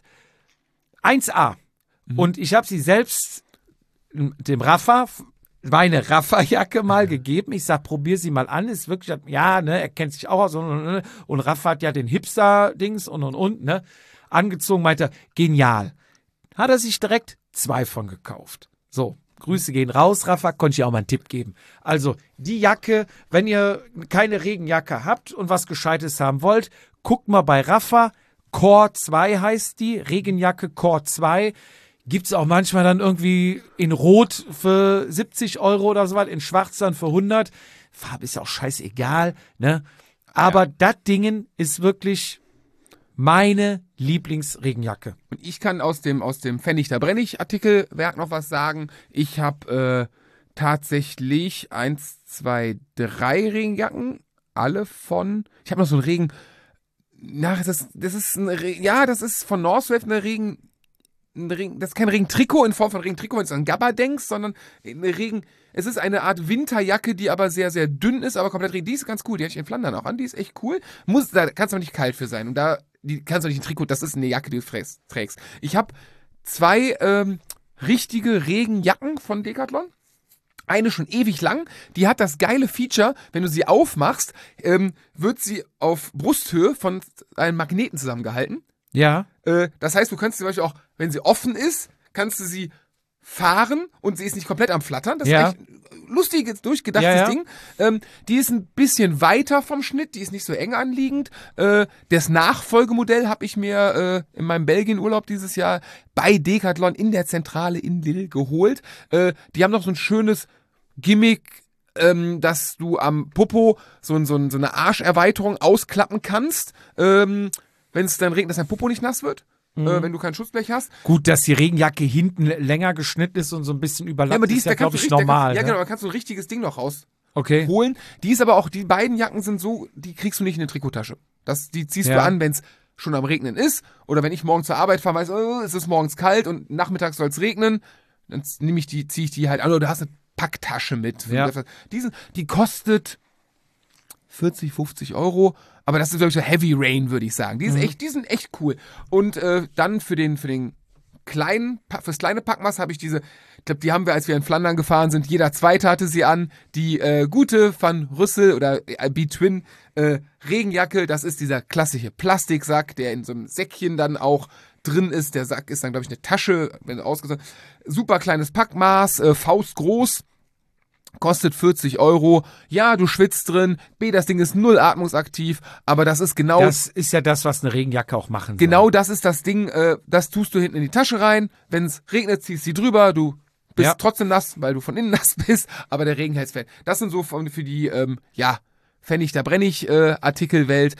1A. Und ich habe sie selbst dem Rafa, meine Rafa-Jacke mal gegeben. Ich sag, probier sie mal an. Ist wirklich, ja, ne, er kennt sich auch aus. Und Rafa hat ja den Hipster-Dings und, ne. Angezogen, meinte er, genial. Hat er sich direkt 2 von gekauft. So, Grüße gehen raus, Rafa, konnte ich auch mal einen Tipp geben. Also, die Jacke, wenn ihr keine Regenjacke habt und was Gescheites haben wollt, guckt mal bei Rafa. Core 2 heißt die, Regenjacke Core 2. Gibt's auch manchmal dann irgendwie in Rot für 70 € oder so was, in Schwarz dann für 100. Farbe ist ja auch scheißegal, ne? Aber das Ding ist wirklich meine Lieblingsregenjacke. Und ich kann aus dem Pfennig da Brennig Artikelwerk noch was sagen. Ich habe tatsächlich 1, 2, 3 Regenjacken. Alle von. Ich habe noch so einen Regen. Na, das ist von Northwave eine das ist kein Regentrikot in Form von Regentrikot, wenn du an Gabba denkst, sondern es ist eine Art Winterjacke, die aber sehr, sehr dünn ist, aber komplett die ist ganz cool, die hatte ich in Flandern auch an, die ist echt cool. Da kannst du aber nicht kalt für sein und die kannst du nicht ein Trikot, das ist eine Jacke, die du trägst. Ich habe 2 richtige Regenjacken von Decathlon. Eine schon ewig lang, die hat das geile Feature, wenn du sie aufmachst, wird sie auf Brusthöhe von einem Magneten zusammengehalten. Ja. Das heißt, du kannst zum Beispiel auch, wenn sie offen ist, kannst du sie fahren und sie ist nicht komplett am Flattern. Das ist echt ein lustiges, durchgedachtes Ding. Die ist ein bisschen weiter vom Schnitt, die ist nicht so eng anliegend. Das Nachfolgemodell habe ich mir in meinem Belgien-Urlaub dieses Jahr bei Decathlon in der Zentrale in Lille geholt. Die haben noch so ein schönes Gimmick, dass du am Popo so eine Arscherweiterung ausklappen kannst, wenn es dann regnet, dass dein Popo nicht nass wird. Wenn du kein Schutzblech hast. Gut, dass die Regenjacke hinten länger geschnitten ist und so ein bisschen überlappt, Ja, aber ist ja, da glaube kannst ich, du normal. Ja, ne? genau, da kannst du ein richtiges Ding noch Okay. holen. Die ist aber auch, die beiden Jacken sind so, die kriegst du nicht in eine Trikottasche. Die ziehst Ja. du an, wenn es schon am Regnen ist. Oder wenn ich morgen zur Arbeit fahre, weiß, es ist morgens kalt und nachmittags soll es regnen. Dann ziehe ich die halt an. Oder du hast eine Packtasche mit. Ja. Die kostet 40, 50 Euro. Aber das ist, glaube ich, so Heavy Rain, würde ich sagen. Die sind echt cool. Und dann für den fürs kleine Packmaß habe ich ich glaube, die haben wir, als wir in Flandern gefahren sind, jeder Zweite hatte sie an. Die gute Van Rüssel oder B-Twin Regenjacke, das ist dieser klassische Plastiksack, der in so einem Säckchen dann auch drin ist. Der Sack ist dann, glaube ich, eine Tasche, wenn ausgesagt. Super kleines Packmaß, faustgroß. Kostet 40 Euro. Ja, du schwitzt drin. B, das Ding ist null atmungsaktiv. Aber das ist genau... Das ist ja das, was eine Regenjacke auch machen soll. Genau, das ist das Ding, das tust du hinten in die Tasche rein. Wenn es regnet, ziehst du sie drüber. Du bist Ja. trotzdem nass, weil du von innen nass bist, aber der Regen hält's fest. Das sind so für die, Pfennig, da brenne ich Artikelwelt.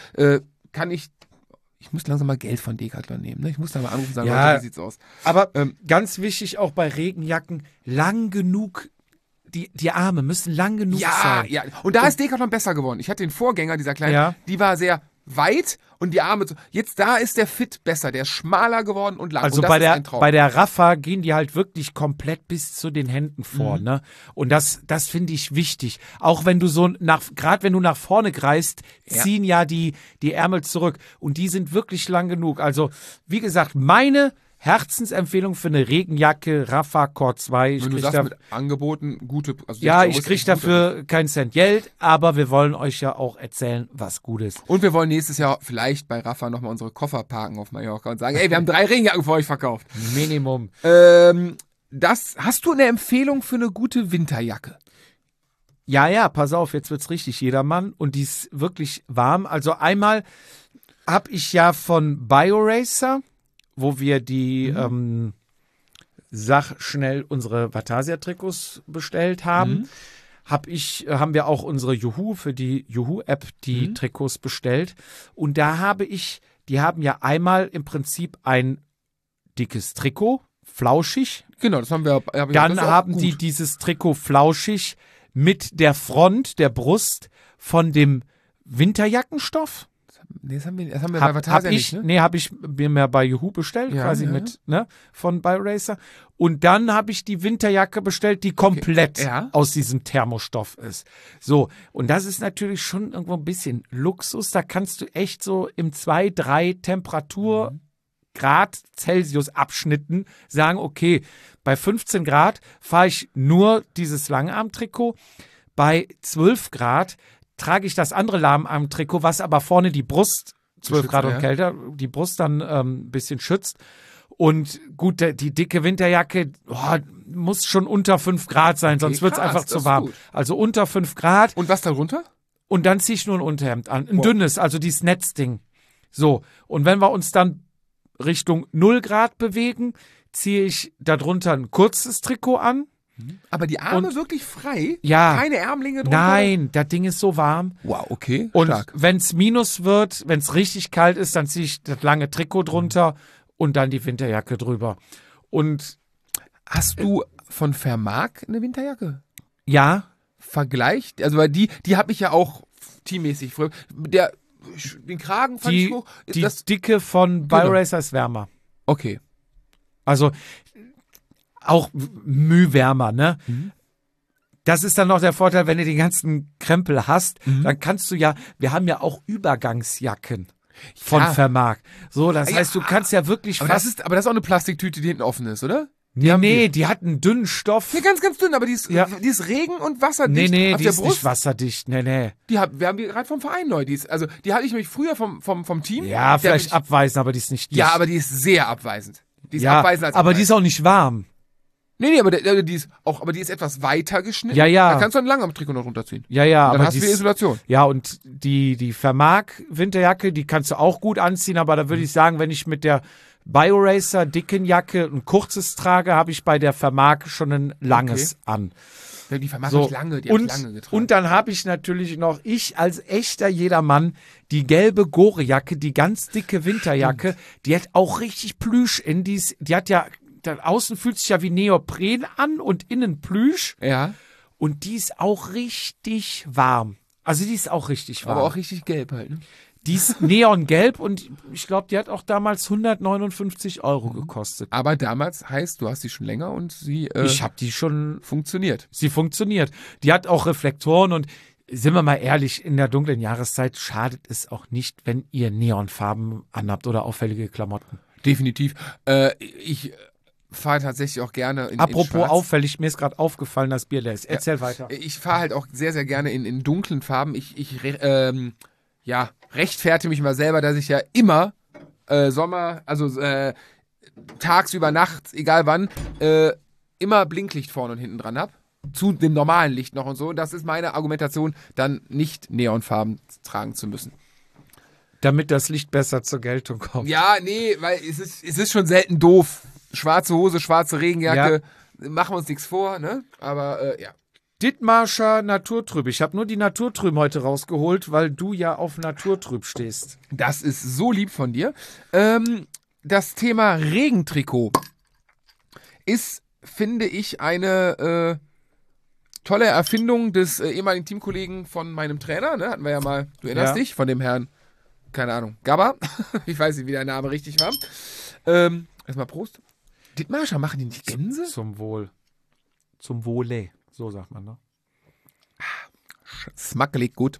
Ich muss langsam mal Geld von Decathlon nehmen. Ne? Ich muss da mal anrufen und sagen, Ja. Leute, wie sieht's aus? Aber ganz wichtig auch bei Regenjacken, lang genug, die Arme müssen lang genug Ja, sein. ja. Und da ist Decathlon besser geworden. Ich hatte den Vorgänger, dieser kleine, Ja. die war sehr weit und die Arme, jetzt da ist der Fit besser, der ist schmaler geworden und lang. Also und das bei ist ein Traum. der Raffa gehen die halt wirklich komplett bis zu den Händen vor, Mhm. ne? Und das finde ich wichtig. Auch wenn du gerade wenn du nach vorne greifst, ziehen ja die Ärmel zurück. Und die sind wirklich lang genug. Also, wie gesagt, meine Herzensempfehlung für eine Regenjacke, Raffa Core 2. Wenn du sagst, mit Angeboten gute... Also Ja, 60 Euro ich ist krieg echt gut. dafür keinen Cent Geld, aber wir wollen euch ja auch erzählen, was gut ist. Und wir wollen nächstes Jahr vielleicht bei Rafa nochmal unsere Koffer parken auf Mallorca und sagen, ey, wir haben 3 Regenjacken für euch verkauft. Minimum. Hast du eine Empfehlung für eine gute Winterjacke? Ja, pass auf, jetzt wird's richtig jedermann und die ist wirklich warm. Also einmal habe ich ja von BioRacer, wo wir die sag schnell unsere Vatasia-Trikots bestellt haben, haben wir auch unsere für die Juhu-App die Trikots bestellt. Und da die haben ja einmal im Prinzip ein dickes Trikot, flauschig. Genau, das haben wir. Dann haben die dieses Trikot flauschig mit der Front, der Brust von dem Winterjackenstoff. Nee, das haben wir bei Vatasia nicht, ne? Habe ich mir bei Juhu bestellt, Ja, quasi ja. mit, ne, von BioRacer. Und dann habe ich die Winterjacke bestellt, die komplett Ja. aus diesem Thermostoff ist. So, und das ist natürlich schon irgendwo ein bisschen Luxus. Da kannst du echt so im 2, 3 Temperatur Grad Celsius Abschnitten sagen, okay, bei 15 Grad fahre ich nur dieses Langarmtrikot. Bei 12 Grad trage ich das andere Langarmtrikot, was aber vorne die Brust 12 Schützt, Grad und ja. kälter, die Brust dann ein bisschen schützt. Und gut, die dicke Winterjacke muss schon unter 5 Grad sein, sonst wird es krass, einfach das zu ist warm. gut. Also unter 5 Grad Und was darunter? und dann ziehe ich nur ein Unterhemd an. Ein dünnes, also dieses Netzding. So, und wenn wir uns dann Richtung 0 Grad bewegen, ziehe ich darunter ein kurzes Trikot an. Aber die Arme Und- wirklich frei? Ja. Keine Ärmlinge drunter? Nein, das Ding ist so warm. Wow, okay. Und Stark. wenn es minus wird, wenn es richtig kalt ist, dann ziehe ich das lange Trikot drunter und dann die Winterjacke drüber. Und Hast du von Vermark eine Winterjacke? ja, Vergleicht? Also, weil die habe ich ja auch teammäßig früher. Den Kragen fand ich die, hoch. die Dicke von Genau. BioRacer ist wärmer. Okay. Also auch Mühe wärmer, ne? Das ist dann noch der Vorteil, wenn du den ganzen Krempel hast, dann kannst du wir haben ja auch Übergangsjacken von Ja. Vermark. So, das Ja, heißt, du kannst ja wirklich Aber das ist auch eine Plastiktüte, die hinten offen ist, oder? Nee, die hat einen dünnen Stoff. Ja, ganz, ganz dünn, aber die ist Regen- und wasserdicht. Nee, auf die der ist Brust. nicht wasserdicht. Nee. Wir haben die gerade vom Verein neu. Die hatte ich nämlich früher vom Team. Ja, Der vielleicht mich- abweisen, aber die ist nicht dicht. Ja, aber die ist sehr abweisend. Die ist ja, abweisend als aber die abweisend. ist auch nicht warm. Nee, aber die ist etwas weiter geschnitten. Ja. Da kannst du ein Langarm-Trikot noch runterziehen. Ja, Und dann aber hast du wieder Isolation. Ja, und die Vermark Winterjacke, die kannst du auch gut anziehen, aber da würde ich sagen, wenn ich mit der BioRacer dicken Jacke ein kurzes trage, habe ich bei der Vermark schon ein langes an. Ja, die Vermark So. nicht lange, die hab ich lange getragen. Und dann habe ich natürlich noch, ich als echter Jedermann, die gelbe Gore-Jacke, die ganz dicke Winterjacke, die hat auch richtig Plüsch in die hat ja, da außen fühlt sich ja wie Neopren an und innen Plüsch. ja. Und die ist auch richtig warm. Also die ist auch richtig warm. Aber auch richtig gelb halt, ne? Die ist neongelb und ich glaube, die hat auch damals 159 € gekostet. Aber damals heißt, du hast die schon länger und sie Ich habe die schon, funktioniert. sie funktioniert. Die hat auch Reflektoren und sind wir mal ehrlich, in der dunklen Jahreszeit schadet es auch nicht, wenn ihr Neonfarben anhabt oder auffällige Klamotten. Definitiv. Ich fahre tatsächlich auch gerne in Apropos Schwarz. auffällig, mir ist gerade aufgefallen, dass Bier leer ist. Erzähl weiter. Ich fahre halt auch sehr, sehr gerne in dunklen Farben. Ich rechtfertige mich mal selber, dass ich ja immer Sommer, also tagsüber, nachts, egal wann, immer Blinklicht vorne und hinten dran habe. Zu dem normalen Licht noch und so. Das ist meine Argumentation, dann nicht Neonfarben tragen zu müssen. Damit das Licht besser zur Geltung kommt. Ja, nee, weil es ist schon selten doof. Schwarze Hose, schwarze Regenjacke, machen wir uns nichts vor, ne? Aber ja. Dithmarscher Naturtrüb. Ich habe nur die Naturtrüb heute rausgeholt, weil du ja auf Naturtrüb stehst. Das ist so lieb von dir. Das Thema Regentrikot ist, finde ich, eine tolle Erfindung des ehemaligen Teamkollegen von meinem Trainer. Ne? Hatten wir ja mal, du erinnerst dich, von dem Herrn, keine Ahnung, Gabba. Ich weiß nicht, wie der Name richtig war. Erstmal Prost. Dithmarscher, machen die nicht Gänse? Zum Wohl. Zum Wohle. So sagt man, ne? Smackelig gut.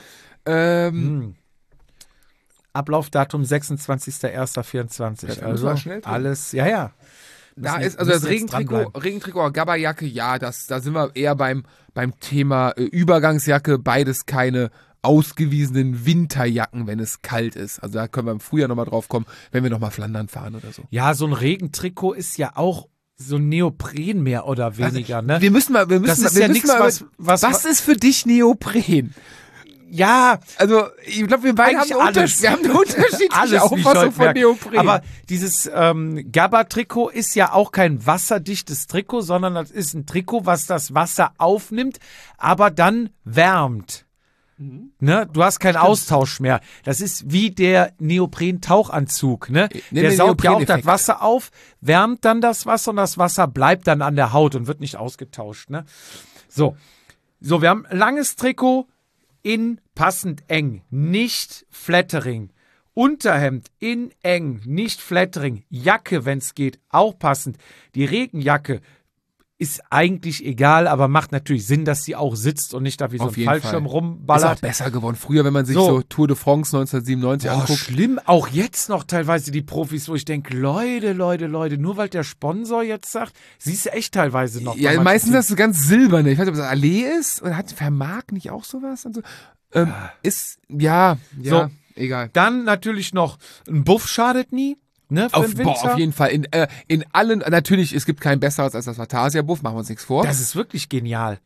Ablaufdatum 26.01.24. Das Also war schnell drin. alles, ja. Da Müssen- ist also das müssen jetzt dranbleiben. Regentrikot, Gabberjacke, ja, da sind wir eher beim Thema Übergangsjacke, beides keine ausgewiesenen Winterjacken, wenn es kalt ist. Also da können wir im Frühjahr nochmal drauf kommen, wenn wir nochmal Flandern fahren oder so. Ja, so ein Regentrikot ist ja auch so ein Neopren mehr oder weniger, ne? Wir müssen mal, Das ist ja nichts, was ist für dich Neopren? Ja, Also, ich glaube, wir beide haben Eigentlich alles. eine unterschiedliche alles, wie ich Auffassung heute von merke. Neopren. Aber dieses Gabba-Trikot ist ja auch kein wasserdichtes Trikot, sondern das ist ein Trikot, was das Wasser aufnimmt, aber dann wärmt. Ne? Du hast keinen Austausch mehr. Das ist wie der Neopren-Tauchanzug. Ne? Der den saugt ja auch das Neopreneffekt. Wasser auf, wärmt dann das Wasser und das Wasser bleibt dann an der Haut und wird nicht ausgetauscht. Ne? So, wir haben langes Trikot in passend eng, nicht Flattering. Unterhemd in eng, nicht Flattering. Jacke, wenn es geht, auch passend. Die Regenjacke ist eigentlich egal, aber macht natürlich Sinn, dass sie auch sitzt und nicht da wie so Auf ein jeden Fallschirm Fall. Ist rumballert. auch besser geworden. Früher, wenn man sich So. so Tour de France 1997 Boah, anguckt. schlimm. Auch jetzt noch teilweise die Profis, wo ich denke, Leute, nur weil der Sponsor jetzt sagt, siehst du echt teilweise noch. Ja, bei manchen meistens Teams. das so ganz silberne. Ich weiß nicht, ob das Allee ist. Oder hat Vermark nicht auch sowas? Und so? Ist, ja, So. egal. Dann natürlich noch ein Buff schadet nie. Ne, für den Winter. Auf jeden Fall. In allen, natürlich, es gibt kein besseres als das Vatasia-Buff, machen wir uns nichts vor. Das ist wirklich genial.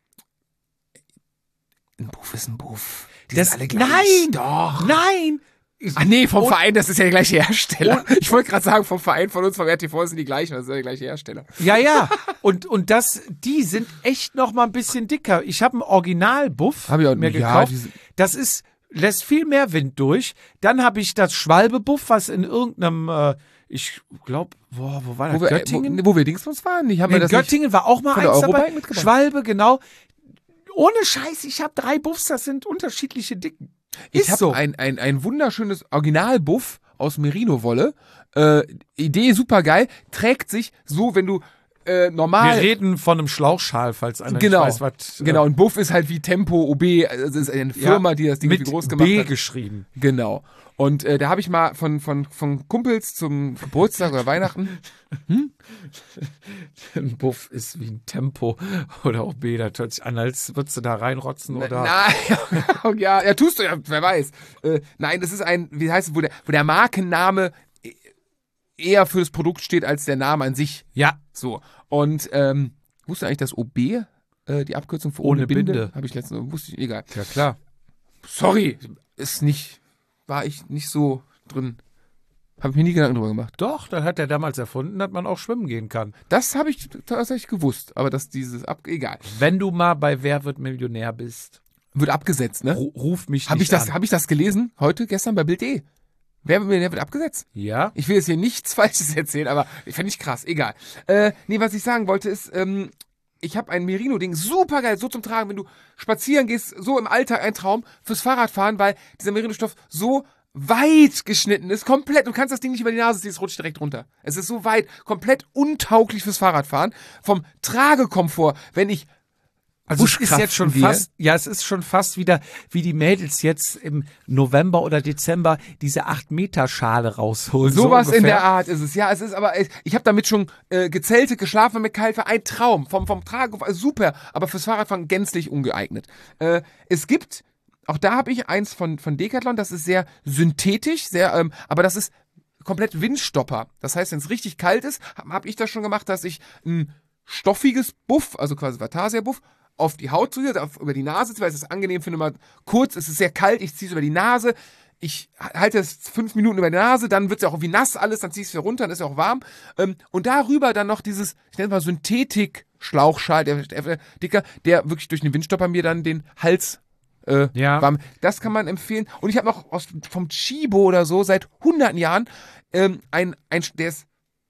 Ein Buff ist ein Buff. Die Das- sind alle gleich. Nein! Doch. Nein! Ah nee, vom Verein, das ist ja der gleiche Hersteller. Ich wollte gerade sagen, vom Verein von uns, vom RTV sind die gleichen, das ist ja der gleiche Hersteller. Ja. Und die sind echt noch mal ein bisschen dicker. Ich habe einen Original-Buff Hab ich auch- mir ja, gekauft. diese- Das lässt viel mehr Wind durch. Dann habe ich das Schwalbe-Buff, was in irgendeinem, ich glaube, wo war das? Göttingen? Wo wir Dingsbums waren? Ich habe Nee, mir das nicht, Göttingen war auch mal von der eins dabei. Eurobike mitgebracht? Schwalbe, genau. Ohne Scheiß, ich habe 3 Buffs, das sind unterschiedliche Dicken. ich Ist habe so. ein wunderschönes Original-Buff aus Merino-Wolle. Idee super geil. Trägt sich so, wenn du normal. Wir reden von einem Schlauchschal, falls einer Genau, nicht weiß, was. genau. Ein Buff ist halt wie Tempo OB. Also es ist eine Firma, die das Ding mit irgendwie groß gemacht B hat. geschrieben. Genau. Und da habe ich mal von Kumpels zum Geburtstag oder Weihnachten. Ein Buff ist wie ein Tempo oder OB, das hört sich an, als würdest du da reinrotzen oder. Nein, ja, tust du ja, wer weiß. Nein, das ist ein, wie heißt es, wo der Markenname eher für das Produkt steht als der Name an sich. Ja, So. Und wusstest du eigentlich, dass OB die Abkürzung für ohne Ohne Binde? Binde. Habe ich letztens, wusste ich, egal. ja klar. Sorry, war ich nicht so drin. Habe ich mir nie Gedanken drüber gemacht. Doch, dann hat er damals erfunden, dass man auch schwimmen gehen kann. Das habe ich tatsächlich gewusst, aber dass dieses egal. Wenn du mal bei Wer wird Millionär bist, Wird abgesetzt, ne? ruf mich Habe nicht an. hab ich das gelesen? Gestern bei Bild.de. Wer wird abgesetzt? Ja? Ich will jetzt hier nichts Falsches erzählen, aber fände ich krass, egal. Nee, was ich sagen wollte ist, ich habe ein Merino-Ding, super geil, so zum Tragen, wenn du spazieren gehst, so im Alltag ein Traum fürs Fahrradfahren, weil dieser Merino-Stoff so weit geschnitten ist, komplett, du kannst das Ding nicht über die Nase ziehen, es rutscht direkt runter. Es ist so weit, komplett untauglich fürs Fahrradfahren. Vom Tragekomfort, wenn ich Also es ist jetzt schon Buschkraften fast, ja, es ist schon fast wieder, wie die Mädels jetzt im November oder Dezember diese 8-Meter-Schale rausholen. Sowas so in ungefähr. der Art ist es. Ja, es ist aber, ich habe damit schon gezeltet, geschlafen mit kalt, war ein Traum. Vom Tragen, super, aber fürs Fahrradfahren gänzlich ungeeignet. Es gibt, auch da habe ich eins von Decathlon, das ist sehr synthetisch, sehr, aber das ist komplett Windstopper. Das heißt, wenn es richtig kalt ist, habe ich das schon gemacht, dass ich ein stoffiges Buff, also quasi Vatasia-Buff, auf die Haut ziehe, über die Nase, weil ich es angenehm finde, mal kurz, es ist sehr kalt, ich ziehe es über die Nase, ich halte es 5 Minuten über die Nase, dann wird es ja auch wie nass alles, dann ziehe ich es wieder runter, dann ist es auch warm. Und darüber dann noch dieses, ich nenne es mal Synthetik-Schlauchschal, der dicker, der wirklich durch den Windstopper mir dann den Hals warm. Das kann man empfehlen. Und ich habe noch vom Chibo oder so seit 100 Jahren der ist,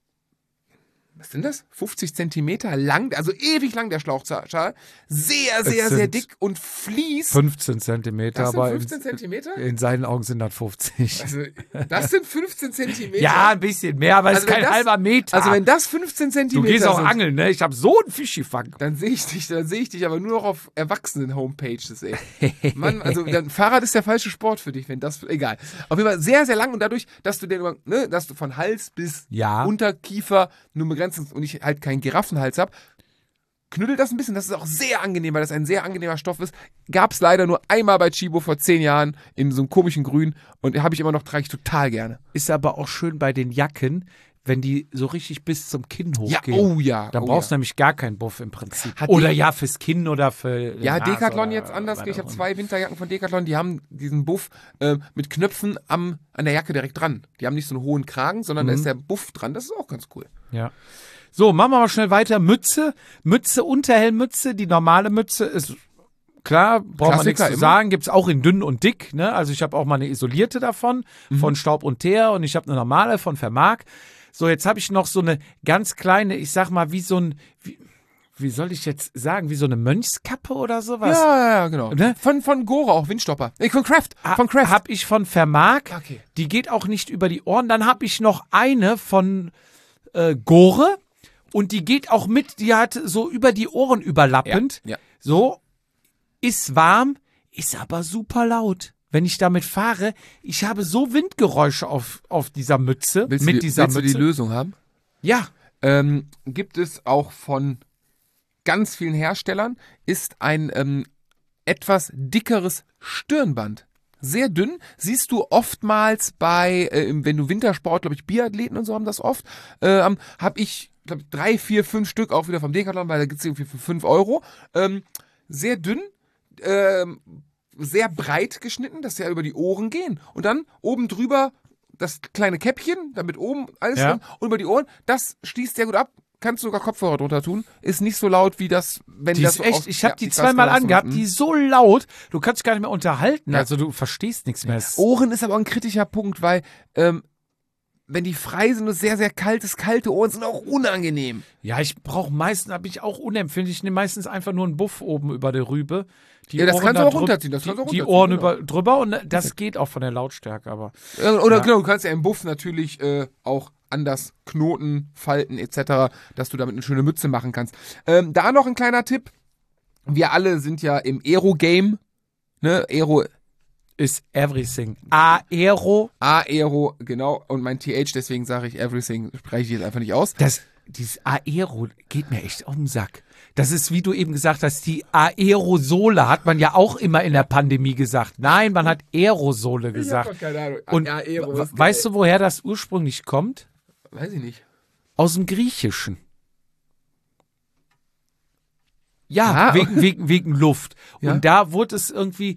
was sind das? 50 Zentimeter lang, also ewig lang der Schlauchschal. Sehr dick und fließt. 15 Zentimeter, Das sind aber 15 Zentimeter? in seinen Augen sind das 50. Also, das sind 15 Zentimeter. Ja, ein bisschen mehr, aber es ist wenn kein halber Meter. Also wenn das 15 du Zentimeter gehst auch sind, angeln, ne? Ich habe so einen Fisch gefangen. dann sehe ich dich aber nur noch auf Erwachsenen-Homepages, ey. Mann, also dann Fahrrad ist der falsche Sport für dich, wenn das, egal. Auf jeden Fall sehr, sehr lang und dadurch, dass du dass du von Hals bis Unterkiefer nur begrenzt und ich halt keinen Giraffenhals habe, knüttelt das ein bisschen. Das ist auch sehr angenehm, weil das ein sehr angenehmer Stoff ist. Gab es leider nur einmal bei Chibo vor 10 Jahren in so einem komischen Grün und habe ich immer noch, trage ich total gerne. Ist aber auch schön bei den Jacken, wenn die so richtig bis zum Kinn hochgehen. Dann brauchst du nämlich gar keinen Buff im Prinzip. Oder fürs Kinn oder für Ja, Nase Decathlon oder jetzt anders. Ich habe was auch 2 Winterjacken von Decathlon, die haben diesen Buff mit Knöpfen an der Jacke direkt dran. Die haben nicht so einen hohen Kragen, sondern da ist der Buff dran. Das ist auch ganz cool. immer. Ja. So, machen wir mal schnell weiter. Mütze, Unterhellmütze, die normale Mütze ist klar, braucht man nichts zu immer. sagen. Gibt's auch in dünn und dick. Ne? Also ich habe auch mal eine isolierte davon, von Staub und Teer und ich habe eine normale von Vermark. So, jetzt habe ich noch so eine ganz kleine, ich sag mal, wie so ein, wie soll ich jetzt sagen, wie so eine Mönchskappe oder sowas? Ja, genau. Ne? Von Gore auch, Windstopper. Von Kraft. Hab ich von Vermark. Okay. Die geht auch nicht über die Ohren. Dann habe ich noch eine von Gore. Und die geht auch mit, die hat so über die Ohren überlappend. Ja. So, ist warm, ist aber super laut. Wenn ich damit fahre, ich habe so Windgeräusche auf dieser Mütze. Willst du die Lösung haben? Ja. Gibt es auch von ganz vielen Herstellern, ist ein etwas dickeres Stirnband. Sehr dünn, siehst du oftmals bei, wenn du Wintersport, glaube ich, Biathleten und so haben das oft, habe ich, glaube 3, 4, 5 Stück auch wieder vom Decathlon, weil da gibt es irgendwie für 5 Euro. Sehr dünn, sehr breit geschnitten, dass sie ja über die Ohren gehen. Und dann oben drüber das kleine Käppchen, damit oben alles drin, und über die Ohren, das schließt sehr gut ab. Kannst du sogar Kopfhörer drunter tun. Ist nicht so laut wie das, wenn Die das ist so echt, ich habe die zweimal angehabt, die ist so laut, du kannst dich gar nicht mehr unterhalten, Ja. also du verstehst nichts mehr. Ohren ist aber auch ein kritischer Punkt, weil wenn die frei sind und sehr, sehr kalte Ohren sind auch unangenehm. Ja, ich brauche meistens, habe ich auch unempfindlich, ich nehme meistens einfach nur einen Buff oben über der Rübe. Die Ja, das Ohren kannst du da auch runterziehen, das kannst du auch die runterziehen, Ohren genau. drüber und das geht auch von der Lautstärke, aber Oder Ja. genau, du kannst ja im Buff natürlich auch anders Knoten, Falten etc., dass du damit eine schöne Mütze machen kannst. Da noch ein kleiner Tipp. Wir alle sind ja im Aero-Game. Ne? Aero, ist everything. Aero. Aero, genau. Und mein TH, deswegen sage ich Everything, spreche ich jetzt einfach nicht aus. Dieses Aero geht mir echt auf den Sack. Das ist, wie du eben gesagt hast, die Aerosole hat man ja auch immer in der Pandemie gesagt. Nein, man hat Aerosole gesagt. keine Ahnung. Und Aero ist weißt du, woher das ursprünglich kommt? Weiß ich nicht. Aus dem Griechischen. Ja, Ah. wegen Luft. Ja. Und da wurde es irgendwie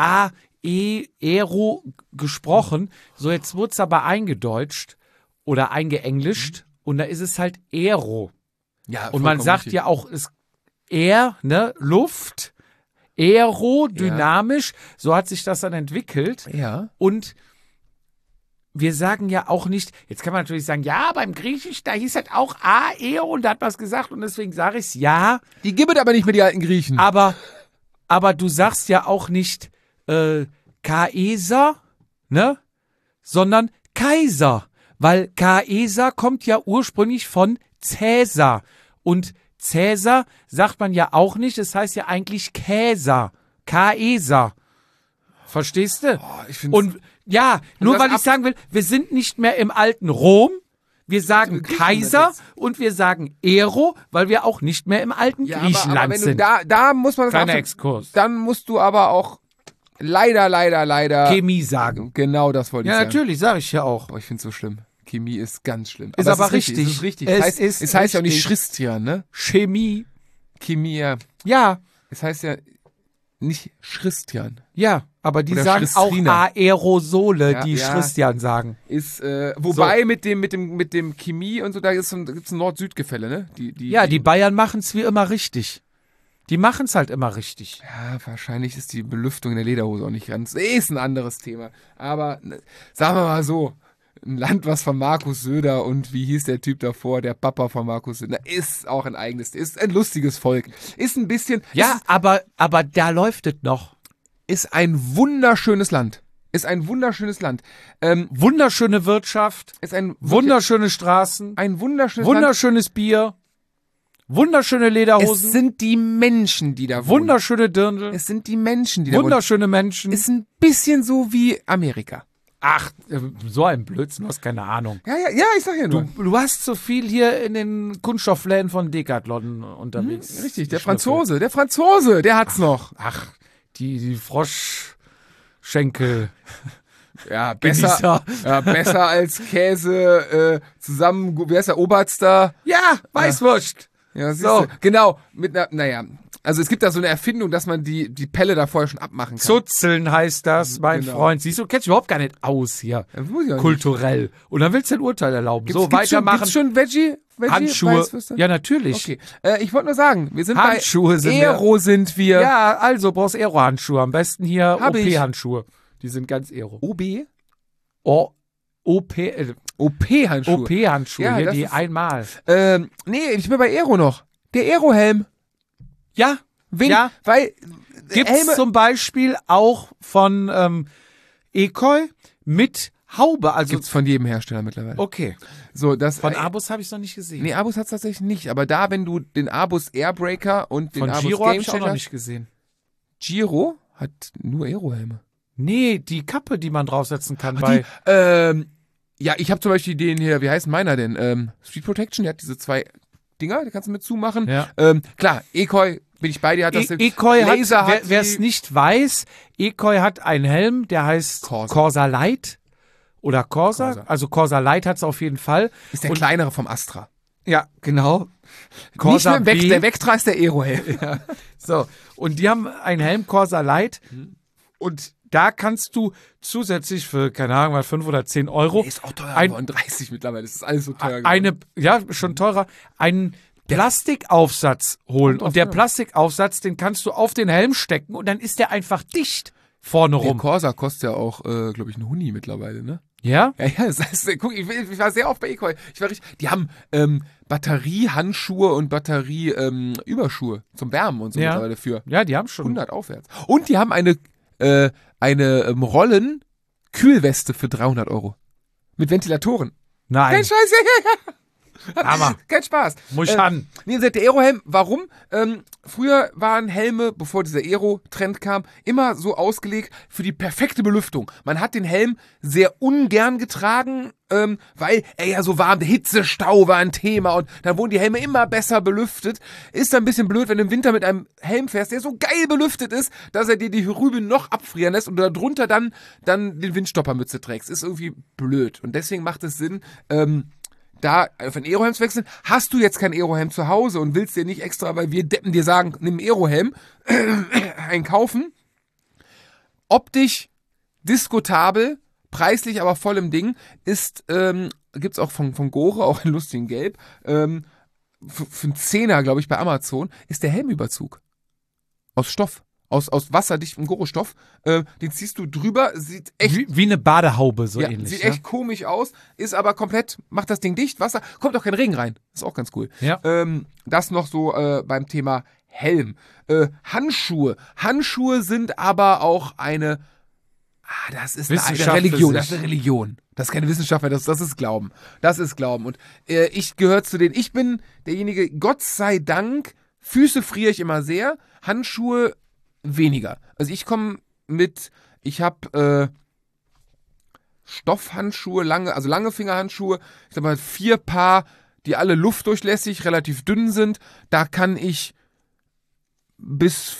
Aero gesprochen. So, jetzt wurde es aber eingedeutscht oder eingeenglischt. Und da ist es halt Aero. Ja, Und man sagt ja auch, Air, ne, Luft, aerodynamisch, so hat sich das dann entwickelt. Ja. Und wir sagen ja auch nicht, jetzt kann man natürlich sagen, ja, beim Griechisch, da hieß es auch Aero und da hat was gesagt und deswegen sage ich es, ja, Die gibt es aber nicht mehr, die alten Griechen. aber du sagst ja auch nicht Caesar, ne, sondern Kaiser, weil Caesar kommt ja ursprünglich von Cäsar und Cäsar sagt man ja auch nicht, das heißt ja eigentlich Käser, Caesar. Verstehst du? ich find's- Und ja, nur das weil ich sagen will, wir sind nicht mehr im alten Rom, wir sagen Kaiser und wir sagen Ero, weil wir auch nicht mehr im alten Ja, Griechenland aber wenn sind. du da muss man das Kleiner auch- Exkurs. Dann musst du aber auch leider Chemie sagen. genau das wollte ich Ja, sagen. natürlich, sage ich ja auch. Boah, ich find's so schlimm. Chemie ist ganz schlimm. Ist es aber richtig. Es ist richtig. Es Es ist heißt ja auch nicht richtig. Christian, ne? Chemie. Chemie, ja. Ja, Es heißt ja nicht Christian. ja, aber die Oder sagen auch Schristrina. Aerosole, Ja, die ja. Christian sagen. Ist, wobei mit dem Chemie und so, da gibt's ein Nord-Süd-Gefälle, ne? Die Bayern machen es wie immer richtig. Die machen es halt immer richtig. Ja, wahrscheinlich ist die Belüftung in der Lederhose auch nicht ganz. Ist ein anderes Thema. Aber sagen wir mal so, ein Land, was von Markus Söder und wie hieß der Typ davor, der Papa von Markus Söder, ist auch ein eigenes, ist ein lustiges Volk. Ist ein bisschen, Ja, aber da läuft es noch. ist ein wunderschönes Land. Ist ein wunderschönes Land. Wunderschöne Wirtschaft, Ist ein wunderschöne Straßen, ein wunderschönes Land. wunderschönes Bier, wunderschöne Es Lederhosen, sind die Menschen, die da wohnen. wunderschöne Dirndl, Es sind die Menschen, die da wohnen. wunderschöne Menschen. Ist ein bisschen so wie Amerika. Ach, so ein Blödsinn, du hast keine Ahnung. Ja, ich sag ja nur. Du hast so viel hier in den Kunststoffläden von Decathlon unterwegs. Richtig, der geschnüffelt. Franzose, der hat's noch. Ach, die Froschschenkel. Ja, Genießer. besser als Käse zusammen, wie heißt der, Oberster? Ja, Weißwurst. Ja, siehst So. du. Genau, also es gibt da so eine Erfindung, dass man die Pelle da vorher schon abmachen kann. Zuzeln heißt das, mein Genau. Freund. Siehst du, kennst dich überhaupt gar nicht aus hier. Ja, muss ich auch nicht. Kulturell. Und dann willst du ein Urteil erlauben. So, weitermachen. Gibt's schon Veggie Handschuhe. Weißwürste? Ja, natürlich. Okay, ich wollte nur sagen, wir sind Handschuhe bei sind Aero sind wir. Ja, also brauchst Aero-Handschuhe. Am besten hier Hab ich. OP-Handschuhe. Die sind ganz Aero. OB? OP-Handschuhe. OP-Handschuhe. OP-Handschuhe, Ja, hier, das die ist- einmal. Nee, ich bin bei Aero noch. Der Aero-Helm. Ja, ja. Weil Gibt's Helme, zum Beispiel auch von Ekoi mit Haube. Also, gibt's von jedem Hersteller mittlerweile. okay. So, das, Von Abus habe ich noch nicht gesehen. Nee, Abus hat's tatsächlich nicht. Aber da, wenn du den Abus Airbreaker und den Von Abus Giro habe ich auch Gamechanger- noch nicht gesehen. Giro hat nur Aero-Helme. Nee, die Kappe, die man draufsetzen kann bei. Ja, ich habe zum Beispiel den hier, wie heißt meiner denn? Street Protection, der hat diese zwei Dinger, die kannst du mit zumachen. Ja. Klar, Ekoi, bin ich bei dir, hat das Ekoi Laser hat, wer es die- nicht weiß, Ekoi hat einen Helm, der heißt Corsa Light oder Corsa. Corsa. Also Corsa Light hat es auf jeden Fall. ist der und- kleinere vom Astra. Ja, genau. Nicht Corsa mehr B. der Vectra ist der Aero-Helm. So, und die haben einen Helm Corsa Light und da kannst du zusätzlich für, keine Ahnung, 5 oder 10 Euro Ist auch teuer Ein- geworden, 30 mittlerweile, das ist alles so teuer geworden. eine, ja, schon teurer, einen Plastikaufsatz holen. Und der Plastikaufsatz, den kannst du auf den Helm stecken und dann ist der einfach dicht vorne Der rum. Corsa kostet ja auch, glaube ich, ein Huni mittlerweile, ne? Ja? Ja, das heißt, guck, ich war sehr oft bei Ekoi. Die haben Batteriehandschuhe und Batterieüberschuhe zum Wärmen und so Ja. mittlerweile für Ja, die haben schon. 100 aufwärts. Und die haben eine Rollen-Kühlweste für 300 Euro. Mit Ventilatoren. Nein, Kein Scheiß, Hammer. kein Spaß. Muss ich an. Nee, der Aero-Helm, warum? Früher waren Helme, bevor dieser Aero-Trend kam, immer so ausgelegt für die perfekte Belüftung. Man hat den Helm sehr ungern getragen, weil er ja so warm, der Hitzestau war ein Thema und dann wurden die Helme immer besser belüftet. Ist dann ein bisschen blöd, wenn du im Winter mit einem Helm fährst, der so geil belüftet ist, dass er dir die Rübe noch abfrieren lässt und du darunter dann den Windstoppermütze trägst. Ist irgendwie blöd. Und deswegen macht es Sinn, da auf ein Aerohelm zu wechseln. Hast du jetzt kein Aerohelm zu Hause und willst dir nicht extra, weil wir Deppen dir sagen, nimm einen Aerohelm, einen kaufen. Optisch diskutabel, preislich aber voll im Ding, ist, gibt's auch von Gore, auch in lustigen Gelb, für einen Zehner, glaube ich, bei Amazon, ist der Helmüberzug. Aus Stoff. aus wasserdichtem Gorostoff. Den ziehst du drüber, sieht echt Wie eine Badehaube, so ja, ähnlich. sieht ja? echt komisch aus, ist aber komplett, macht das Ding dicht, Wasser, kommt auch kein Regen rein. Ist auch ganz cool. Ja. Das noch so beim Thema Helm. Handschuhe. Handschuhe sind aber auch eine das ist eine Wissenschaft Religion. für Das ist eine Religion. Das ist keine Wissenschaft mehr, das ist Glauben. Das ist Glauben. Und ich gehöre zu denen. Ich bin derjenige, Gott sei Dank, Füße friere ich immer sehr, Handschuhe weniger. Also ich komme ich habe Stoffhandschuhe, lange Fingerhandschuhe, ich sag mal 4 Paar, die alle luftdurchlässig, relativ dünn sind. Da kann ich bis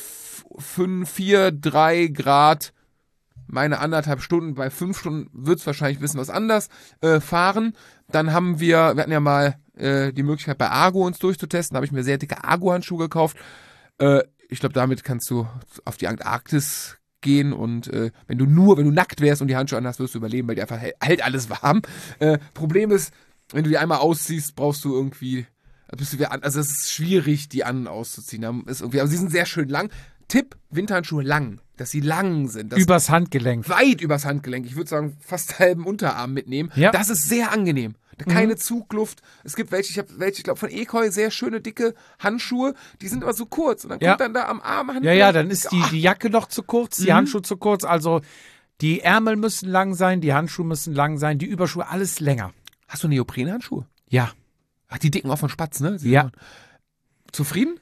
3 Grad meine 1,5 Stunden, bei 5 Stunden wird es wahrscheinlich ein bisschen was anders fahren. Dann wir hatten ja mal die Möglichkeit bei Argo uns durchzutesten, da habe ich mir sehr dicke Argo-Handschuhe gekauft. Ich glaube, damit kannst du auf die Antarktis gehen und wenn du nackt wärst und die Handschuhe anhast, wirst du überleben, weil die einfach hält alles warm. Problem ist, wenn du die einmal ausziehst, brauchst du irgendwie, also es ist schwierig, die auszuziehen. Aber sie sind sehr schön lang. Tipp, Winterhandschuhe lang, dass sie lang sind. Übers Handgelenk. Weit übers Handgelenk. Ich würde sagen, fast halben Unterarm mitnehmen. Ja. Das ist sehr angenehm. Keine Zugluft. Es gibt welche, ich glaube von Ekoi, sehr schöne, dicke Handschuhe. Die sind aber so kurz. Und dann kommt dann da am Arm Handgelenk. Ja, dann ist die Jacke noch zu kurz, die Handschuhe zu kurz. Also die Ärmel müssen lang sein, die Handschuhe müssen lang sein, die Überschuhe, alles länger. Hast du Neoprenhandschuhe? Ja. Ach, die dicken auch von Spatz, ne? Ja. Zufrieden?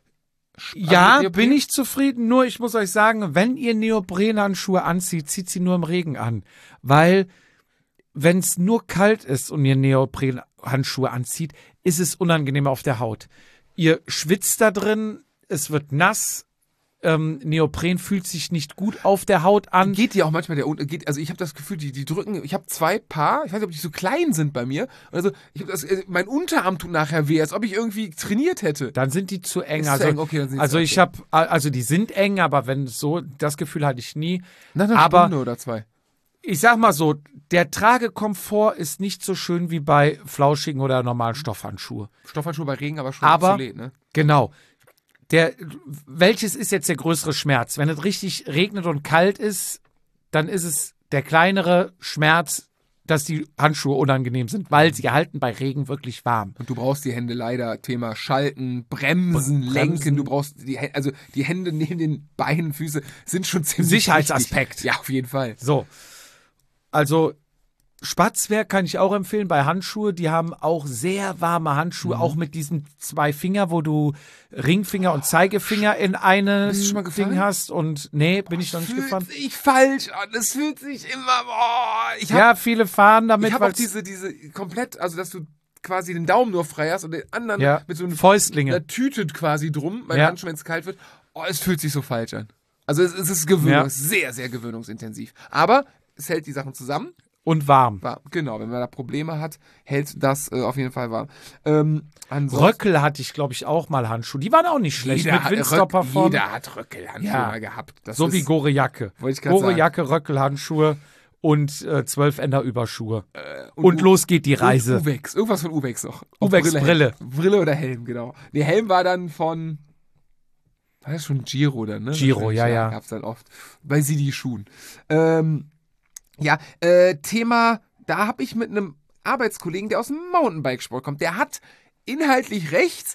Ja, Neopren? bin ich zufrieden. Nur ich muss euch sagen, wenn ihr Neoprenhandschuhe anzieht, zieht sie nur im Regen an. Weil, wenn es nur kalt ist und ihr Neoprenhandschuhe anzieht, ist es unangenehm auf der Haut. Ihr schwitzt da drin, es wird nass. Neopren fühlt sich nicht gut auf der Haut an. Geht die auch manchmal also ich habe das Gefühl, die drücken, ich habe 2 Paar, ich weiß nicht, ob die so klein sind bei mir. Also mein Unterarm tut nachher weh, als ob ich irgendwie trainiert hätte. Dann sind die zu eng. Ist Also, zu eng, okay, dann sind also sie ich habe, also die sind eng, aber wenn so, das Gefühl hatte ich nie. Nach einer aber Stunde oder 2. ich sag mal so, der Tragekomfort ist nicht so schön wie bei flauschigen oder normalen Stoffhandschuhe. Stoffhandschuhe bei Regen, aber schon Aber- obsolet, ne? Genau. Welches ist jetzt der größere Schmerz? Wenn es richtig regnet und kalt ist, dann ist es der kleinere Schmerz, dass die Handschuhe unangenehm sind, weil sie halten bei Regen wirklich warm. Und du brauchst die Hände leider, Thema Schalten, Bremsen, Lenken, du brauchst die Hände neben den Beinen, Füße sind schon ziemlich Sicherheitsaspekt. wichtig. Ja, auf jeden Fall. So. Also Spatzwerk kann ich auch empfehlen bei Handschuhe. Die haben auch sehr warme Handschuhe, auch mit diesen 2 Finger, wo du Ringfinger und Zeigefinger in einem Bist du schon mal gefahren? Ding hast. Und nee, bin ich noch nicht gefahren. Fühlt sich falsch an, es fühlt sich immer, Ja, viele fahren damit, ich habe auch weil diese komplett, also dass du quasi den Daumen nur frei hast und den anderen mit so einer Fäustlinge. Tüte quasi drum, weil Ja. dann schon, wenn es kalt wird, es fühlt sich so falsch an. Also es ist sehr, sehr gewöhnungsintensiv. Aber es hält die Sachen zusammen. Und warm. Genau, wenn man da Probleme hat, hält das auf jeden Fall warm. Ansonsten- Röckel hatte ich, glaube ich, auch mal Handschuhe. Die waren auch nicht schlecht. Mit Windstopper von. Jeder hat Röckelhandschuhe Ja. mal gehabt. Das So ist, wie Gore-Jacke. Wollte ich grad Gore-Jacke, Röckelhandschuhe und 12-Ender-Überschuhe. Und los geht die Reise. Und Uwex, irgendwas von Uwex noch. Uwex Brille. Brille oder Helm, genau. Nee, Helm war dann von, war das schon Giro dann, ne? Giro, Wahrscheinlich, ja. Gab's dann oft. Bei Sidi-Schuhen. Thema, da habe ich mit einem Arbeitskollegen, der aus dem Mountainbikesport kommt, der hat inhaltlich recht.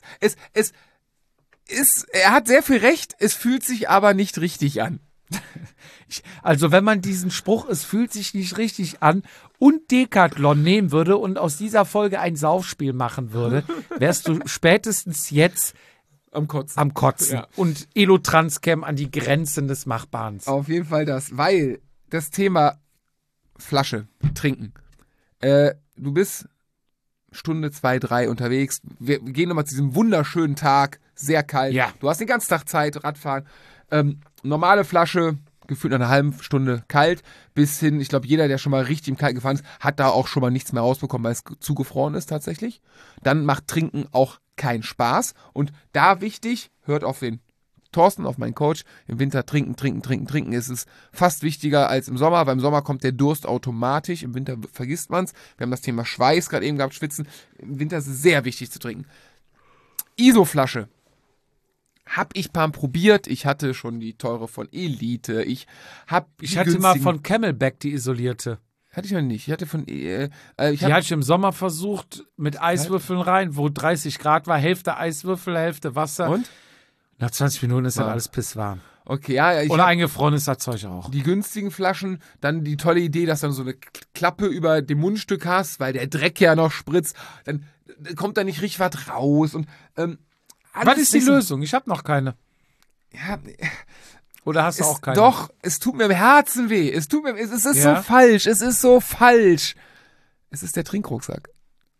Er hat sehr viel recht, es fühlt sich aber nicht richtig an. Also wenn man diesen Spruch, es fühlt sich nicht richtig an, und Decathlon nehmen würde und aus dieser Folge ein Saufspiel machen würde, wärst du spätestens jetzt Am Kotzen. am Kotzen. Ja. Und Elotranscam an die Grenzen des Machbaren. Auf jeden Fall das, weil das Thema Flasche, Trinken. Du bist Stunde, 2, 3 unterwegs. Wir gehen nochmal zu diesem wunderschönen Tag, sehr kalt. Ja. Du hast den ganzen Tag Zeit, Radfahren. Normale Flasche, gefühlt nach einer halben Stunde kalt, bis hin, ich glaube, jeder, der schon mal richtig im Kalten gefahren ist, hat da auch schon mal nichts mehr rausbekommen, weil es zugefroren ist tatsächlich. Dann macht Trinken auch keinen Spaß. Und da wichtig, hört auf den Thorsten, auf meinen Coach, im Winter trinken ist es fast wichtiger als im Sommer, weil im Sommer kommt der Durst automatisch, im Winter vergisst man es. Wir haben das Thema Schweiß gerade eben gehabt, Schwitzen. Im Winter ist es sehr wichtig zu trinken. ISO-Flasche. Hab ich mal probiert. Ich hatte schon die teure von Elite. Ich hatte mal von Camelback die isolierte. Hatte ich noch nicht. Ich hatte von Die hatte ich im Sommer versucht, mit Eiswürfeln rein, wo 30 Grad war, Hälfte Eiswürfel, Hälfte Wasser. Und? Nach 20 Minuten ist dann alles pisswarm. Okay, ja. Oder eingefroren ist das Zeug auch. Die günstigen Flaschen, dann die tolle Idee, dass du dann so eine Klappe über dem Mundstück hast, weil der Dreck ja noch spritzt. Dann kommt da nicht richtig was raus. Und, was ist die Lösung? Ich habe noch keine. Ja, oder hast du auch keine? Doch, es tut mir im Herzen weh. Es ist Ja? so falsch. Es ist so falsch. Es ist der Trinkrucksack.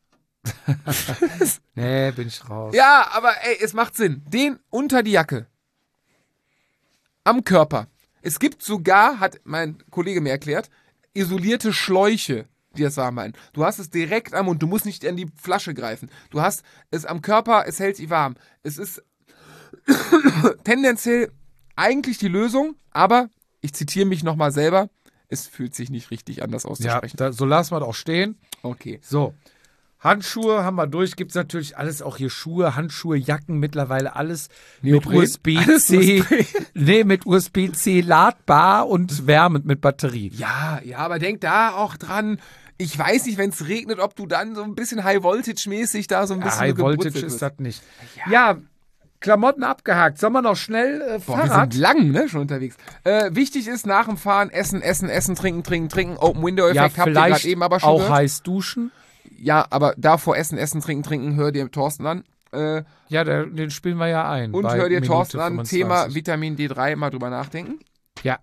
Nee, bin ich raus. Ja, aber ey, es macht Sinn. Den unter die Jacke. Am Körper. Es gibt sogar, hat mein Kollege mir erklärt, isolierte Schläuche, die das warm halten. Du hast es direkt am Mund, du musst nicht an die Flasche greifen. Du hast es am Körper, es hält sich warm. Es ist tendenziell eigentlich die Lösung, aber ich zitiere mich nochmal selber, es fühlt sich nicht richtig an, das Ja, auszusprechen. so lassen wir das auch stehen. Okay. So. Handschuhe haben wir durch. Gibt es natürlich alles, auch hier Schuhe, Handschuhe, Jacken, mittlerweile alles Neopren? mit USB-C. Nee, mit USB-C ladbar und wärmend mit Batterie. Ja, aber denk da auch dran. Ich weiß nicht, wenn es regnet, ob du dann so ein bisschen High-Voltage-mäßig da so ein bisschen High Voltage gebrutzelt ist wirst. das nicht. Ja, Klamotten abgehakt. Sollen wir noch schnell Boah, wir Fahrrad? sind lang, ne, schon unterwegs. Wichtig ist, nach dem Fahren essen, trinken. Open-Window-Effekt Ja, habt ihr vielleicht gerade eben aber schon auch gehört. heiß duschen. Ja, aber davor essen, trinken, hör dir Thorsten an. Ja, den spielen wir ja ein. Und bei hör dir Minute Thorsten an, 25. Thema Vitamin D3, mal drüber nachdenken. Ja.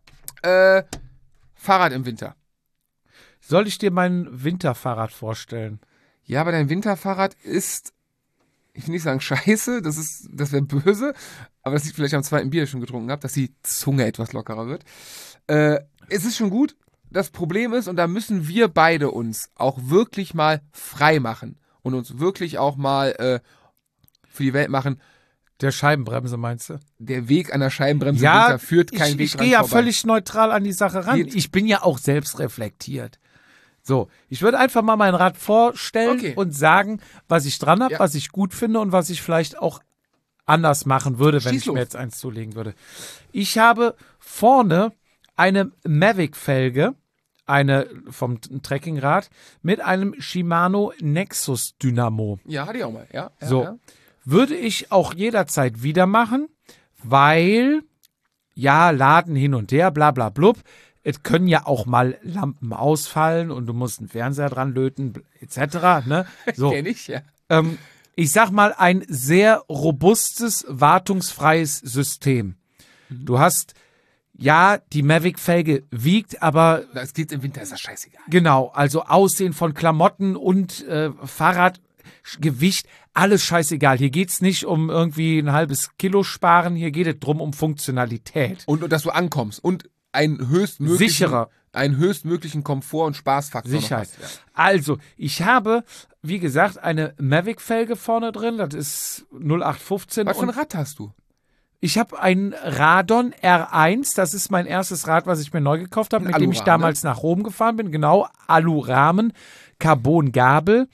Fahrrad im Winter. Soll ich dir mein Winterfahrrad vorstellen? Ja, aber dein Winterfahrrad ist, ich will nicht sagen scheiße, das wäre böse, aber das liegt vielleicht am zweiten Bier, das ich schon getrunken habe, dass die Zunge etwas lockerer wird. Es ist schon gut. Das Problem ist, und da müssen wir beide uns auch wirklich mal frei machen und uns wirklich auch mal für die Welt machen. Der Scheibenbremse, meinst du? Der Weg an der Scheibenbremse im Ja, Winter führt kein Weg ich dran gehe ja vorbei. völlig neutral an die Sache ran. Geht. Ich bin ja auch selbst reflektiert. So, ich würde einfach mal mein Rad vorstellen Okay. und sagen, was ich dran habe, Ja. was ich gut finde und was ich vielleicht auch anders machen würde, wenn Schieß ich los. mir jetzt eins zulegen würde. Ich habe vorne eine Mavic-Felge, eine vom Trekkingrad, mit einem Shimano Nexus Dynamo. Ja, hatte ich auch mal. Ja, So. Ja. Würde ich auch jederzeit wieder machen, weil, ja, Laden hin und her, bla bla blub. Es können ja auch mal Lampen ausfallen und du musst einen Fernseher dran löten, etc. Ne? So. Kenn ich, ja. Ich sag mal, ein sehr robustes, wartungsfreies System. Du hast, ja, die Mavic-Felge wiegt, aber Es geht im Winter, ist das scheißegal. genau, also Aussehen von Klamotten und Fahrradgewicht, alles scheißegal. Hier geht's nicht um irgendwie ein halbes Kilo sparen, hier geht es drum um Funktionalität. Und dass du ankommst und einen höchstmöglichen Komfort und Spaßfaktor noch Sicherheit. hast. Ja. Also, ich habe, wie gesagt, eine Mavic-Felge vorne drin, das ist 0815. Was für ein und Rad hast du? ich habe ein Radon R1, das ist mein erstes Rad, was ich mir neu gekauft habe, Ein mit dem ich Alurahmen, damals nach Rom gefahren bin. Genau, Alurahmen, Carbongabel,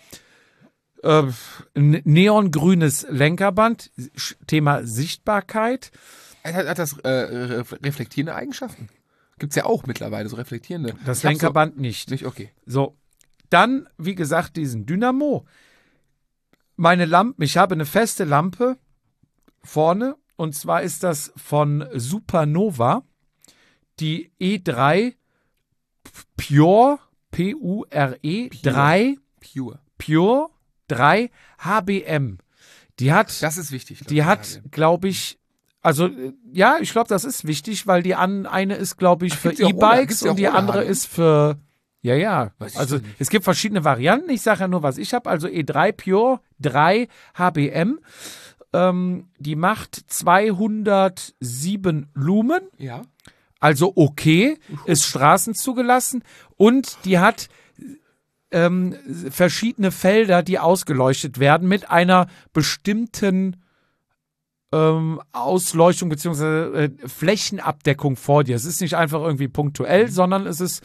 neongrünes Lenkerband, Thema Sichtbarkeit. Hat das reflektierende Eigenschaften? Gibt's ja auch mittlerweile, so reflektierende. Das Ich hab Lenkerband nicht. So, nicht, okay. So, dann, wie gesagt, diesen Dynamo. Meine Lampen, ich habe eine feste Lampe vorne, und zwar ist das von Supernova, die E3 Pure, P-U-R-E, 3, Pure. 3 HBM. Die hat, Das ist wichtig. die hat, glaube ich, also ja, ich glaube, das ist wichtig, weil die eine ist, glaube ich, für gibt's ja auch ohne- E-Bikes gibt's ja und auch die ohne andere HBM? ist für, ja, Weiß ich also doch nicht. es gibt verschiedene Varianten. Ich sage ja nur, was ich habe. Also E3 Pure 3 HBM. Die macht 207 Lumen, Ja. also okay, ist straßenzugelassen und die hat verschiedene Felder, die ausgeleuchtet werden mit einer bestimmten Ausleuchtung bzw. Flächenabdeckung vor dir. Es ist nicht einfach irgendwie punktuell, sondern es ist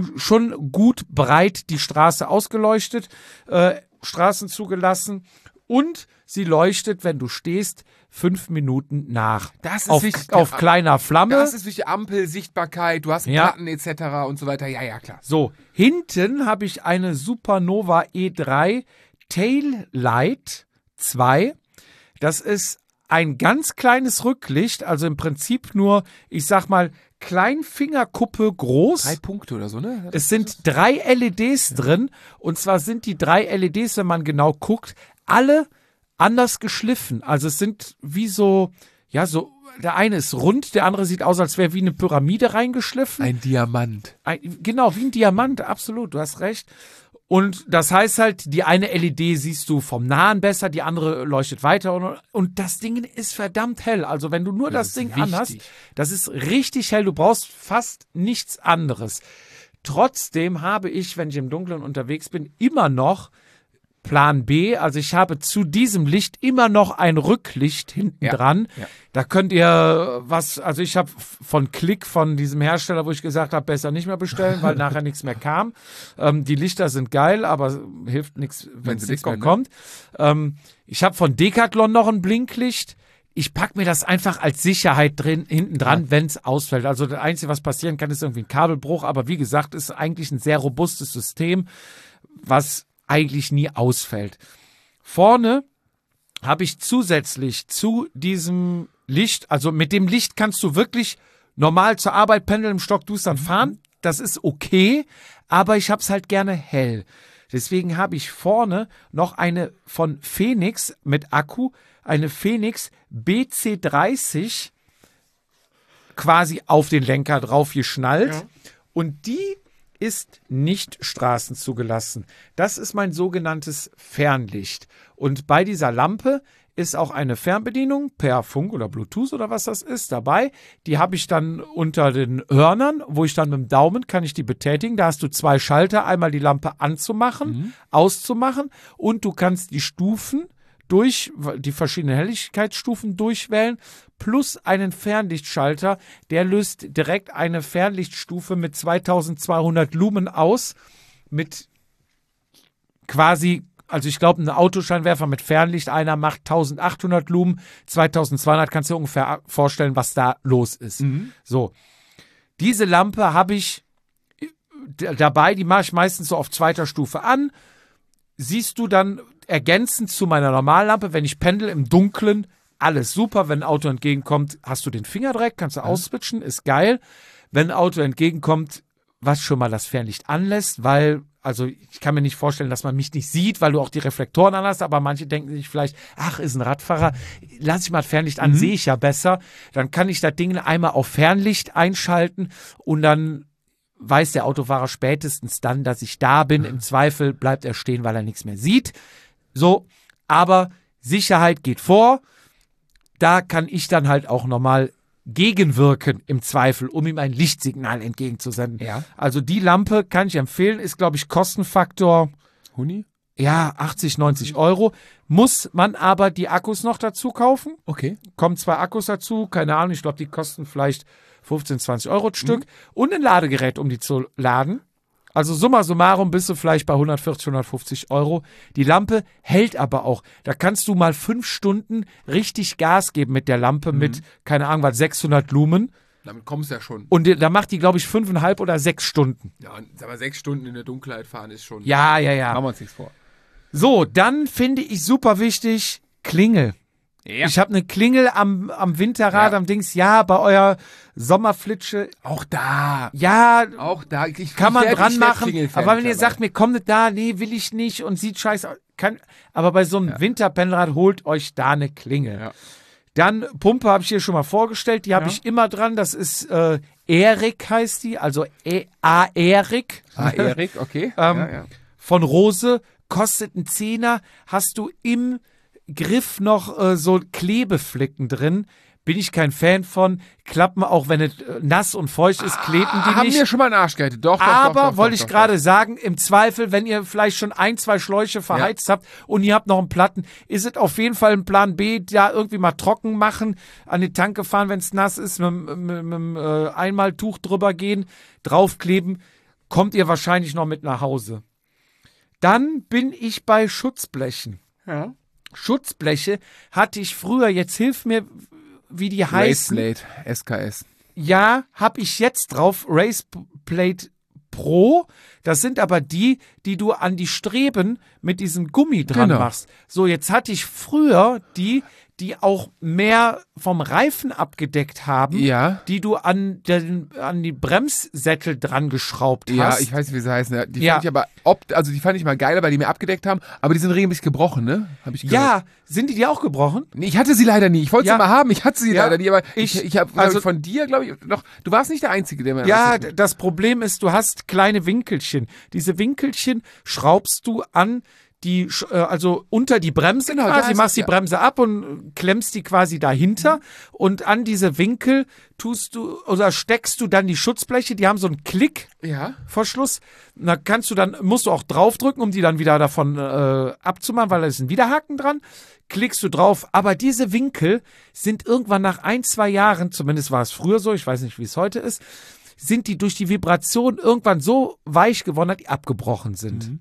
schon gut breit die Straße ausgeleuchtet, Straßen zugelassen Und sie leuchtet, wenn du stehst, 5 Minuten nach. Das ist auf, wichtig. auf kleiner Flamme. Das ist wichtig. Ampel, Sichtbarkeit, du hast Ja. Platten etc. und so weiter. Ja, klar. So, hinten habe ich eine Supernova E3 Taillight 2. Das ist ein ganz kleines Rücklicht, also im Prinzip nur, ich sag mal, Kleinfingerkuppe groß. 3 Punkte oder so, ne? Es sind 3 LEDs drin, und zwar sind die 3 LEDs, wenn man genau guckt, alle anders geschliffen. Also es sind wie so, ja, so, der eine ist rund, der andere sieht aus, als wäre wie eine Pyramide reingeschliffen. Ein Diamant. Genau, wie ein Diamant, absolut, du hast recht. Und das heißt halt, die eine LED siehst du vom Nahen besser, die andere leuchtet weiter. Und das Ding ist verdammt hell. Also wenn du nur das ist Ding wichtig. anhast, das ist richtig hell. Du brauchst fast nichts anderes. Trotzdem habe ich, wenn ich im Dunkeln unterwegs bin, immer noch Plan B. Also ich habe zu diesem Licht immer noch ein Rücklicht hinten dran. ja. Da könnt ihr also ich habe von Click, von diesem Hersteller, wo ich gesagt habe, besser nicht mehr bestellen, weil nachher nichts mehr kam. Die Lichter sind geil, aber hilft nichts, wenn es sie nichts mehr kommen, kommt. Ich habe von Decathlon noch ein Blinklicht. Ich pack mir das einfach als Sicherheit hinten dran, wenn es ausfällt. Also das Einzige, was passieren kann, ist irgendwie ein Kabelbruch. Aber wie gesagt, ist eigentlich ein sehr robustes System, was eigentlich nie ausfällt. Vorne habe ich zusätzlich zu diesem Licht, also mit dem Licht kannst du wirklich normal zur Arbeit pendeln, im Stockdustern fahren. Das ist okay, aber ich habe es halt gerne hell. Deswegen habe ich vorne noch eine von Phoenix mit Akku, eine Phoenix BC30 quasi auf den Lenker drauf geschnallt. Ja. Und die ist nicht straßenzugelassen. Das ist mein sogenanntes Fernlicht. Und bei dieser Lampe ist auch eine Fernbedienung per Funk oder Bluetooth oder was das ist dabei. Die habe ich dann unter den Hörnern, wo ich dann mit dem Daumen kann ich die betätigen. Da hast du 2 Schalter, einmal die Lampe anzumachen, auszumachen, und du kannst die Stufen die verschiedenen Helligkeitsstufen durchwählen, plus einen Fernlichtschalter, der löst direkt eine Fernlichtstufe mit 2200 Lumen aus, mit quasi, also ich glaube, ein Autoscheinwerfer mit Fernlicht, einer macht 1800 Lumen, 2200, kannst du dir ungefähr vorstellen, was da los ist. So, diese Lampe habe ich dabei, die mache ich meistens so auf 2. Stufe an. Siehst du dann ergänzend zu meiner Normallampe, wenn ich pendel im Dunkeln, alles super. Wenn ein Auto entgegenkommt, hast du den Finger direkt, kannst du ausswitchen, ist geil. Wenn ein Auto entgegenkommt, was schon mal das Fernlicht anlässt, weil, also ich kann mir nicht vorstellen, dass man mich nicht sieht, weil du auch die Reflektoren an hast, aber manche denken sich vielleicht, ach, ist ein Radfahrer, lass ich mal das Fernlicht an, sehe ich ja besser. Dann kann ich das Ding einmal auf Fernlicht einschalten und dann weiß der Autofahrer spätestens dann, dass ich da bin. Im Zweifel bleibt er stehen, weil er nichts mehr sieht. So, aber Sicherheit geht vor. Da kann ich dann halt auch nochmal gegenwirken im Zweifel, um ihm ein Lichtsignal entgegenzusenden. Ja. Also die Lampe kann ich empfehlen, ist, glaube ich, Kostenfaktor, Huni? ja, 80, 90 Euro. Muss man aber die Akkus noch dazu kaufen. Okay. Kommen 2 Akkus dazu, keine Ahnung, ich glaube, die kosten vielleicht 15, 20 Euro das Stück. Und ein Ladegerät, um die zu laden. Also summa summarum bist du vielleicht bei 140, 150 Euro. Die Lampe hält aber auch. Da kannst du mal 5 Stunden richtig Gas geben mit der Lampe mit, keine Ahnung, was, 600 Lumen. Damit kommst du ja schon. Und da macht die, glaube ich, 5,5 oder 6 Stunden. Ja, und sag mal, 6 Stunden in der Dunkelheit fahren ist schon. Ja. Machen wir uns nichts vor. So, dann finde ich super wichtig, Klingel. Ja. Ich habe eine Klingel am Winterrad, am Dings, ja, bei eurer Sommerflitsche. Auch da. Ja, Auch da. kann man dran machen. Klingelfan Aber wenn ihr mittlerweile. sagt, mir kommt nicht da, nee, will ich nicht und sieht scheiße aus. Aber bei so einem Winterpennrad holt euch da eine Klingel. Ja. Dann Pumpe habe ich hier schon mal vorgestellt, die habe ich immer dran. Das ist Erik heißt die, also Erik. Erik, okay. Von Rose, kostet einen Zehner, hast du im Griff noch so Klebeflecken drin. Bin ich kein Fan von. Klappen, auch wenn es nass und feucht ist, kleben die haben nicht. mir schon mal einen Arsch gehalten. Doch, Aber wollte ich gerade sagen, im Zweifel, wenn ihr vielleicht schon 1, 2 Schläuche verheizt habt und ihr habt noch einen Platten, ist es auf jeden Fall ein Plan B, da irgendwie mal trocken machen, an die Tanke fahren, wenn es nass ist, mit einem Einmaltuch drüber gehen, draufkleben, kommt ihr wahrscheinlich noch mit nach Hause. Dann bin ich bei Schutzblechen. Ja. Schutzbleche hatte ich früher, jetzt hilf mir, wie die heißen. Raceblade, SKS. Ja, habe ich jetzt drauf, Raceblade Pro. Das sind aber die du an die Streben mit diesem Gummi dran Genau. machst. So, jetzt hatte ich früher die auch mehr vom Reifen abgedeckt haben, Ja. die du an die Bremssättel dran geschraubt Ja, hast. ich weiß nicht, wie sie heißen. Ja, die Ja. fand ich aber, die fand ich mal geiler, weil die mir abgedeckt haben, aber die sind regelmäßig gebrochen, ne? Hab ich gehört. Ja, sind die dir auch gebrochen? Nee, ich hatte sie leider nie. Ich wollte Ja. sie mal haben, ich hatte sie Ja. leider nie, aber Ich- ich habe also- von dir, glaube ich, noch, du warst nicht der Einzige, der mir Ja, das das Problem ist, du hast kleine Winkelchen. Diese Winkelchen schraubst du an also unter die Bremse Genau, da quasi, ist machst es, die ja. Bremse ab und klemmst die quasi dahinter und an diese Winkel steckst du dann die Schutzbleche, die haben so einen Klickverschluss. Ja. Da musst du auch draufdrücken, um die dann wieder davon abzumachen, weil da ist ein Widerhaken dran. Klickst du drauf, aber diese Winkel sind irgendwann nach 1-2 Jahren, zumindest war es früher so, ich weiß nicht, wie es heute ist, sind die durch die Vibration irgendwann so weich geworden, dass die abgebrochen sind.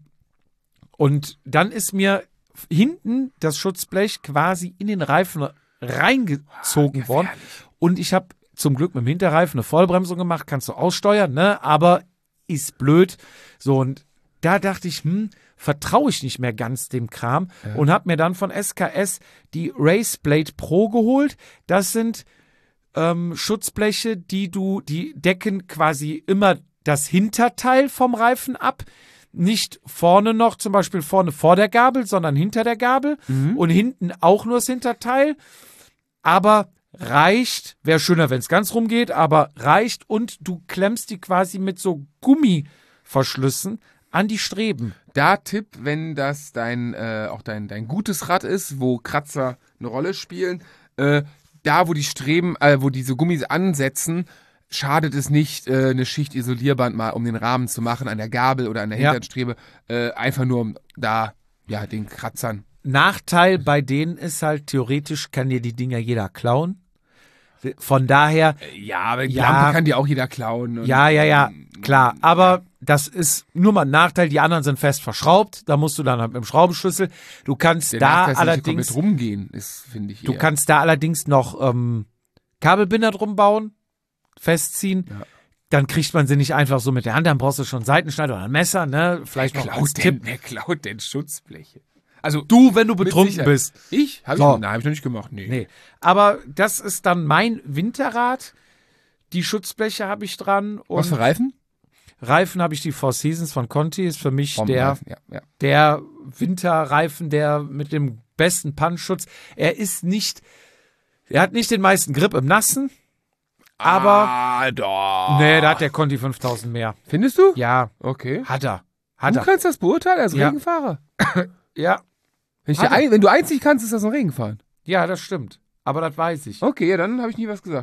Und dann ist mir hinten das Schutzblech quasi in den Reifen reingezogen worden. Und ich habe zum Glück mit dem Hinterreifen eine Vollbremsung gemacht, kannst du aussteuern, ne? Aber ist blöd. So, und da dachte ich, vertraue ich nicht mehr ganz dem Kram und habe mir dann von SKS die Raceblade Pro geholt. Das sind Schutzbleche, die decken quasi immer das Hinterteil vom Reifen ab. Nicht vorne noch, zum Beispiel vorne vor der Gabel, sondern hinter der Gabel. Und hinten auch nur das Hinterteil. Aber reicht, wäre schöner, wenn es ganz rumgeht, aber reicht und du klemmst die quasi mit so Gummiverschlüssen an die Streben. Da Tipp, wenn das dein gutes Rad ist, wo Kratzer eine Rolle spielen, da wo die Streben, wo diese Gummis ansetzen, schadet es nicht, eine Schicht Isolierband mal um den Rahmen zu machen, an der Gabel oder an der Ja. hinteren Strebe, einfach nur um da, ja, den Kratzern. Nachteil bei denen ist halt, theoretisch kann dir die Dinger jeder klauen. Von daher, Ja, aber die Ja. Lampe kann dir auch jeder klauen. Und ja, klar. Aber das ist nur mal ein Nachteil. Die anderen sind fest verschraubt. Da musst du dann halt mit dem Schraubenschlüssel. Du kannst Der da Nachteil ist, dass die allerdings, komplett rumgehen, ist, finde ich. du eher. kannst da allerdings noch Kabelbinder drum bauen, festziehen. Ja. Dann kriegt man sie nicht einfach so mit der Hand. Dann brauchst du schon einen Seitenschneider oder ein Messer, ne? Vielleicht noch als Tipp. Wer klaut denn Schutzbleche? Also Du, wenn du mit betrunken Sicherheit. bist. Ich? Hab So. ich? Nein, hab ich noch nicht gemacht. Nee. Aber das ist dann mein Winterrad. Die Schutzbleche habe ich dran. Was für Und Reifen? Reifen habe ich die Four Seasons von Conti. Ist für mich der Reifen, ja. Winterreifen, der mit dem besten Punchdschutz. Er hat nicht den meisten Grip im Nassen, aber doch. nee, da hat der Conti 5000 mehr. Findest du? Ja, Okay. hat er. Du kannst das beurteilen als Ja. Regenfahrer. Ja, Wenn du eins nicht kannst, ist das ein Regenfahren. ja, das stimmt. Aber das weiß ich. Okay, ja, dann habe ich nie was gesagt.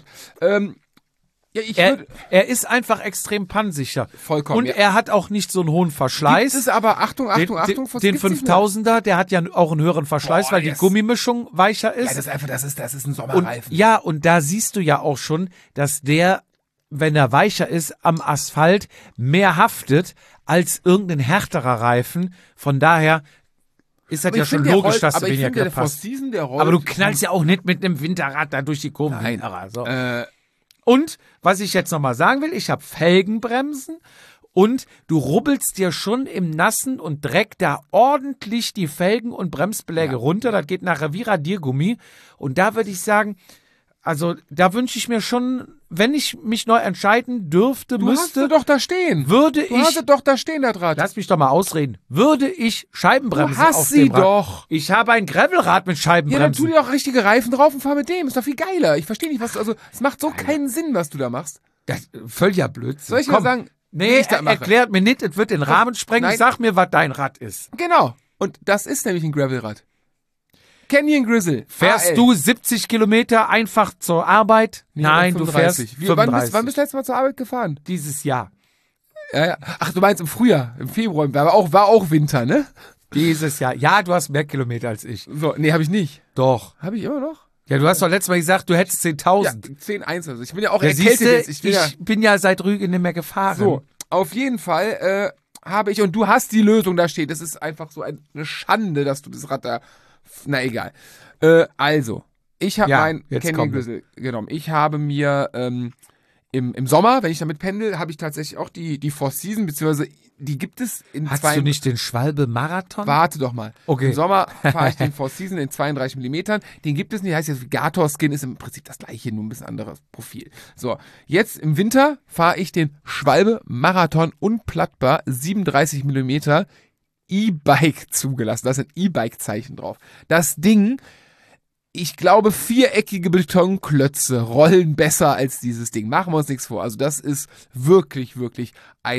Ja, ich würde Er ist einfach extrem pannsicher. vollkommen. Und ja. er hat auch nicht so einen hohen Verschleiß. Gibt es aber, Achtung, Den 5000er, der hat ja auch einen höheren Verschleiß, Boah, weil die das- Gummimischung weicher Ja, ist. das ist einfach, das ist ein Und Sommerreifen. ja, und da siehst du ja auch schon, dass der, wenn er weicher ist, am Asphalt mehr haftet als irgendein härterer Reifen. Von daher ist das Aber ja ich schon finde, der logisch, rollt- dass du aber ich weniger finde, Grip der Four hast. Season, der rollt. Aber du knallst ja auch nicht mit einem Winterrad da durch die Kurven. Nein. So. Äh, Und was ich jetzt nochmal sagen will, ich habe Felgenbremsen und du rubbelst dir schon im Nassen und Dreck da ordentlich die Felgen und Bremsbeläge runter. Das geht nachher wie Radiergummi. Und da würde ich sagen, also da wünsche ich mir schon, wenn ich mich neu entscheiden dürfte, du hast müsste, sie doch da stehen. würde Du hast ich, sie doch da stehen, das Rad. lass mich doch mal ausreden, würde ich Scheibenbremsen Du hast auf sie dem Rad. doch. Ich habe ein Gravelrad mit Ja, dann tu Scheibenbremsen. dir doch richtige Reifen drauf und fahr mit dem. Ist doch viel geiler. Ich verstehe nicht, was, also, es macht so keinen Sinn, was du da machst. Das völliger Blödsinn. Soll ich mal sagen, wie Nee, ich das mache? erklärt mir nicht, es wird den Rahmen sprengen. Nein. Sag mir, was dein Rad ist. Genau. Und das ist nämlich ein Gravelrad. Canyon Grizzle. Fährst AL. du 70 Kilometer einfach zur Arbeit? Nee, Nein, du 35. fährst Wie, 35. wann bist du letztes Mal zur Arbeit gefahren? Dieses Jahr. Ja. Ach, du meinst im Frühjahr, im Februar, war auch Winter, ne? Dieses Jahr. Ja, du hast mehr Kilometer als ich. So, nee, habe ich nicht. Doch. Habe ich immer noch? Ja, du hast doch letztes Mal gesagt, du hättest Ja, 10.000. 10-1. Also ich bin ja auch Ja, erkältet siehste, jetzt. ich bin ja seit Rügen nicht mehr gefahren. So, auf jeden Fall habe ich, und du hast die Lösung da steht. Es ist einfach so eine Schande, dass du das Rad da Na egal. Also, ich habe Ja, mein jetzt Canyon kommt es. Grizzle genommen. Ich habe mir im Sommer, wenn ich damit pendel, habe ich tatsächlich auch die Four Season, beziehungsweise die gibt es in Hast du nicht den Schwalbe-Marathon? Warte doch mal. Okay. Im Sommer fahre ich den Four Season in 32 mm. Den gibt es nicht, heißt jetzt Gator Skin, ist im Prinzip das gleiche, nur ein bisschen anderes Profil. So, jetzt im Winter fahre ich den Schwalbe Marathon unplattbar 37 mm E-Bike zugelassen. Da ist ein E-Bike-Zeichen drauf. Das Ding, ich glaube, viereckige Betonklötze rollen besser als dieses Ding. Machen wir uns nichts vor. Also das ist wirklich, wirklich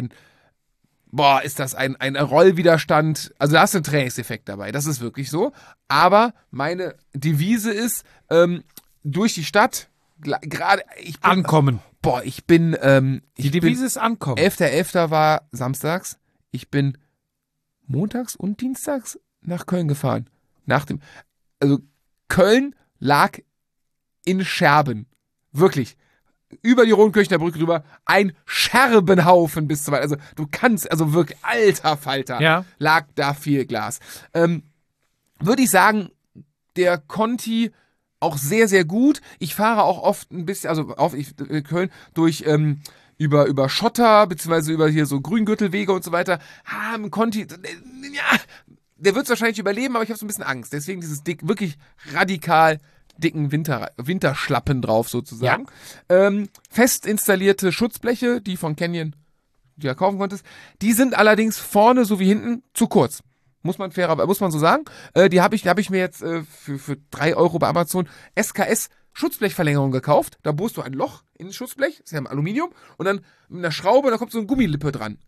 ist das ein Rollwiderstand. Also da hast du einen Trainingseffekt dabei. Das ist wirklich so. Aber meine Devise ist, durch die Stadt, gerade, Ankommen. ich bin, Die Devise ist Ankommen. 11.11. war samstags. Ich bin montags und dienstags nach Köln gefahren. Also Köln lag in Scherben. Wirklich. Über die Rodenkirchner Brücke drüber. Ein Scherbenhaufen bis zu weit. Also du kannst, also wirklich, alter Falter, Ja. lag da viel Glas. Würde ich sagen, der Conti auch sehr, sehr gut. Ich fahre auch oft ein bisschen, Köln durch, über Schotter, beziehungsweise über hier so Grüngürtelwege und so weiter. Ein Conti, ja, der wird es wahrscheinlich überleben, aber ich habe so ein bisschen Angst. Deswegen dieses wirklich radikal dicken Winterschlappen drauf sozusagen. Fest installierte Schutzbleche, die von Canyon, die du kaufen konntest, die sind allerdings vorne sowie hinten zu kurz. Muss man so sagen. Die habe ich mir jetzt für 3 Euro bei Amazon SKS Schutzblechverlängerung gekauft. Da bohrst du ein Loch in das Schutzblech, das ist ja Aluminium, und dann mit einer Schraube, da kommt so eine Gummilippe dran.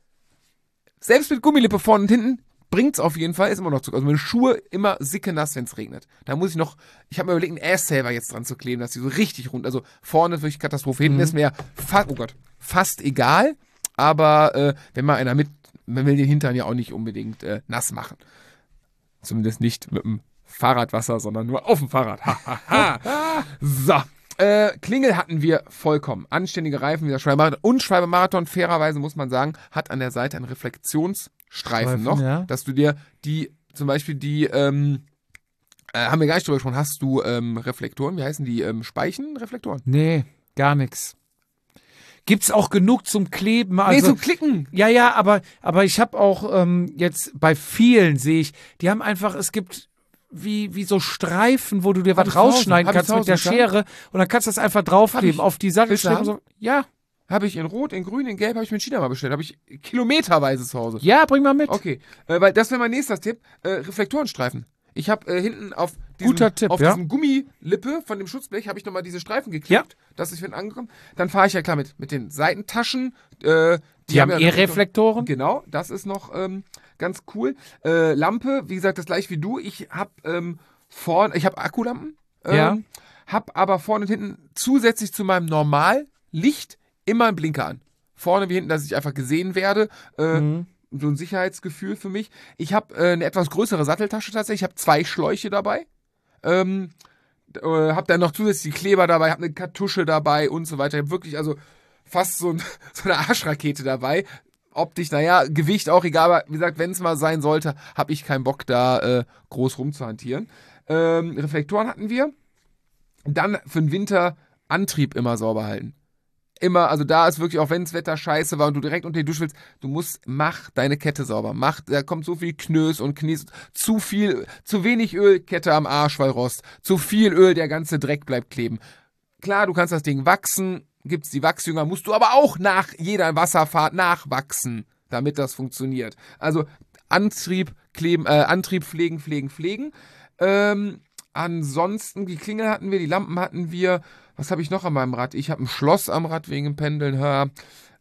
Selbst mit Gummilippe vorne und hinten bringt's auf jeden Fall, ist immer noch zu. Also meine Schuhe immer sicke nass, wenn es regnet. Da muss ich habe mir überlegt, einen Ass-Saver jetzt dran zu kleben, dass die so richtig rund, also vorne wirklich Katastrophe, hinten ist mir fast egal, aber man will den Hintern ja auch nicht unbedingt nass machen. Zumindest nicht mit dem Fahrradwasser, sondern nur auf dem Fahrrad. So. Klingel hatten wir vollkommen. Anständige Reifen wie der Schwalbe-Marathon. Und Schwalbe-Marathon, fairerweise muss man sagen, hat an der Seite einen Reflexionsstreifen noch, ja. dass du dir zum Beispiel haben wir gar nicht drüber gesprochen, hast du Reflektoren, wie heißen die? Speichenreflektoren? Nee, gar nichts. Gibt's auch genug zum Kleben? Also, zum Klicken. Ja, aber ich habe auch jetzt bei vielen sehe ich, die haben einfach, es gibt wie so Streifen, wo du dir was rausschneiden kannst mit der Schere und dann kannst du das einfach draufkleben auf die Sattelscheibe. So. Ja. Habe ich in Rot, in Grün, in Gelb, habe ich mir in China mal bestellt. Habe ich kilometerweise zu Hause. Ja, bring mal mit. Okay, weil das wäre mein nächster Tipp. Reflektorenstreifen. Ich habe hinten auf diesem Gummilippe von dem Schutzblech habe ich nochmal diese Streifen geklebt. Ja. Das ist für den angekommen. Dann fahre ich ja klar mit den Seitentaschen. Die haben Reflektoren. Genau, das ist noch ganz cool. Lampe, wie gesagt, das gleiche wie du. Ich habe ich habe Akkulampen. Habe aber vorne und hinten zusätzlich zu meinem Normallicht immer einen Blinker an. Vorne wie hinten, dass ich einfach gesehen werde. So ein Sicherheitsgefühl für mich. Ich habe eine etwas größere Satteltasche tatsächlich. Ich habe 2 Schläuche dabei. Habe dann noch zusätzlich die Kleber dabei, habe eine Kartusche dabei und so weiter. Ich habe wirklich also fast so eine Arschrakete dabei. Optisch, Gewicht auch egal, aber wie gesagt, wenn es mal sein sollte, habe ich keinen Bock da groß rumzuhantieren. Reflektoren hatten wir. Dann für den Winter Antrieb immer sauber halten. Immer, also da ist wirklich, auch wenn das Wetter scheiße war und du direkt unter die Dusche willst, mach deine Kette sauber. Da kommt so viel Knös und Knies, zu wenig Öl, Kette am Arsch, weil Rost. Zu viel Öl, der ganze Dreck bleibt kleben. Klar, du kannst das Ding wachsen, gibt's die Wachsjünger, musst du aber auch nach jeder Wasserfahrt nachwachsen, damit das funktioniert. Also Antrieb pflegen. Ansonsten, die Klingel hatten wir, die Lampen hatten wir. Was habe ich noch an meinem Rad? Ich habe ein Schloss am Rad wegen dem Pendeln.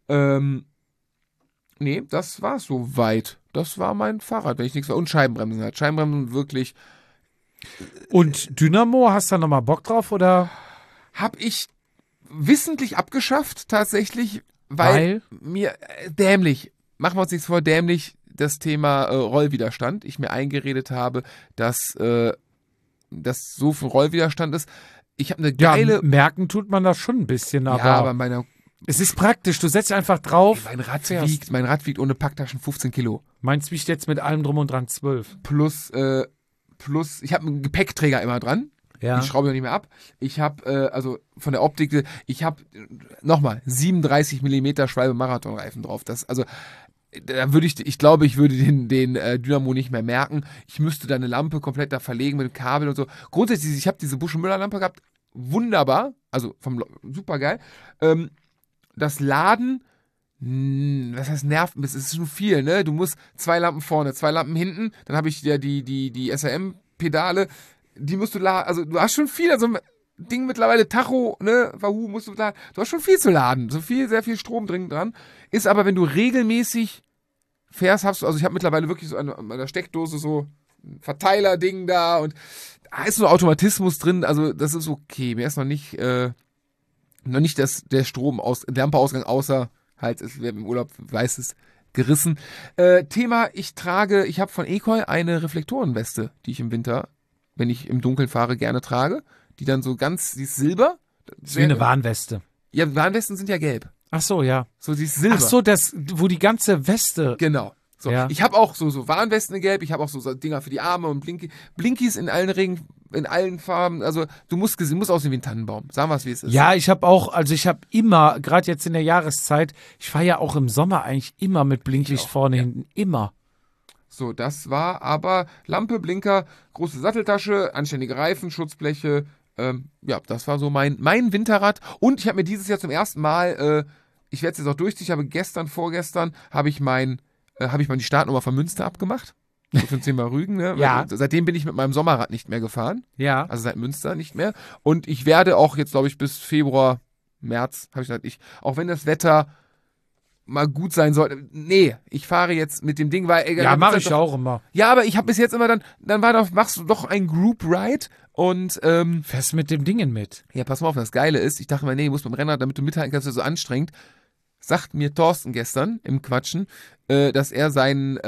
Nee, das war soweit. Das war mein Fahrrad, wenn ich nichts war. Und Scheibenbremsen halt. Scheibenbremsen wirklich. Und Dynamo, hast du da nochmal Bock drauf, oder? Hab ich wissentlich abgeschafft, tatsächlich, weil mir dämlich, machen wir uns nichts vor, dämlich das Thema Rollwiderstand. Ich mir eingeredet habe, dass das so viel Rollwiderstand ist. Ich habe eine geile... Ja, merken tut man das schon ein bisschen, aber meiner... Es ist praktisch, du setzt einfach drauf. Mein Rad wiegt ohne Packtaschen 15 Kilo. Meins wiegt jetzt mit allem drum und dran 12. Plus plus, ich habe einen Gepäckträger immer dran. Ja. Die schraube ich auch nicht mehr ab. Ich habe, also von der Optik, ich habe nochmal 37 mm Schwalbe-Marathon-Reifen drauf. Also da würde ich glaube, ich würde den Dynamo nicht mehr merken. Ich müsste da eine Lampe komplett da verlegen mit dem Kabel und so. Grundsätzlich, ich habe diese Busch-Müller-Lampe gehabt, wunderbar, also super geil. Das Laden, was heißt nervt, es ist schon viel, ne? Du musst 2 Lampen vorne, 2 Lampen hinten, dann habe ich ja die SRM-Pedale, die musst du laden, also du hast schon viel, also Ding mittlerweile, Tacho, ne, Wahoo musst du laden, du hast schon viel zu laden, sehr viel Strom dran, ist aber, wenn du regelmäßig fährst, hast du, also ich habe mittlerweile wirklich so an meiner Steckdose so ein Verteiler-Ding da und da ist so ein Automatismus drin, also das ist okay, mir ist noch nicht der Strom aus, Lampeausgang außer halt, wer im Urlaub weiß es, gerissen. Thema, ich habe von Ekoi eine Reflektorenweste, die ich im Winter, wenn ich im Dunkeln fahre, gerne trage. Die dann so ganz, die ist silber. Das ist wie eine Warnweste. Ja, Warnwesten sind ja gelb. Ach so, ja. So, die ist silber. Ach so, wo die ganze Weste. Genau. So, ja. Ich habe auch so Warnwesten in gelb, ich habe auch so Dinger für die Arme und Blinkies in allen Farben. Also du musst aussehen wie ein Tannenbaum. Sagen wir es, wie es ist. Ja, ich habe immer, gerade jetzt in der Jahreszeit, ich fahre ja auch im Sommer eigentlich immer mit Blinklicht vorne, hinten, immer. So, das war aber Lampe, Blinker, große Satteltasche, anständige Reifen, Schutzbleche. Ja, das war so mein Winterrad. Und ich habe mir dieses Jahr zum ersten Mal, ich werde es jetzt auch durchziehen, vorgestern, habe ich mal die Startnummer von Münster abgemacht. So für 10 Mal Rügen, ne? Ja. Seitdem bin ich mit meinem Sommerrad nicht mehr gefahren. Ja. Also seit Münster nicht mehr. Und ich werde auch jetzt, glaube ich, bis Februar, März, habe ich gesagt, auch wenn das Wetter mal gut sein sollte. Nee, ich fahre jetzt mit dem Ding, weil... Ja, mache ich auch immer. Ja, aber ich habe bis jetzt immer machst du doch ein Group Ride und... Fährst mit dem Dingen mit. Ja, pass mal auf, das Geile ist, ich dachte mir, nee, du musst beim Rennrad, damit du mithalten kannst, das ist so anstrengend. Sagt mir Thorsten gestern im Quatschen, dass er seinen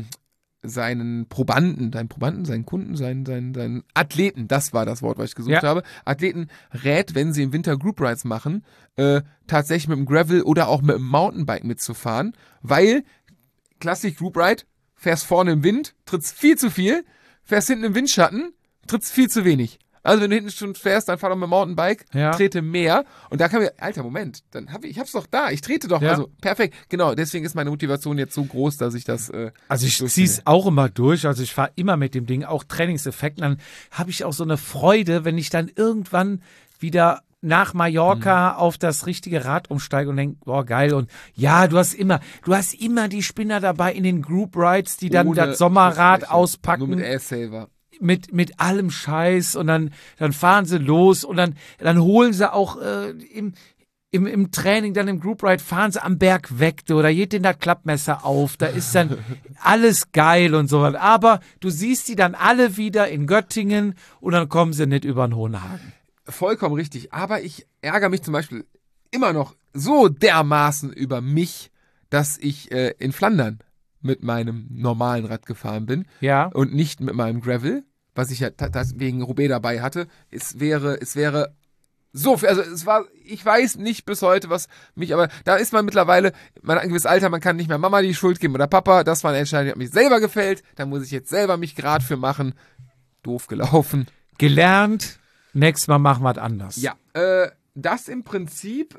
Kunden, seinen Athleten, das war das Wort, was ich gesucht habe, Athleten rät, wenn sie im Winter Group Rides machen, tatsächlich mit dem Gravel oder auch mit dem Mountainbike mitzufahren, weil, klassisch Group Ride, fährst vorne im Wind, trittst viel zu viel, fährst hinten im Windschatten, trittst viel zu wenig. Also wenn du hinten schon fährst, dann fahr doch mit dem Mountainbike, trete mehr. Und da kann mir, alter, Moment, ich hab's doch da, ich trete doch, also perfekt. Genau, deswegen ist meine Motivation jetzt so groß, dass ich das also ich zieh's auch immer durch, also ich fahre immer mit dem Ding, auch Trainingseffekten. Dann habe ich auch so eine Freude, wenn ich dann irgendwann wieder nach Mallorca auf das richtige Rad umsteige und denke, boah, geil. Und ja, du hast immer die Spinner dabei in den Group Rides, die dann das Sommerrad auspacken. Nur mit Airsaver. Mit allem Scheiß und dann fahren sie los und dann holen sie auch im Training, dann im Group Ride, fahren sie am Berg weg, oder geht denen das Klappmesser auf, da ist dann alles geil und so was. Aber du siehst die dann alle wieder in Göttingen und dann kommen sie nicht über den Hohenhagen. Vollkommen richtig, aber ich ärgere mich zum Beispiel immer noch so dermaßen über mich, dass ich in Flandern mit meinem normalen Rad gefahren bin und nicht mit meinem Gravel, was ich ja wegen Roubaix dabei hatte. Es wäre so, also ich weiß nicht bis heute, was mich, aber da ist man mittlerweile, man hat ein gewisses Alter, man kann nicht mehr Mama die Schuld geben oder Papa, das war eine Entscheidung, die hat mich selber gefällt, da muss ich jetzt selber mich gerade für machen. Doof gelaufen. Gelernt, nächstes Mal machen wir es anders. Ja, das im Prinzip,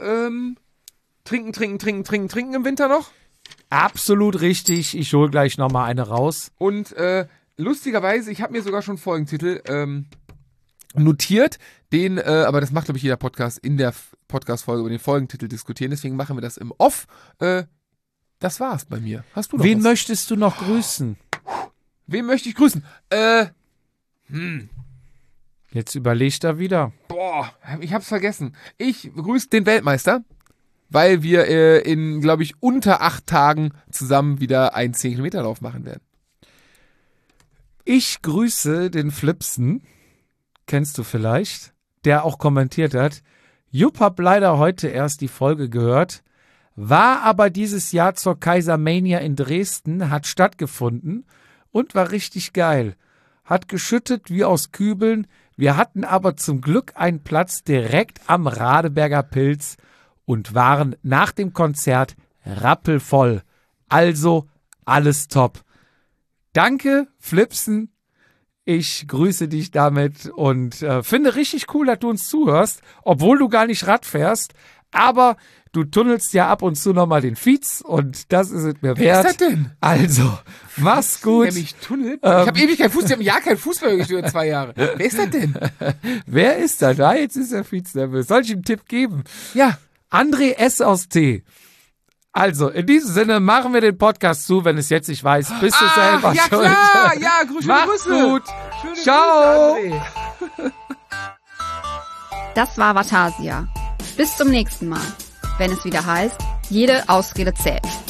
trinken im Winter noch. Absolut richtig. Ich hole gleich nochmal eine raus. Und lustigerweise, ich habe mir sogar schon Folgentitel notiert, aber das macht, glaube ich, jeder Podcast in der Podcast-Folge über den Folgentitel diskutieren. Deswegen machen wir das im Off. Das war's bei mir. Hast du noch Wen was? möchtest du noch grüßen? Wen möchte ich grüßen? Jetzt überleg da wieder. Boah, ich hab's vergessen. Ich grüße den Weltmeister, weil wir in, glaube ich, unter 8 Tagen zusammen wieder einen 10-Kilometer-Lauf machen werden. Ich grüße den Flipsen, kennst du vielleicht, der auch kommentiert hat. Jupp hab leider heute erst die Folge gehört, war aber dieses Jahr zur Kaisermania in Dresden, hat stattgefunden und war richtig geil. Hat geschüttet wie aus Kübeln. Wir hatten aber zum Glück einen Platz direkt am Radeberger Pilz und waren nach dem Konzert rappelvoll. Also alles top. Danke, Flipsen. Ich grüße dich damit und finde richtig cool, dass du uns zuhörst, obwohl du gar nicht Rad fährst. Aber du tunnelst ja ab und zu nochmal den Fietz und das ist es mir wert. Wer ist das denn? Also, mach's gut. Der mich tunnelt? Ich habe ewig kein Fußball, ich habe ein Jahr kein Fußball gespielt, 2 Jahre. Wer ist das denn? Wer ist das? Ah, jetzt ist der Fietz nervös. Soll ich ihm einen Tipp geben? Ja. André S. aus T. Also, in diesem Sinne machen wir den Podcast zu. Wenn es jetzt nicht weiß, bist du selber ja schuld. klar, ja, Grüße. Mach's gut. Schöne Ciao. Grüße, André. Das war Vatasia. Bis zum nächsten Mal, wenn es wieder heißt, jede Ausrede zählt.